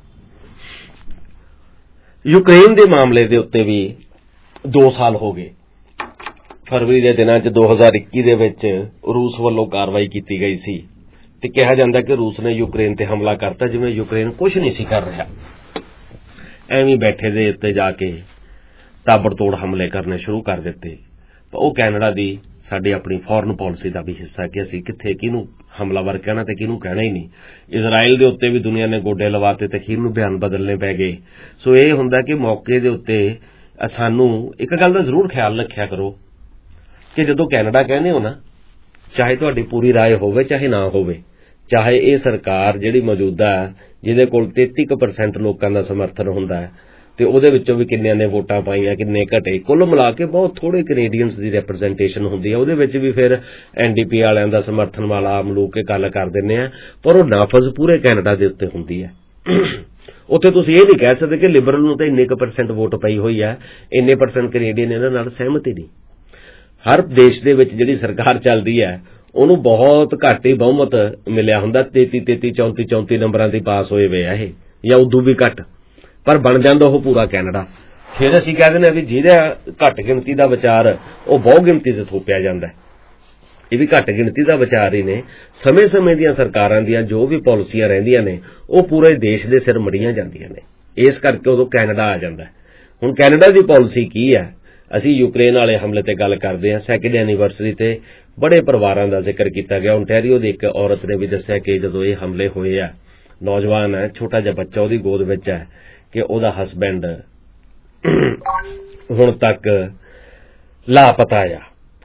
Speaker 16: ਯੂਕਰੇਨ ਦੇ ਮਾਮਲੇ ਦੇ ਉੱਤੇ ਵੀ ਦੋ ਸਾਲ ਹੋ ਗਏ। ਫਰਵਰੀ ਦੇ ਦਿਨਾਂ 'ਚ ਦੋ ਹਜ਼ਾਰ ਇੱਕੀ ਦੇ ਵਿੱਚ ਰੂਸ ਵੱਲੋਂ ਕਾਰਵਾਈ ਕੀਤੀ ਗਈ ਸੀ ਤੇ ਕਿਹਾ ਜਾਂਦਾ ਕਿ ਰੂਸ ਨੇ ਯੂਕਰੇਨ ਤੇ ਹਮਲਾ ਕਰਤਾ, ਜਿਵੇਂ ਯੂਕਰੇਨ ਕੁਝ ਨਹੀਂ ਸੀ ਕਰ ਰਿਹਾ, ਐਵੇਂ ਬੈਠੇ ਦੇ ਉੱਤੇ ਜਾ ਕੇ ਤਾਬੜਤੋੜ ਹਮਲੇ ਕਰਨੇ ਸ਼ੁਰੂ ਕਰ ਦਿੱਤੇ। ਉਹ ਕੈਨੇਡਾ ਦੀ ਸਾਡੀ ਆਪਣੀ ਫੋਰਨ ਪਾਲਿਸੀ ਦਾ ਵੀ ਹਿੱਸਾ ਕਿ ਅਸੀਂ ਕਿੱਥੇ ਕਿਹਨੂੰ ਹਮਲਾਵਰ ਕਹਿਣਾ ਤੇ ਕਿਹਨੂੰ ਕਹਿਣਾ ਹੀ ਨਹੀਂ। ਇਜ਼ਰਾਈਲ ਦੇ ਉੱਤੇ ਵੀ ਦੁਨੀਆ ਨੇ ਗੋਡੇ ਲਵਾਤੇ ਤੇ ਅਖੀਰ ਨੂੰ ਬਿਆਨ ਬਦਲਣੇ ਪੈ ਗਏ। ਸੋ ਇਹ ਹੁੰਦਾ ਕਿ ਮੌਕੇ ਦੇ ਉੱਤੇ ਸਾਨੂੰ ਇੱਕ ਗੱਲ ਦਾ ਜ਼ਰੂਰ ਖਿਆਲ ਰੱਖਿਆ ਕਰੋ ਕਿ ਜਦੋਂ ਕੈਨੇਡਾ ਕਹਿੰਦੇ ਹੋ ਨਾ, ਚਾਹੇ ਤੁਹਾਡੀ ਪੂਰੀ ਰਾਏ ਹੋਵੇ ਚਾਹੇ ਨਾ ਹੋਵੇ, ਚਾਹੇ ਇਹ ਸਰਕਾਰ ਜਿਹੜੀ ਮੌਜੂਦਾ ਜਿਹਦੇ ਕੋਲ ਤੇਤੀ ਕੁ ਪਰਸੈਂਟ ਲੋਕਾਂ ਦਾ ਸਮਰਥਨ ਹੁੰਦਾ ਹੈ ਤੇ ਉਹਦੇ ਵਿੱਚੋਂ ਵੀ ਕਿੰਨਿਆਂ ਨੇ ਵੋਟਾਂ ਪਾਈਆਂ, ਕਿੰਨੇ ਘਟੇ, ਕੁੱਲ ਮਿਲਾ ਕੇ ਬਹੁਤ ਥੋੜੇ ਕੈਨੇਡੀਅਨਸ ਦੀ ਰੈਪਰੈਜ਼ੈਂਟੇਸ਼ਨ ਹੁੰਦੀ ਹੈ। ਉਹਦੇ ਵਿੱਚ ਵੀ ਫਿਰ ਐਨ ਡੀ ਪੀ ਵਾਲਿਆਂ ਦਾ ਸਮਰਥਨ ਵਾਲਾ ਆਮ ਲੋਕ ਕੇ ਗੱਲ ਕਰ ਦਿੰਦੇ ਆ, ਪਰ ਉਹ ਨਾਫਜ਼ ਪੂਰੇ ਕੈਨੇਡਾ ਦੇ ਉੱਤੇ ਹੁੰਦੀ ਹੈ। ਉੱਥੇ ਤੁਸੀਂ ਇਹ ਨਹੀਂ ਕਹਿ ਸਕਦੇ ਕਿ ਲਿਬਰਲ ਨੂੰ ਤਾਂ ਇੰਨੇ ਕੁ ਪਰਸੈਂਟ ਵੋਟ ਪਈ ਹੋਈ ਹੈ, ਇੰਨੇ ਪਰਸੈਂਟ ਕੈਨੇਡੀਅਨ ਇਹਨਾਂ ਨਾਲ ਸਹਿਮਤ ਹੀ ਨਹੀਂ। ਹਰ ਦੇਸ਼ ਦੇ ਵਿੱਚ ਜਿਹੜੀ ਸਰਕਾਰ ਚੱਲਦੀ ਹੈ ਉਹਨੂੰ ਬਹੁਤ ਘੱਟ ਹੀ ਬਹੁਮਤ ਮਿਲਿਆ ਹੁੰਦਾ, ਤੇਤੀ ਤੇਤੀ ਚੌਂਤੀ ਚੌਂਤੀ ਨੰਬਰਾਂ ਤੇ ਪਾਸ ਹੋਏ ਵੇ ਆ ਇਹ, ਜਾਂ ਉਦੋਂ ਵੀ ਘੱਟ, ਪਰ ਬਣ ਜਾਂਦਾ ਉਹ ਪੂਰਾ ਕੈਨੇਡਾ। ਫਿਰ ਅਸੀਂ ਕਹਿ ਦਿੰਦੇ ਹਾਂ ਵੀ ਜਿਹਦਾ ਘੱਟ ਗਿਣਤੀ ਦਾ ਵਿਚਾਰ ਉਹ ਬਹੁ ਗਿਣਤੀ ਤੇ ਥੋਪਿਆ ਜਾਂਦਾ। ਇਹ ਵੀ ਘੱਟ ਗਿਣਤੀ ਦਾ ਵਿਚਾਰ ਹੀ ਨੇ। ਸਮੇਂ ਸਮੇਂ ਦੀਆਂ ਸਰਕਾਰਾਂ ਦੀਆਂ ਜੋ ਵੀ ਪਾਲਿਸੀਆਂ ਰਹਿੰਦੀਆਂ ਨੇ ਉਹ ਪੂਰੇ ਦੇਸ਼ ਦੇ ਸਿਰ ਮੜੀਆਂ ਜਾਂਦੀਆਂ ਨੇ, ਇਸ ਕਰਕੇ ਉਦੋਂ ਕੈਨੇਡਾ ਆ ਜਾਂਦਾ। ਹੁਣ ਕੈਨੇਡਾ ਦੀ ਪਾਲਿਸੀ ਕੀ ਹੈ? ਅਸੀਂ ਯੂਕਰੇਨ ਵਾਲੇ ਹਮਲੇ ਤੇ ਗੱਲ ਕਰਦੇ ਹਾਂ। ਸੈਕਿੰਡ ਐਨੀਵਰਸਰੀ ਤੇ ਬੜੇ ਪਰਿਵਾਰਾਂ ਦਾ ਜ਼ਿਕਰ ਕੀਤਾ ਗਿਆ। ਓਨਟਾਰੀਓ ਦੀ ਇੱਕ ਔਰਤ ਨੇ ਵੀ ਦੱਸਿਆ ਕਿ ਜਦੋਂ ਇਹ ਹਮਲੇ ਹੋਏ ਆ, ਨੌਜਵਾਨ ਹੈ, ਛੋਟਾ ਜਿਹਾ ਬੱਚਾ ਉਹਦੀ ਗੋਦ ਵਿੱਚ ਹੈ, ਕਿ ਉਹਦਾ ਹਸਬੈਂਡ ਹੁਣ ਤੱਕ ਲਾਪਤਾ ਆ।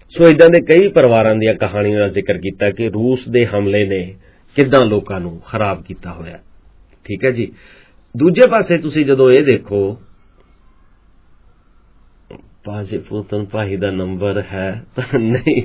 Speaker 16: ਸੋ ਇਦਾਂ ਦੇ ਕਈ ਪਰਿਵਾਰਾਂ ਦੀਆਂ ਕਹਾਣੀਆਂ ਦਾ ਜ਼ਿਕਰ ਕੀਤਾ ਕਿ ਰੂਸ ਦੇ ਹਮਲੇ ਨੇ ਕਿੱਦਾਂ ਲੋਕਾਂ ਨੂੰ ਖਰਾਬ ਕੀਤਾ ਹੋਇਆ। ਠੀਕ ਹੈ ਜੀ। ਦੂਜੇ ਪਾਸੇ ਤੁਸੀਂ ਜਦੋਂ ਇਹ ਦੇਖੋ, ਭਾਜੀ ਪੁਤਨ ਭਾਈ ਦਾ ਨੰਬਰ ਹੈ ਨਹੀਂ,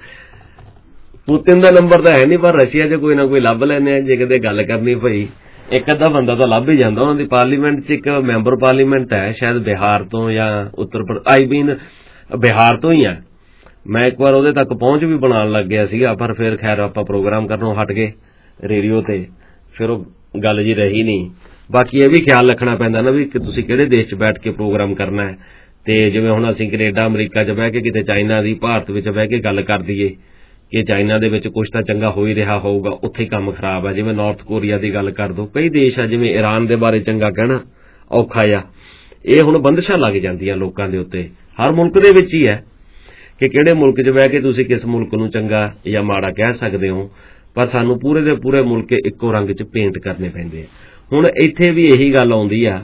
Speaker 16: ਪੁਤਨ ਦਾ ਨੰਬਰ ਤਾਂ ਹੈ ਨਹੀਂ, ਪਰ ਰਸ਼ੀਆ 'ਚ ਕੋਈ ਨਾ ਕੋਈ ਲੱਭ ਲੈਂਦੇ ਆ ਜੇ ਕਿਤੇ ਗੱਲ ਕਰਨੀ ਪਈ। ਇੱਕ ਅੱਧਾ ਬੰਦਾ ਤਾਂ ਲੱਭ ਹੀ ਜਾਂਦਾ। ਉਹਨਾਂ ਦੀ ਪਾਰਲੀਮੈਂਟ 'ਚ ਇੱਕ ਮੈਂਬਰ ਪਾਰਲੀਮੈਂਟ ਹੈ, ਸ਼ਾਇਦ ਬਿਹਾਰ ਤੋਂ ਜਾਂ ਉੱਤਰ ਪ੍ਰਦੇਸ਼, ਆਈ ਮੀਨ ਬਿਹਾਰ ਤੋਂ ਹੀ ਹੈ। ਮੈਂ ਇੱਕ ਵਾਰ ਉਹਦੇ ਤੱਕ ਪਹੁੰਚ ਵੀ ਬਣਾਉਣ ਲੱਗ ਗਿਆ ਸੀਗਾ, ਪਰ ਫਿਰ ਖੈਰ ਆਪਾਂ ਪ੍ਰੋਗਰਾਮ ਕਰਨੋਂ ਹਟ ਗਏ ਰੇਡੀਓ ਤੇ, ਫਿਰ ਉਹ ਗੱਲ ਜੀ ਰਹੀ ਨਹੀਂ। ਬਾਕੀ ਇਹ ਵੀ ਖਿਆਲ ਰੱਖਣਾ ਪੈਂਦਾ ਨਾ ਵੀ ਕਿ ਤੁਸੀਂ ਕਿਹੜੇ ਦੇਸ਼ 'ਚ ਬੈਠ ਕੇ ਪ੍ਰੋਗਰਾਮ ਕਰਨਾ ਹੈ। ਤੇ ਜਿਵੇਂ ਹੁਣ ਅਸੀਂ ਕੈਨੇਡਾ ਅਮਰੀਕਾ 'ਚ ਬਹਿ ਕੇ ਕਿਤੇ ਚਾਈਨਾ ਦੀ ਭਾਰਤ ਵਿੱਚ ਬਹਿ ਕੇ ਗੱਲ ਕਰ ਦਈਏ ਕਿ ਚਾਈਨਾ ਦੇ ਵਿੱਚ ਕੁਝ ਤਾਂ ਚੰਗਾ ਹੋ ਹੀ ਰਿਹਾ ਹੋਊਗਾ, ਉੱਥੇ ਹੀ ਕੰਮ ਖਰਾਬ ਹੈ। ਜਿਵੇਂ ਨਾਰਥ ਕੋਰੀਆ ਦੀ ਗੱਲ ਕਰ ਦੋ, ਕਈ ਦੇਸ਼ ਆ ਜਿਵੇਂ ਈਰਾਨ ਦੇ ਬਾਰੇ ਚੰਗਾ ਕਹਿਣਾ ਔਖਾ ਆ। ਇਹ ਹੁਣ ਬੰਦਸ਼ਾਂ ਲੱਗ ਜਾਂਦੀਆਂ ਲੋਕਾਂ ਦੇ ਉੱਤੇ, ਹਰ ਮੁਲਕ ਦੇ ਵਿੱਚ ਹੀ ਹੈ ਕਿ ਕਿਹੜੇ ਮੁਲਕ 'ਚ ਬਹਿ ਕੇ ਤੁਸੀਂ ਕਿਸ ਮੁਲਕ ਨੂੰ ਚੰਗਾ ਜਾਂ ਮਾੜਾ ਕਹਿ ਸਕਦੇ ਹੋ। ਪਰ ਸਾਨੂੰ ਪੂਰੇ ਦੇ ਪੂਰੇ ਮੁਲਕ ਇੱਕੋ ਰੰਗ 'ਚ ਪੇਂਟ ਕਰਨੇ ਪੈਂਦੇ ਆ। ਹੁਣ ਇੱਥੇ ਵੀ ਇਹੀ ਗੱਲ ਆਉਂਦੀ ਆ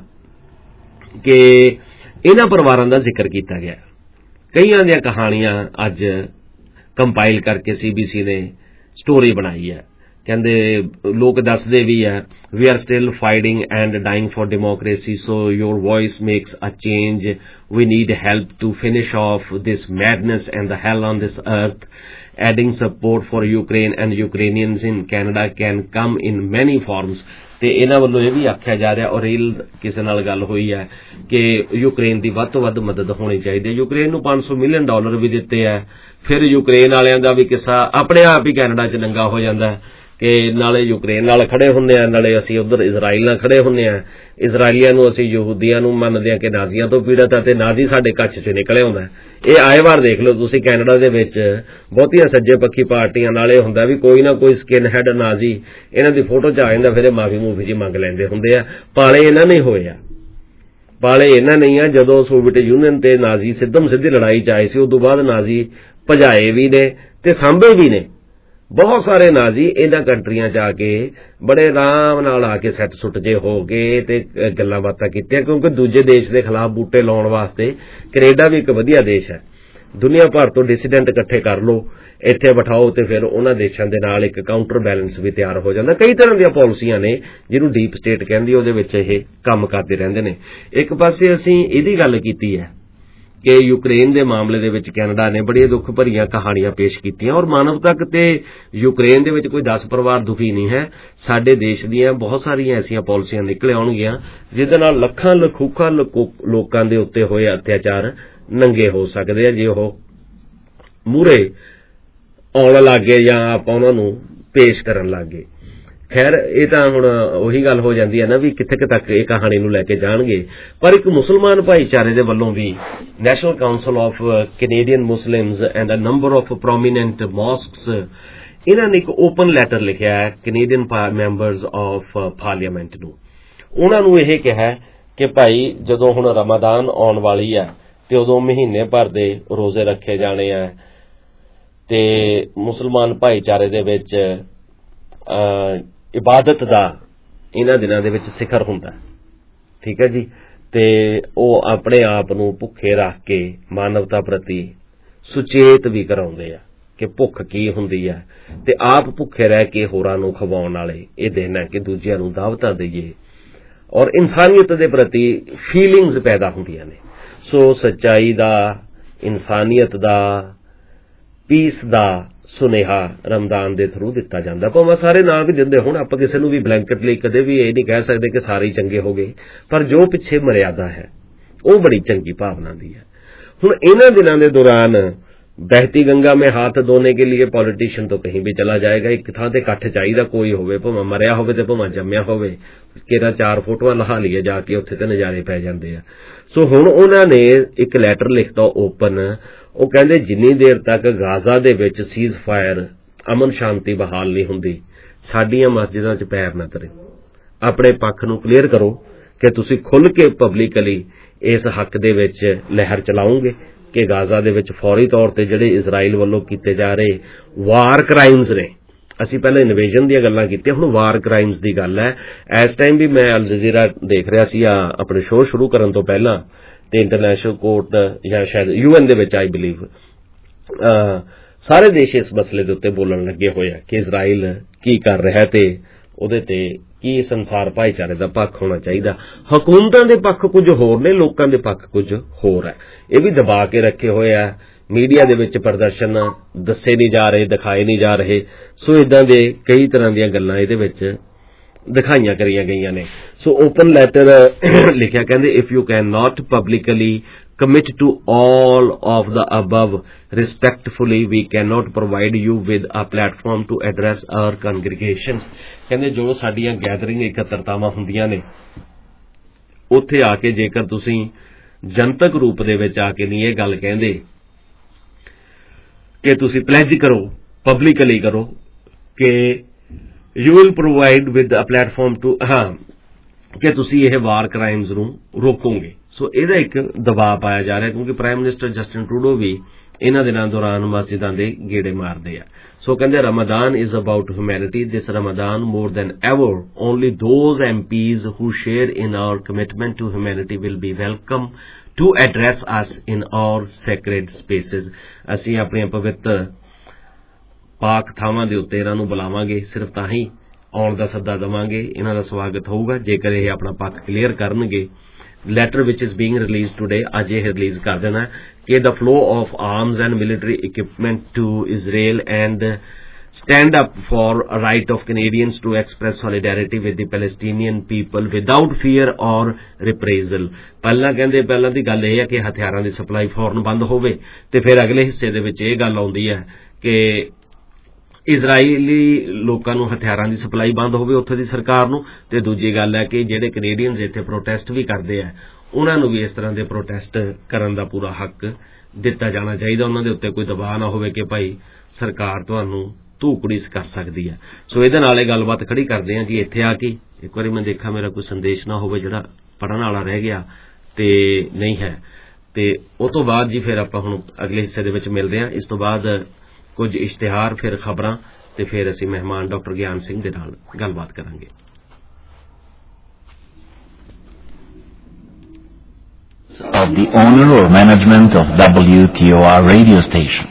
Speaker 16: ਕਿ ਇਹਨਾਂ ਪਰਿਵਾਰਾਂ ਦਾ ਜ਼ਿਕਰ ਕੀਤਾ ਗਿਆ, ਕਈਆਂ ਦੀਆਂ ਕਹਾਣੀਆਂ ਅੱਜ ਕੰਪਾਈਲ ਕਰਕੇ ਸੀਬੀਸੀ ਨੇ ਸਟੋਰੀ ਬਣਾਈ ਹੈ। ਕਹਿੰਦੇ ਲੋਕ ਦੱਸਦੇ ਵੀ ਹੈ, we are still fighting and dying for democracy, so your voice makes a change, we need help to finish off this madness and the hell on this earth. Adding support for Ukraine and Ukrainians in Canada can come in many forms. ਤੇ ਇਹਨਾਂ ਵੱਲੋਂ ਇਹ ਵੀ ਆਖਿਆ ਜਾ ਰਿਹਾ, ਔਰ reel ਕਿਸੇ ਨਾਲ ਗੱਲ ਹੋਈ ਹੈ ਕਿ ਯੂਕਰੇਨ ਦੀ ਵੱਧ ਤੋਂ ਵੱਧ ਮਦਦ ਹੋਣੀ ਚਾਹੀਦੀ ਹੈ। ਯੂਕਰੇਨ ਨੂੰ ਪੰਜ ਸੌ ਮਿਲੀਅਨ ਡਾਲਰ ਵੀ ਦਿੱਤੇ ਹੈ। ਫਿਰ ਯੂਕਰੇਨ ਵਾਲਿਆਂ ਦਾ ਵੀ ਕਿੱਸਾ ਆਪਣੇ ਆਪ ਹੀ ਕੈਨੇਡਾ 'ਚ ਨੰਗਾ ਹੋ ਜਾਂਦਾ ਕਿ ਨਾਲੇ ਯੂਕਰੇਨ ਨਾਲ ਖੜੇ ਹੁੰਦੇ ਆ, ਨਾਲੇ ਅਸੀਂ ਉੱਧਰ ਇਜ਼ਰਾਈਲ ਨਾਲ ਖੜੇ ਹੁੰਦੇ ਆ। ਇਜ਼ਰਾਈਲੀਆਂ ਨੂੰ ਅਸੀਂ ਯਹੂਦੀਆਂ ਨੂੰ ਮੰਨਦੇ ਆ ਕਿ ਨਾਜ਼ੀਆਂ ਤੋਂ ਪੀੜਤ ਆ, ਤੇ ਨਾਜ਼ੀ ਸਾਡੇ ਕੱਛ 'ਚ ਨਿਕਲੇ ਹੁੰਦਾ। ਇਹ ਆਏ ਵਾਰ ਦੇਖ ਲਓ ਤੁਸੀਂ, ਕੈਨੇਡਾ ਦੇ ਵਿੱਚ ਬਹੁਤੀਆਂ ਸੱਜੇ ਪੱਖੀ ਪਾਰਟੀਆਂ ਨਾਲ ਇਹ ਹੁੰਦਾ ਵੀ ਕੋਈ ਨਾ ਕੋਈ ਸਕਿਨ ਹੈਡ ਨਾਜ਼ੀ ਇਹਨਾਂ ਦੀ ਫੋਟੋ 'ਚ ਆ ਜਾਂਦਾ, ਫਿਰ ਇਹ ਮਾਫੀ ਮੂਫੀ ਜੀ ਮੰਗ ਲੈਂਦੇ ਹੁੰਦੇ ਆ। ਪਾਲੇ ਇਹਨਾਂ ਨਹੀਂ ਹੋਏ ਆ, ਪਾਲੇ ਇਹਨਾਂ ਨਹੀਂ ਆ। ਜਦੋਂ ਸੋਵੀਅਤ ਯੂਨੀਅਨ ਤੇ ਨਾਜ਼ੀ ਸਿੱਧਮ ਸਿੱਧੀ ਲੜਾਈ 'ਚ ਆਏ ਸੀ, ਉਸ ਤੋਂ ਬਾਅਦ ਨਾਜ਼ੀ ਭਜਾਏ ਵੀ ਨੇ ਤੇ ਸਾਂਭੇ ਵੀ ਨੇ। ਬਹੁਤ ਸਾਰੇ ਨਾਜ਼ੀ ਇਹਨਾਂ ਕੰਟਰੀਆਂ 'ਚ ਆ ਕੇ ਬੜੇ ਆਰਾਮ ਨਾਲ ਆ ਕੇ ਸੈੱਟ ਸੁੱਟ ਜੇ ਹੋ ਗਏ ਤੇ ਗੱਲਾਂ ਬਾਤਾਂ ਕੀਤੀਆਂ, ਕਿਉਂਕਿ ਦੂਜੇ ਦੇਸ਼ ਦੇ ਖਿਲਾਫ ਬੂਟੇ ਲਾਉਣ ਵਾਸਤੇ ਕੈਨੇਡਾ ਵੀ ਇੱਕ ਵਧੀਆ ਦੇਸ਼ ਹੈ। ਦੁਨੀਆ ਭਰ ਤੋਂ ਡਿਸੀਡੈਂਟ ਇਕੱਠੇ ਕਰ ਲਓ, ਇੱਥੇ ਬਿਠਾਓ, ਤੇ ਫਿਰ ਉਹਨਾਂ ਦੇਸ਼ਾਂ ਦੇ ਨਾਲ ਇੱਕ ਕਾਊਂਟਰ ਬੈਲੈਂਸ ਵੀ ਤਿਆਰ ਹੋ ਜਾਂਦਾ। ਕਈ ਤਰ੍ਹਾਂ ਦੀਆਂ ਪਾਲਿਸੀਆਂ ਨੇ ਜਿਹਨੂੰ ਡੀਪ ਸਟੇਟ ਕਹਿੰਦੀ, ਉਹਦੇ ਵਿੱਚ ਇਹ ਕੰਮ ਕਰਦੇ ਰਹਿੰਦੇ ਨੇ। ਇੱਕ ਪਾਸੇ ਅਸੀਂ ਇਹਦੀ ਗੱਲ ਕੀਤੀ ਹੈ ਕਿ ਯੂਕਰੇਨ ਦੇ ਮਾਮਲੇ ਦੇ ਵਿੱਚ ਕੈਨੇਡਾ ਨੇ ਬੜੀਆਂ ਦੁੱਖ ਭਰੀਆਂ ਕਹਾਣੀਆਂ ਪੇਸ਼ ਕੀਤੀਆਂ, ਔਰ ਮਾਨਵਤਾ ਤੇ ਯੂਕਰੇਨ ਦੇ ਵਿੱਚ ਕੋਈ ਦਸ ਪਰਿਵਾਰ ਦੁਖੀ ਨਹੀਂ ਹੈ। ਸਾਡੇ ਦੇਸ਼ ਦੀਆਂ ਬਹੁਤ ਸਾਰੀਆਂ ਐਸੀਆਂ ਪਾਲਿਸੀਆਂ ਨਿਕਲ ਆਉਣਗੀਆਂ ਜਿਹਦੇ ਨਾਲ ਲੱਖਾਂ ਲੱਖੂਖਾਂ ਲੋਕਾਂ ਦੇ ਉੱਤੇ ਹੋਏ ਅਤਿਆਚਾਰ ਨੰਗੇ ਹੋ ਸਕਦੇ ਆ, ਜੇ ਉਹ ਮੂਹਰੇ ਆਉਣ ਲੱਗ ਗਏ ਜਾਂ ਆਪਾਂ ਉਹਨਾਂ ਨੂੰ ਪੇਸ਼ ਕਰਨ ਲੱਗ ਗਏ। ਖੈਰ ਇਹ ਤਾਂ ਹੁਣ ਉਹੀ ਗੱਲ ਹੋ ਜਾਂਦੀ ਹੈ ਨਾ ਵੀ ਕਿੱਥੇ ਕੁ ਤੱਕ ਇਹ ਕਹਾਣੀ ਨੂੰ ਲੈ ਕੇ ਜਾਣਗੇ। ਪਰ ਇੱਕ ਮੁਸਲਮਾਨ ਭਾਈਚਾਰੇ ਦੇ ਵੱਲੋਂ ਵੀ National Council of Canadian Muslims and a number of prominent mosques, ਇਹਨਾਂ ਨੇ ਇੱਕ ਓਪਨ ਲੈਟਰ ਲਿਖਿਆ ਹੈ ਕੈਨੇਡੀਅਨ ਮੈਂਬਰਸ ਆਫ ਪਾਰਲੀਮੈਂਟ ਨੂੰ। ਉਹਨਾਂ ਨੂੰ ਇਹ ਕਿਹਾ ਕਿ ਭਾਈ ਜਦੋਂ ਹੁਣ ਰਮਜ਼ਾਨ ਆਉਣ ਵਾਲੀ ਹੈ ਤੇ ਉਦੋਂ ਮਹੀਨੇ ਭਰ ਦੇ ਰੋਜ਼ੇ ਰੱਖੇ ਜਾਣੇ ਆ, ਤੇ ਮੁਸਲਮਾਨ ਭਾਈਚਾਰੇ ਦੇ ਵਿੱਚ ਇਬਾਦਤ ਦਾ ਇਹਨਾਂ ਦਿਨਾਂ ਦੇ ਵਿੱਚ ਸਿਖਰ ਹੁੰਦਾ, ਠੀਕ ਹੈ ਜੀ। ਤੇ ਉਹ ਆਪਣੇ ਆਪ ਨੂੰ ਭੁੱਖੇ ਰੱਖ ਕੇ ਮਾਨਵਤਾ ਪ੍ਰਤੀ ਸੁਚੇਤ ਵੀ ਕਰਾਉਂਦੇ ਆ ਕਿ ਭੁੱਖ ਕੀ ਹੁੰਦੀ ਹੈ, ਤੇ ਆਪ ਭੁੱਖੇ ਰਹਿ ਕੇ ਹੋਰਾਂ ਨੂੰ ਖਵਾਉਣ ਵਾਲੇ ਇਹ ਦਿਨ ਹੈ ਕਿ ਦੂਜਿਆਂ ਨੂੰ ਦਾਵਤਾਂ ਦੇਈਏ, ਔਰ ਇਨਸਾਨੀਅਤ ਦੇ ਪ੍ਰਤੀ ਫੀਲਿੰਗਸ ਪੈਦਾ ਹੁੰਦੀਆਂ ਨੇ। ਸੋ ਸੱਚਾਈ ਦਾ, ਇਨਸਾਨੀਅਤ ਦਾ, ਪੀਸ ਦਾ ਸੁਨੇਹਾ ਰਮਜ਼ਾਨ ਦੇ ਥਰੂ ਦਿੱਤਾ ਜਾਂਦਾ। ਭਾਵੇਂ ਸਾਰੇ ਨਾਂ ਵੀ ਦਿੰਦੇ ਹੁਣ, ਆਪਾਂ ਕਿਸੇ ਨੂੰ ਵੀ ਬਲੈਂਕਟ ਲਈ ਕਦੇ ਵੀ ਇਹ ਨਹੀਂ ਕਹਿ ਸਕਦੇ ਕਿ ਸਾਰੇ ਹੀ ਚੰਗੇ ਹੋ ਗਏ, ਪਰ ਜੋ ਪਿੱਛੇ ਮਰਿਆਦਾ ਹੈ ਉਹ ਬੜੀ ਚੰਗੀ ਭਾਵਨਾ ਦੀ ਹੈ। ਹੁਣ ਇਹਨਾਂ ਦਿਨਾਂ ਦੇ ਦੌਰਾਨ ਬਹਿਤੀ ਗੰਗਾ ਮੇਂ ਹਾਥ ਧੋਨੇ ਕੇ ਲਈ ਪੋਲੀਟੀਸ਼ੀਅਨ ਤੋਂ ਕहीं ਵੀ ਚਲਾ ਜਾਏਗਾ, ਇੱਕ ਥਾਂ ਤੇ ਇਕੱਠ ਚਾਹੀਦਾ, ਕੋਈ ਹੋਵੇ, ਭਾਵੇਂ ਮਰਿਆ ਹੋਵੇ ਤੇ ਭਾਵੇਂ ਜੰਮਿਆ ਹੋਵੇ, ਕਿਹੜਾ ਚਾਰ ਫੋਟੋਆਂ ਲਹਾ ਲਈਏ ਜਾ ਕੇ, ਉੱਥੇ ਤੇ ਨਜ਼ਾਰੇ ਪੈ ਜਾਂਦੇ ਆ। ਸੋ ਹੁਣ ਉਹਨਾਂ ਨੇ ਇੱਕ ਲੈਟਰ ਲਿਖਤਾ ਓਪਨ, ਉਹ ਕਹਿੰਦੇ ਜਿੰਨੀ ਦੇਰ ਤੱਕ ਗਾਜ਼ਾ ਦੇ ਵਿੱਚ ਸੀਜ਼ ਫਾਇਰ, ਅਮਨ ਸ਼ਾਂਤੀ ਬਹਾਲ ਨਹੀਂ ਹੁੰਦੀ, ਸਾਡੀਆਂ ਮਸਜਿਦਾਂ 'ਚ ਪੈਰ ਨਾ ਧਰੇ। ਆਪਣੇ ਪੱਖ ਨੂੰ ਕਲੀਅਰ ਕਰੋ ਕਿ ਤੁਸੀਂ ਖੁੱਲ੍ਹ ਕੇ ਪਬਲਿਕਲੀ ਇਸ ਹੱਕ ਦੇ ਵਿੱਚ ਲਹਿਰ ਚਲਾਓਗੇ ਕਿ ਗਾਜ਼ਾ ਦੇ ਵਿੱਚ ਫੌਰੀ ਤੌਰ ਤੇ ਜਿਹੜੇ ਇਜ਼ਰਾਈਲ ਵੱਲੋਂ ਕੀਤੇ ਜਾ ਰਹੇ ਵਾਰ ਕ੍ਰਾਈਮਸ ਨੇ, ਅਸੀਂ ਪਹਿਲਾਂ ਇਨਵੇਜਨ ਦੀਆਂ ਗੱਲਾਂ ਕੀਤੀਆਂ, ਹੁਣ ਵਾਰ ਕ੍ਰਾਈਮਸ ਦੀ ਗੱਲ ਹੈ। ਇਸ ਟਾਈਮ ਵੀ ਮੈਂ ਅਲ ਜਜ਼ੀਰਾ ਦੇਖ ਰਿਹਾ ਸੀ ਆਪਣੇ ਸ਼ੋਅ ਸ਼ੁਰੂ ਕਰਨ ਤੋਂ ਪਹਿਲਾਂ, ਤੇ ਇੰਟਰਨੈਸ਼ਨਲ ਕੋਰਟ ਜਾਂ ਸ਼ਾਇਦ ਯੂਐਨ ਦੇ ਵਿੱਚ ਆਈ ਬਿਲੀਵ ਸਾਰੇ ਦੇਸ਼ ਇਸ ਮਸਲੇ ਦੇ ਉੱਤੇ ਬੋਲਣ ਲੱਗੇ ਹੋਏ ਆ ਕਿ ਇਜ਼ਰਾਈਲ ਕੀ ਕਰ ਰਿਹਾ ਤੇ ਉਹਦੇ ਤੇ ਕੀ ਸੰਸਾਰ ਭਾਈਚਾਰੇ ਦਾ ਪੱਖ ਹੋਣਾ ਚਾਹੀਦਾ। ਹਕੂਮਤਾਂ ਦੇ ਪੱਖ ਕੁਝ ਹੋਰ ਨੇ, ਲੋਕਾਂ ਦੇ ਪੱਖ ਕੁਝ ਹੋਰ ਹੈ। ਇਹ ਵੀ ਦਬਾ ਕੇ ਰੱਖੇ ਹੋਏ ਆ। ਮੀਡੀਆ ਦੇ ਵਿੱਚ ਪ੍ਰਦਰਸ਼ਨ ਦੱਸੇ ਨਹੀਂ ਜਾ ਰਹੇ, ਦਿਖਾਏ ਨਹੀਂ ਜਾ ਰਹੇ। ਸੋ ਇਦਾਂ ਦੇ ਕਈ ਤਰ੍ਹਾਂ ਦੀਆਂ ਗੱਲਾਂ ਇਹਦੇ ਵਿੱਚ ਦਿਖਾਈਆਂ ਕਰੀਆਂ ਗਈਆਂ ਨੇ। ਸੋ ਓਪਨ ਲੈਟਰ ਲਿਖਿਆ, ਕਹਿੰਦੇ if you can not publicly commit to all of the above respectfully, we cannot provide you with a platform to address our congregations। ਕਹਿੰਦੇ ਜੋ ਸਾਡੀਆਂ ਗੈਦਰਿੰਗ ਇਕੱਤਰਤਾਵਾਂ ਹੁੰਦੀਆਂ ਨੇ ਉੱਥੇ ਆ ਕੇ ਜੇਕਰ ਤੁਸੀਂ ਜਨਤਕ ਰੂਪ ਦੇ ਵਿੱਚ ਆ ਕੇ ਨਹੀਂ ਇਹ ਗੱਲ ਕਹਿੰਦੇ ਕਿ ਤੁਸੀਂ ਪਲੈਜ ਕਰੋ, ਪਬਲਿਕਲੀ ਕਰੋ ਕਿ you will provide with a platform to ਹਾਂ ਕਿ ਤੁਸੀਂ ਇਹ ਵਾਰ ਕ੍ਰਾਈਮਸ ਨੂੰ ਰੋਕੋਗੇ। ਸੋ ਇਹਦਾ ਇੱਕ ਦਬਾਅ ਪਾਇਆ ਜਾ ਰਿਹਾ ਕਿਉਂਕਿ ਪ੍ਰਾਈਮ ਮਿਨਿਸਟਰ ਜਸਟਿਨ ਟਰੂਡੋ ਵੀ ਇਹਨਾਂ ਦਿਨਾਂ ਦੌਰਾਨ ਮਸਜਿਦਾਂ ਦੇ ਗੇੜੇ ਮਾਰਦੇ ਆ। ਸੋ ਕਹਿੰਦੇ Ramadan is about humanity, this Ramadan more than ever only those M Ps who share in our commitment to humanity will be welcome to address us in our sacred spaces. ਅਸੀਂ ਆਪਣੀਆਂ ਪਵਿੱਤਰ ਪਾਕ ਥਾਵਾਂ ਦੇ ਉੱਤੇ ਇਹਨਾਂ ਨੂੰ ਬੁਲਾਵਾਂਗੇ, ਸਿਰਫ ਤਾਂ ਹੀ ਆਉਣ ਦਾ ਸੱਦਾ ਦੇਵਾਂਗੇ, ਇਹਨਾਂ ਦਾ ਸਵਾਗਤ ਹੋਊਗਾ ਜੇਕਰ ਇਹ ਆਪਣਾ ਪੱਖ ਕਲੀਅਰ ਕਰਨਗੇ। Letter which is being release today, ਅੱਜ ਇਹ ਰਿਲੀਜ਼ ਕਰ ਦੇਣਾ ਕਿ the flow of arms and military equipment to Israel and stand up for a right of Canadians to express solidarity with the Palestinian people without fear or reprisal। ਪਹਿਲਾਂ ਕਹਿੰਦੇ ਪਹਿਲਾਂ ਦੀ ਗੱਲ ਇਹ ਹੈ ਕਿ ਹਥਿਆਰਾਂ ਦੀ ਸਪਲਾਈ ਫੌਰਨ ਬੰਦ ਹੋਵੇ ਤੇ ਫਿਰ ਅਗਲੇ ਹਿੱਸੇ ਦੇ ਵਿੱਚ ਇਹ ਗੱਲ ਆਉਂਦੀ ਹੈ ਕਿ ਇਜ਼ਰਾਈਲੀ ਲੋਕਾਂ ਨੂੰ ਹਥਿਆਰਾਂ ਦੀ ਸਪਲਾਈ ਬੰਦ ਹੋਵੇ ਉੱਥੇ ਦੀ ਸਰਕਾਰ ਨੂੰ। ਤੇ ਦੂਜੀ ਗੱਲ ਹੈ ਕਿ ਜਿਹੜੇ ਕੈਨੇਡੀਅਨਸ ਇੱਥੇ ਪ੍ਰੋਟੈਸਟ ਵੀ ਕਰਦੇ ਆ ਉਹਨਾਂ ਨੂੰ ਵੀ ਇਸ ਤਰ੍ਹਾਂ ਦੇ ਪ੍ਰੋਟੈਸਟ ਕਰਨ ਦਾ ਪੂਰਾ ਹੱਕ ਦਿੱਤਾ ਜਾਣਾ ਚਾਹੀਦਾ। ਉਹਨਾਂ ਦੇ ਉੱਤੇ ਕੋਈ ਦਬਾਅ ਨਾ ਹੋਵੇ ਕਿ ਭਾਈ ਸਰਕਾਰ ਤੁਹਾਨੂੰ ਧੂਕੜੀਸ ਕਰ ਸਕਦੀ ਹੈ। ਸੋ ਇਹਦੇ ਨਾਲ ਇਹ ਗੱਲਬਾਤ ਖੜੀ ਕਰਦੇ ਹਾਂ ਜੀ ਇੱਥੇ ਆ ਕੇ। ਇੱਕ ਵਾਰੀ ਮੈਂ ਦੇਖਾਂ ਮੇਰਾ ਕੋਈ ਸੰਦੇਸ਼ ਨਾ ਹੋਵੇ ਜਿਹੜਾ ਪੜ੍ਹਨ ਵਾਲਾ ਰਹਿ ਗਿਆ ਤੇ ਨਹੀਂ ਹੈ, ਤੇ ਉਹ ਤੋਂ ਬਾਅਦ ਜੀ ਫਿਰ ਆਪਾਂ ਹੁਣ ਅਗਲੇ ਹਿੱਸੇ ਦੇ ਵਿੱਚ ਮਿਲਦੇ ਹਾਂ। ਇਸ ਤੋਂ ਬਾਅਦ ਕੁਝ ਇਸ਼ਤਿਹਾਰ, ਫਿਰ ਖਬਰਾਂ ਤੇ ਫਿਰ ਅਸੀਂ ਮਹਿਮਾਨ ਡਾਕਟਰ ਗਿਆਨ ਸਿੰਘ ਦੇ ਨਾਲ ਗੱਲਬਾਤ ਕਰਾਂਗੇ।
Speaker 17: Of the owner or management of W T O R radio station।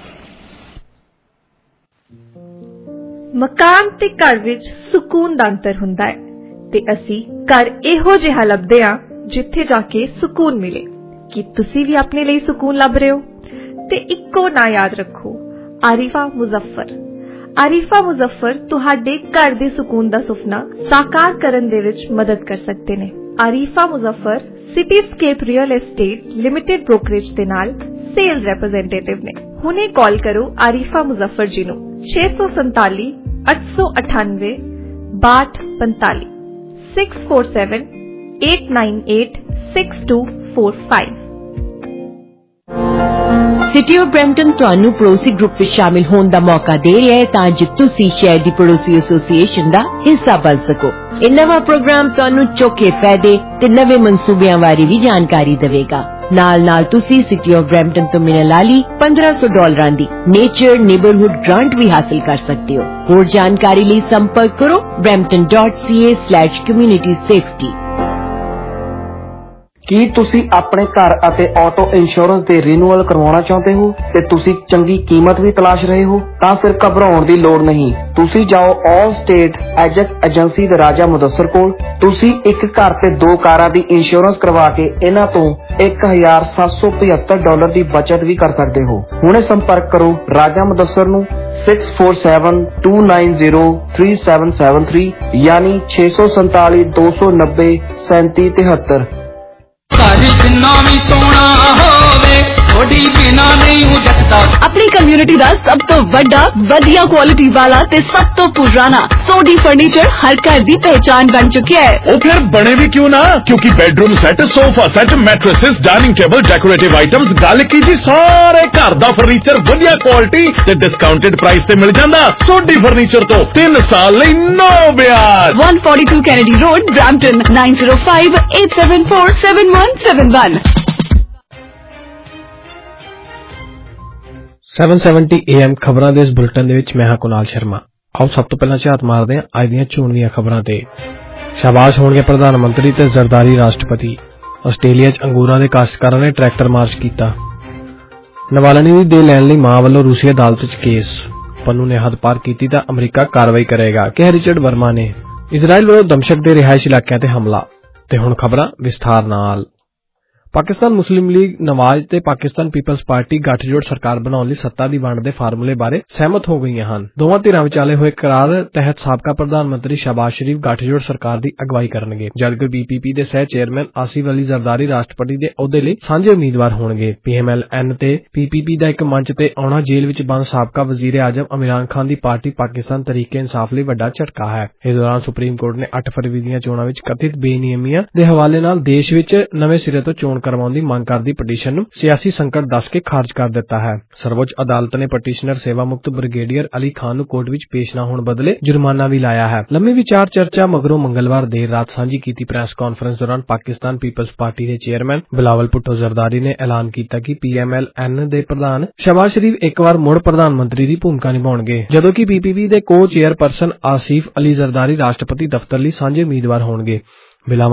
Speaker 10: ਮਕਾਨ ਤੇ ਘਰ ਵਿੱਚ ਸਕੂਨ ਦਾ ਅੰਤਰ ਹੁੰਦਾ ਹੈ ਤੇ ਅਸੀਂ ਘਰ ਇਹੋ ਜਿਹਾ ਲੱਭਦੇ ਹਾਂ ਜਿੱਥੇ ਜਾ ਕੇ ਸਕੂਨ ਮਿਲੇ। ਕੀ ਤੁਸੀਂ ਵੀ ਆਪਣੇ ਲਈ ਸਕੂਨ ਲੱਭ ਰਹੇ ਹੋ? ਤੇ ਇੱਕੋ ਨਾਂ ਯਾਦ ਰੱਖੋ, ਆਰਿਫਾ ਮੁਜ਼ੱਫਰ। ਆਰਿਫਾ ਮੁਜ਼ੱਫਰ ਤੁਹਾਡੇ ਘਰ ਦੇ ਸਕੂਨ ਦਾ ਸੁਪਨਾ ਸਾਕਾਰ ਕਰਨ ਦੇ ਵਿੱਚ ਮਦਦ ਕਰ ਸਕਦੇ ਨੇ। Arifa Muzaffar Cityscape real estate limited brokerage ਦੇ ਨਾਲ ਸੇਲਸ ਰੈਪਰੈਜ਼ੈਂਟੇਟਿਵ ਨੇ। ਹੁਣੇ ਕਾਲ ਕਰੋ ਆਰਿਫਾ ਮੁਜ਼ੱਫਰ ਜੀ ਨੂੰ ਛੇ ਸੌ ਸੰਤਾਲੀ ਅੱਠ ਸੌ ਅਠਾਨਵੇਂ ਬਾਹਠ ਪੰਤਾਲੀ six four seven eight nine eight six two four five.
Speaker 11: City of Brampton ਤੁਹਾਨੂੰ ਪੜੋਸੀ ਗਰੁੱਪ ਵਿੱਚ ਸ਼ਾਮਿਲ ਹੋਣ ਦਾ ਮੌਕਾ ਦੇ ਰਿਹਾ ਹੈ ਤਾਂ ਜੋ ਤੁਸੀਂ ਸ਼ਹਿਰ ਦੀ ਪੜੋਸੀ ਐਸੋਸੀਏਸ਼ਨ ਦਾ ਹਿੱਸਾ ਬਣ ਸਕੋ। ਇਹ ਨਵਾਂ ਪ੍ਰੋਗਰਾਮ ਤੁਹਾਨੂੰ ਚੌਕੇ ਫਾਇਦੇ ਤੇ ਨਵੇਂ ਮਨਸੂਬਿਆਂ ਬਾਰੇ ਵੀ ਜਾਣਕਾਰੀ ਦੇਵੇਗਾ। ਨਾਲ ਨਾਲ ਤੁਸੀਂ ਸਿਟੀ ਆਫ ਬਰੈਂਪਟਨ ਤੋਂ ਮਿਲਣ ਵਾਲੀ ਪੰਦਰਾਂ ਸੌ ਡਾਲਰਾਂ ਦੀ ਨੇਚਰ ਨੇਬਰਹੁੱਡ ਗ੍ਰਾਂਟ ਵੀ ਹਾਸਲ ਕਰ ਸਕਦੇ ਹੋ। ਹੋਰ ਜਾਣਕਾਰੀ ਲਈ ਸੰਪਰਕ ਕਰੋ Brampton dot C A slash community safety.
Speaker 9: ਕੀ ਤੁਸੀਂ ਆਪਣੇ ਘਰ ਅਤੇ ਆਟੋ ਇੰਸ਼ੋਰੈਂਸ ਦੇ ਰੀਨਿਊਅਲ ਕਰਵਾਉਣਾ ਚਾਹੁੰਦੇ ਹੋ ਤੇ ਤੁਸੀਂ ਚੰਗੀ ਕੀਮਤ ਵੀ ਤਲਾਸ਼ ਰਹੇ ਹੋ? ਤਾਂ ਫਿਰ ਘਬਰਾਉਣ ਦੀ ਲੋੜ ਨਹੀਂ। ਤੁਸੀਂ ਜਾਓ ਆਲ ਸਟੇਟ ਐਜੈਕਟ ਏਜੰਸੀ ਦੇ ਰਾਜਾ ਮੁਦੱਸਰ ਕੋਲ। ਤੁਸੀਂ ਇੱਕ ਘਰ ਤੇ ਦੋ ਕਾਰਾਂ ਦੀ ਇੰਸ਼ੋਰੈਂਸ ਕਰਵਾ ਕੇ ਇਹਨਾਂ ਤੋਂ ਇੱਕ ਹਜ਼ਾਰ ਸੱਤ ਸੌ ਪਝੱਤਰ ਡਾਲਰ ਦੀ ਬਚਤ ਵੀ ਕਰ ਸਕਦੇ ਹੋ। ਹੁਣੇ ਸੰਪਰਕ ਕਰੋ ਰਾਜਾ ਮੁਦੱਸਰ ਨੂੰ six four seven two nine zero three seven seven three ਯਾਨੀ ਛੇ ਸੌ ਸੰਤਾਲੀ ਦੋ ਸੌ ਨੱਬੇ ਸੈਂਤੀ ਤਿਹੱਤਰ।
Speaker 15: अपनी कम्युनिटी का सब तो वड्डा वधिया क्वालिटी वाला ते सब तो पुराना सोडी फर्नीचर हर घर दी पहचान बन चुका है।
Speaker 6: वो फिर बने भी क्यों ना, क्योंकि bedroom set, sofa set, mattresses, dining table, decorative items, गल की जी सारे घर दा फर्नीचर वधिया क्वालिटी ते डिस्काउंटेड प्राइस ते मिल जांदा। सोडी फर्नीचर तो तीन साल लई नो ब्याज।
Speaker 15: One forty two Kennedy Road Brampton nine zero five eight seven four seven one seven one.
Speaker 5: Seven seventy A M ਖਬਰਾਂ ਦੇ ਇਸ ਬੁਲੇਟਿਨ ਦੇ ਵਿੱਚ ਮੈਂ ਹਾਂ ਕੁਨਾਲ ਸ਼ਰਮਾ। ਆਓ ਸਭ ਤੋਂ ਪਹਿਲਾਂ ਝਾਤ ਮਾਰਦੇ ਹਾਂ ਅੱਜ ਦੀਆਂ ਚੋਣਵੀਆਂ ਖਬਰਾਂ ਤੇ। ਸ਼ਾਬਾਸ਼ ਹੋਣਗੇ ਪ੍ਰਧਾਨ ਮੰਤਰੀ ਤੇ ਜ਼ਰਦਾਰੀ ਰਾਸ਼ਟਰਪਤੀ। ਆਸਟ੍ਰੇਲੀਆ 'ਚ ਅੰਗੂਰਾਂ ਦੇ ਕਾਸ਼ਤਕਾਰਾਂ ਨੇ ਟਰੈਕਟਰ ਮਾਰਚ ਕੀਤਾ। ਨਾਵਾਲਨੀ ਦੀ ਦੇ ਲੈਣ ਲਈ ਮਾਂ ਵੱਲੋਂ ਰੂਸੀ ਅਦਾਲਤ 'ਚ ਕੇਸ। ਪੰਨੂ ਨੇ ਹੱਦ ਪਾਰ ਕੀਤੀ ਤਾਂ ਅਮਰੀਕਾ ਕਾਰਵਾਈ ਕਰੇਗਾ, ਕਿਹਾ ਰਿਚਰਡ ਵਰਮਾ ਨੇ। ਇਜ਼ਰਾਈਲ ਵੱਲੋਂ ਦਮਸ਼ਕ ਦੇ ਰਿਹਾਇਸ਼ੀ ਇਲਾਕਿਆਂ ਤੇ ਹਮਲਾ। ਤੇ ਹੁਣ ਖਬਰਾਂ ਵਿਸਥਾਰ ਨਾਲ। ਪਾਕਿਸਤਾਨ ਮੁਸਲਿਮ ਲੀਗ ਨਵਾਜ਼ ਤੇ ਪਾਕਿਸਤਾਨ ਪੀਪਲਜ਼ ਪਾਰਟੀ ਗੱਠਜੋੜ ਸਰਕਾਰ ਬਣਾਉਣ ਲਈ ਸੱਤਾ ਦੀ ਵੰਡ ਦੇ ਫਾਰਮੂਲੇ ਬਾਰੇ ਸਹਿਮਤ ਹੋ ਗਈਆਂ ਹਨ। ਦੋਵਾਂ ਧਿਰਾਂ ਵਿਚਾਲੇ ਹੋਏ ਕਰਾਰ ਤਹਿਤ ਸਾਬਕਾ ਪ੍ਰਧਾਨ ਮੰਤਰੀ ਸ਼ਹਬਾਜ਼ ਸ਼ਰੀਫ ਗੱਠਜੋੜ ਸਰਕਾਰ ਦੀ ਅਗਵਾਈ ਕਰਨਗੇ, ਜਦਕਿ ਪੀਪੀਪੀ ਦੇ ਸਹਿ ਚੇਅਰਮੈਨ ਆਸਿਫ ਅਲੀ ਜ਼ਰਦਾਰੀ ਰਾਸ਼ਟਰਪਤੀ ਦੇ ਅਹੁਦੇ ਲਈ ਸਾਂਝੇ ਉਮੀਦਵਾਰ ਹੋਣਗੇ। ਪੀਐਮਐਲ-ਐਨ ਤੇ ਪੀਪੀਪੀ ਦਾ ਇੱਕ ਮੰਚ ਤੇ ਆਉਣਾ ਜੇਲ੍ਹ ਵਿੱਚ ਬੰਦ ਸਾਬਕਾ ਵਜ਼ੀਰ ਆਜ਼ਮ ਇਮਰਾਨ ਖਾਨ ਦੀ ਪਾਰਟੀ ਪਾਕਿਸਤਾਨ ਤਰੀਕੇ ਇਨਸਾਫ ਲਈ ਵੱਡਾ ਝਟਕਾ ਹੈ। ਇਸ ਦੌਰਾਨ ਸੁਪਰੀਮ ਕੋਰਟ ਨੇ ਅੱਠ ਫਰਵਰੀ ਦੀਆਂ ਚੋਣਾਂ ਵਿੱਚ ਕਥਿਤ ਬੇਨਿਯਮੀਆਂ ਦੇ ਹਵਾਲੇ ਨਾਲ ਦੇਸ਼ ਵਿੱਚ ਨਵੇਂ ਸਿਰੇ ਤੋਂ ਚੋਣ ਕਰਵਾਉਣ ਦੀ ਮੰਗ ਦੀ ਪਟੀਸ਼ਨ ਨੂੰ ਸਿਆਸੀ ਸੰਕਟ ਦੱਸ ਕੇ ਖਾਰਜ ਕਰ ਦਿੱਤਾ ਹੈ। ਸਰਵਉੱਚ ਅਦਾਲਤ ਨੇ ਪਟੀਸ਼ਨਰ ਸੇਵਾ ਮੁਕਤ ਬ੍ਰਿਗੇਡੀਅਰ ਅਲੀ ਖਾਨ ਨੂੰ ਕੋਰਟ ਵਿੱਚ ਪੇਸ਼ ਨਾ ਹੋਣ ਬਦਲੇ ਜੁਰਮਾਨਾ ਵੀ ਲਾਇਆ ਹੈ। ਲੰਮੀ ਵਿਚਾਰ ਚਰਚਾ ਮਗਰੋਂ ਮੰਗਲਵਾਰ ਦੇਰ ਰਾਤ ਸਾਂਝੀ ਕੀਤੀ ਪ੍ਰੈਸ ਕਾਨਫਰੰਸ ਦੌਰਾਨ ਪਾਕਿਸਤਾਨ ਪੀਪਲਜ਼ ਪਾਰਟੀ ਦੇ ਚੇਅਰਮੈਨ ਬਿਲਾਵਲ ਭੁੱਟੋ ਜ਼ਰਦਾਰੀ ਨੇ ਐਲਾਨ ਕੀਤਾ ਕਿ ਪੀਐਮਐਲ-ਐਨ ਦੇ ਪ੍ਰਧਾਨ ਸ਼ਹਬਾਜ਼ ਸ਼ਰੀਫ ਇੱਕ ਵਾਰ ਮੁੜ ਪ੍ਰਧਾਨ ਮੰਤਰੀ ਦੀ ਭੂਮਿਕਾ ਨਿਭਾਉਣਗੇ, ਜਦੋਂ ਕਿ ਪੀਪੀਪੀ ਦੇ ਕੋ ਚੇਅਰਪਰਸਨ ਆਸਿਫ ਅਲੀ ਜ਼ਰਦਾਰੀ ਰਾਸ਼ਟਰਪਤੀ ਦਫ਼ਤਰ ਲਈ ਸਾਂਝੇ ਉਮੀਦਵਾਰ ਹੋਣਗੇ। ਬਿਲਾਵਲ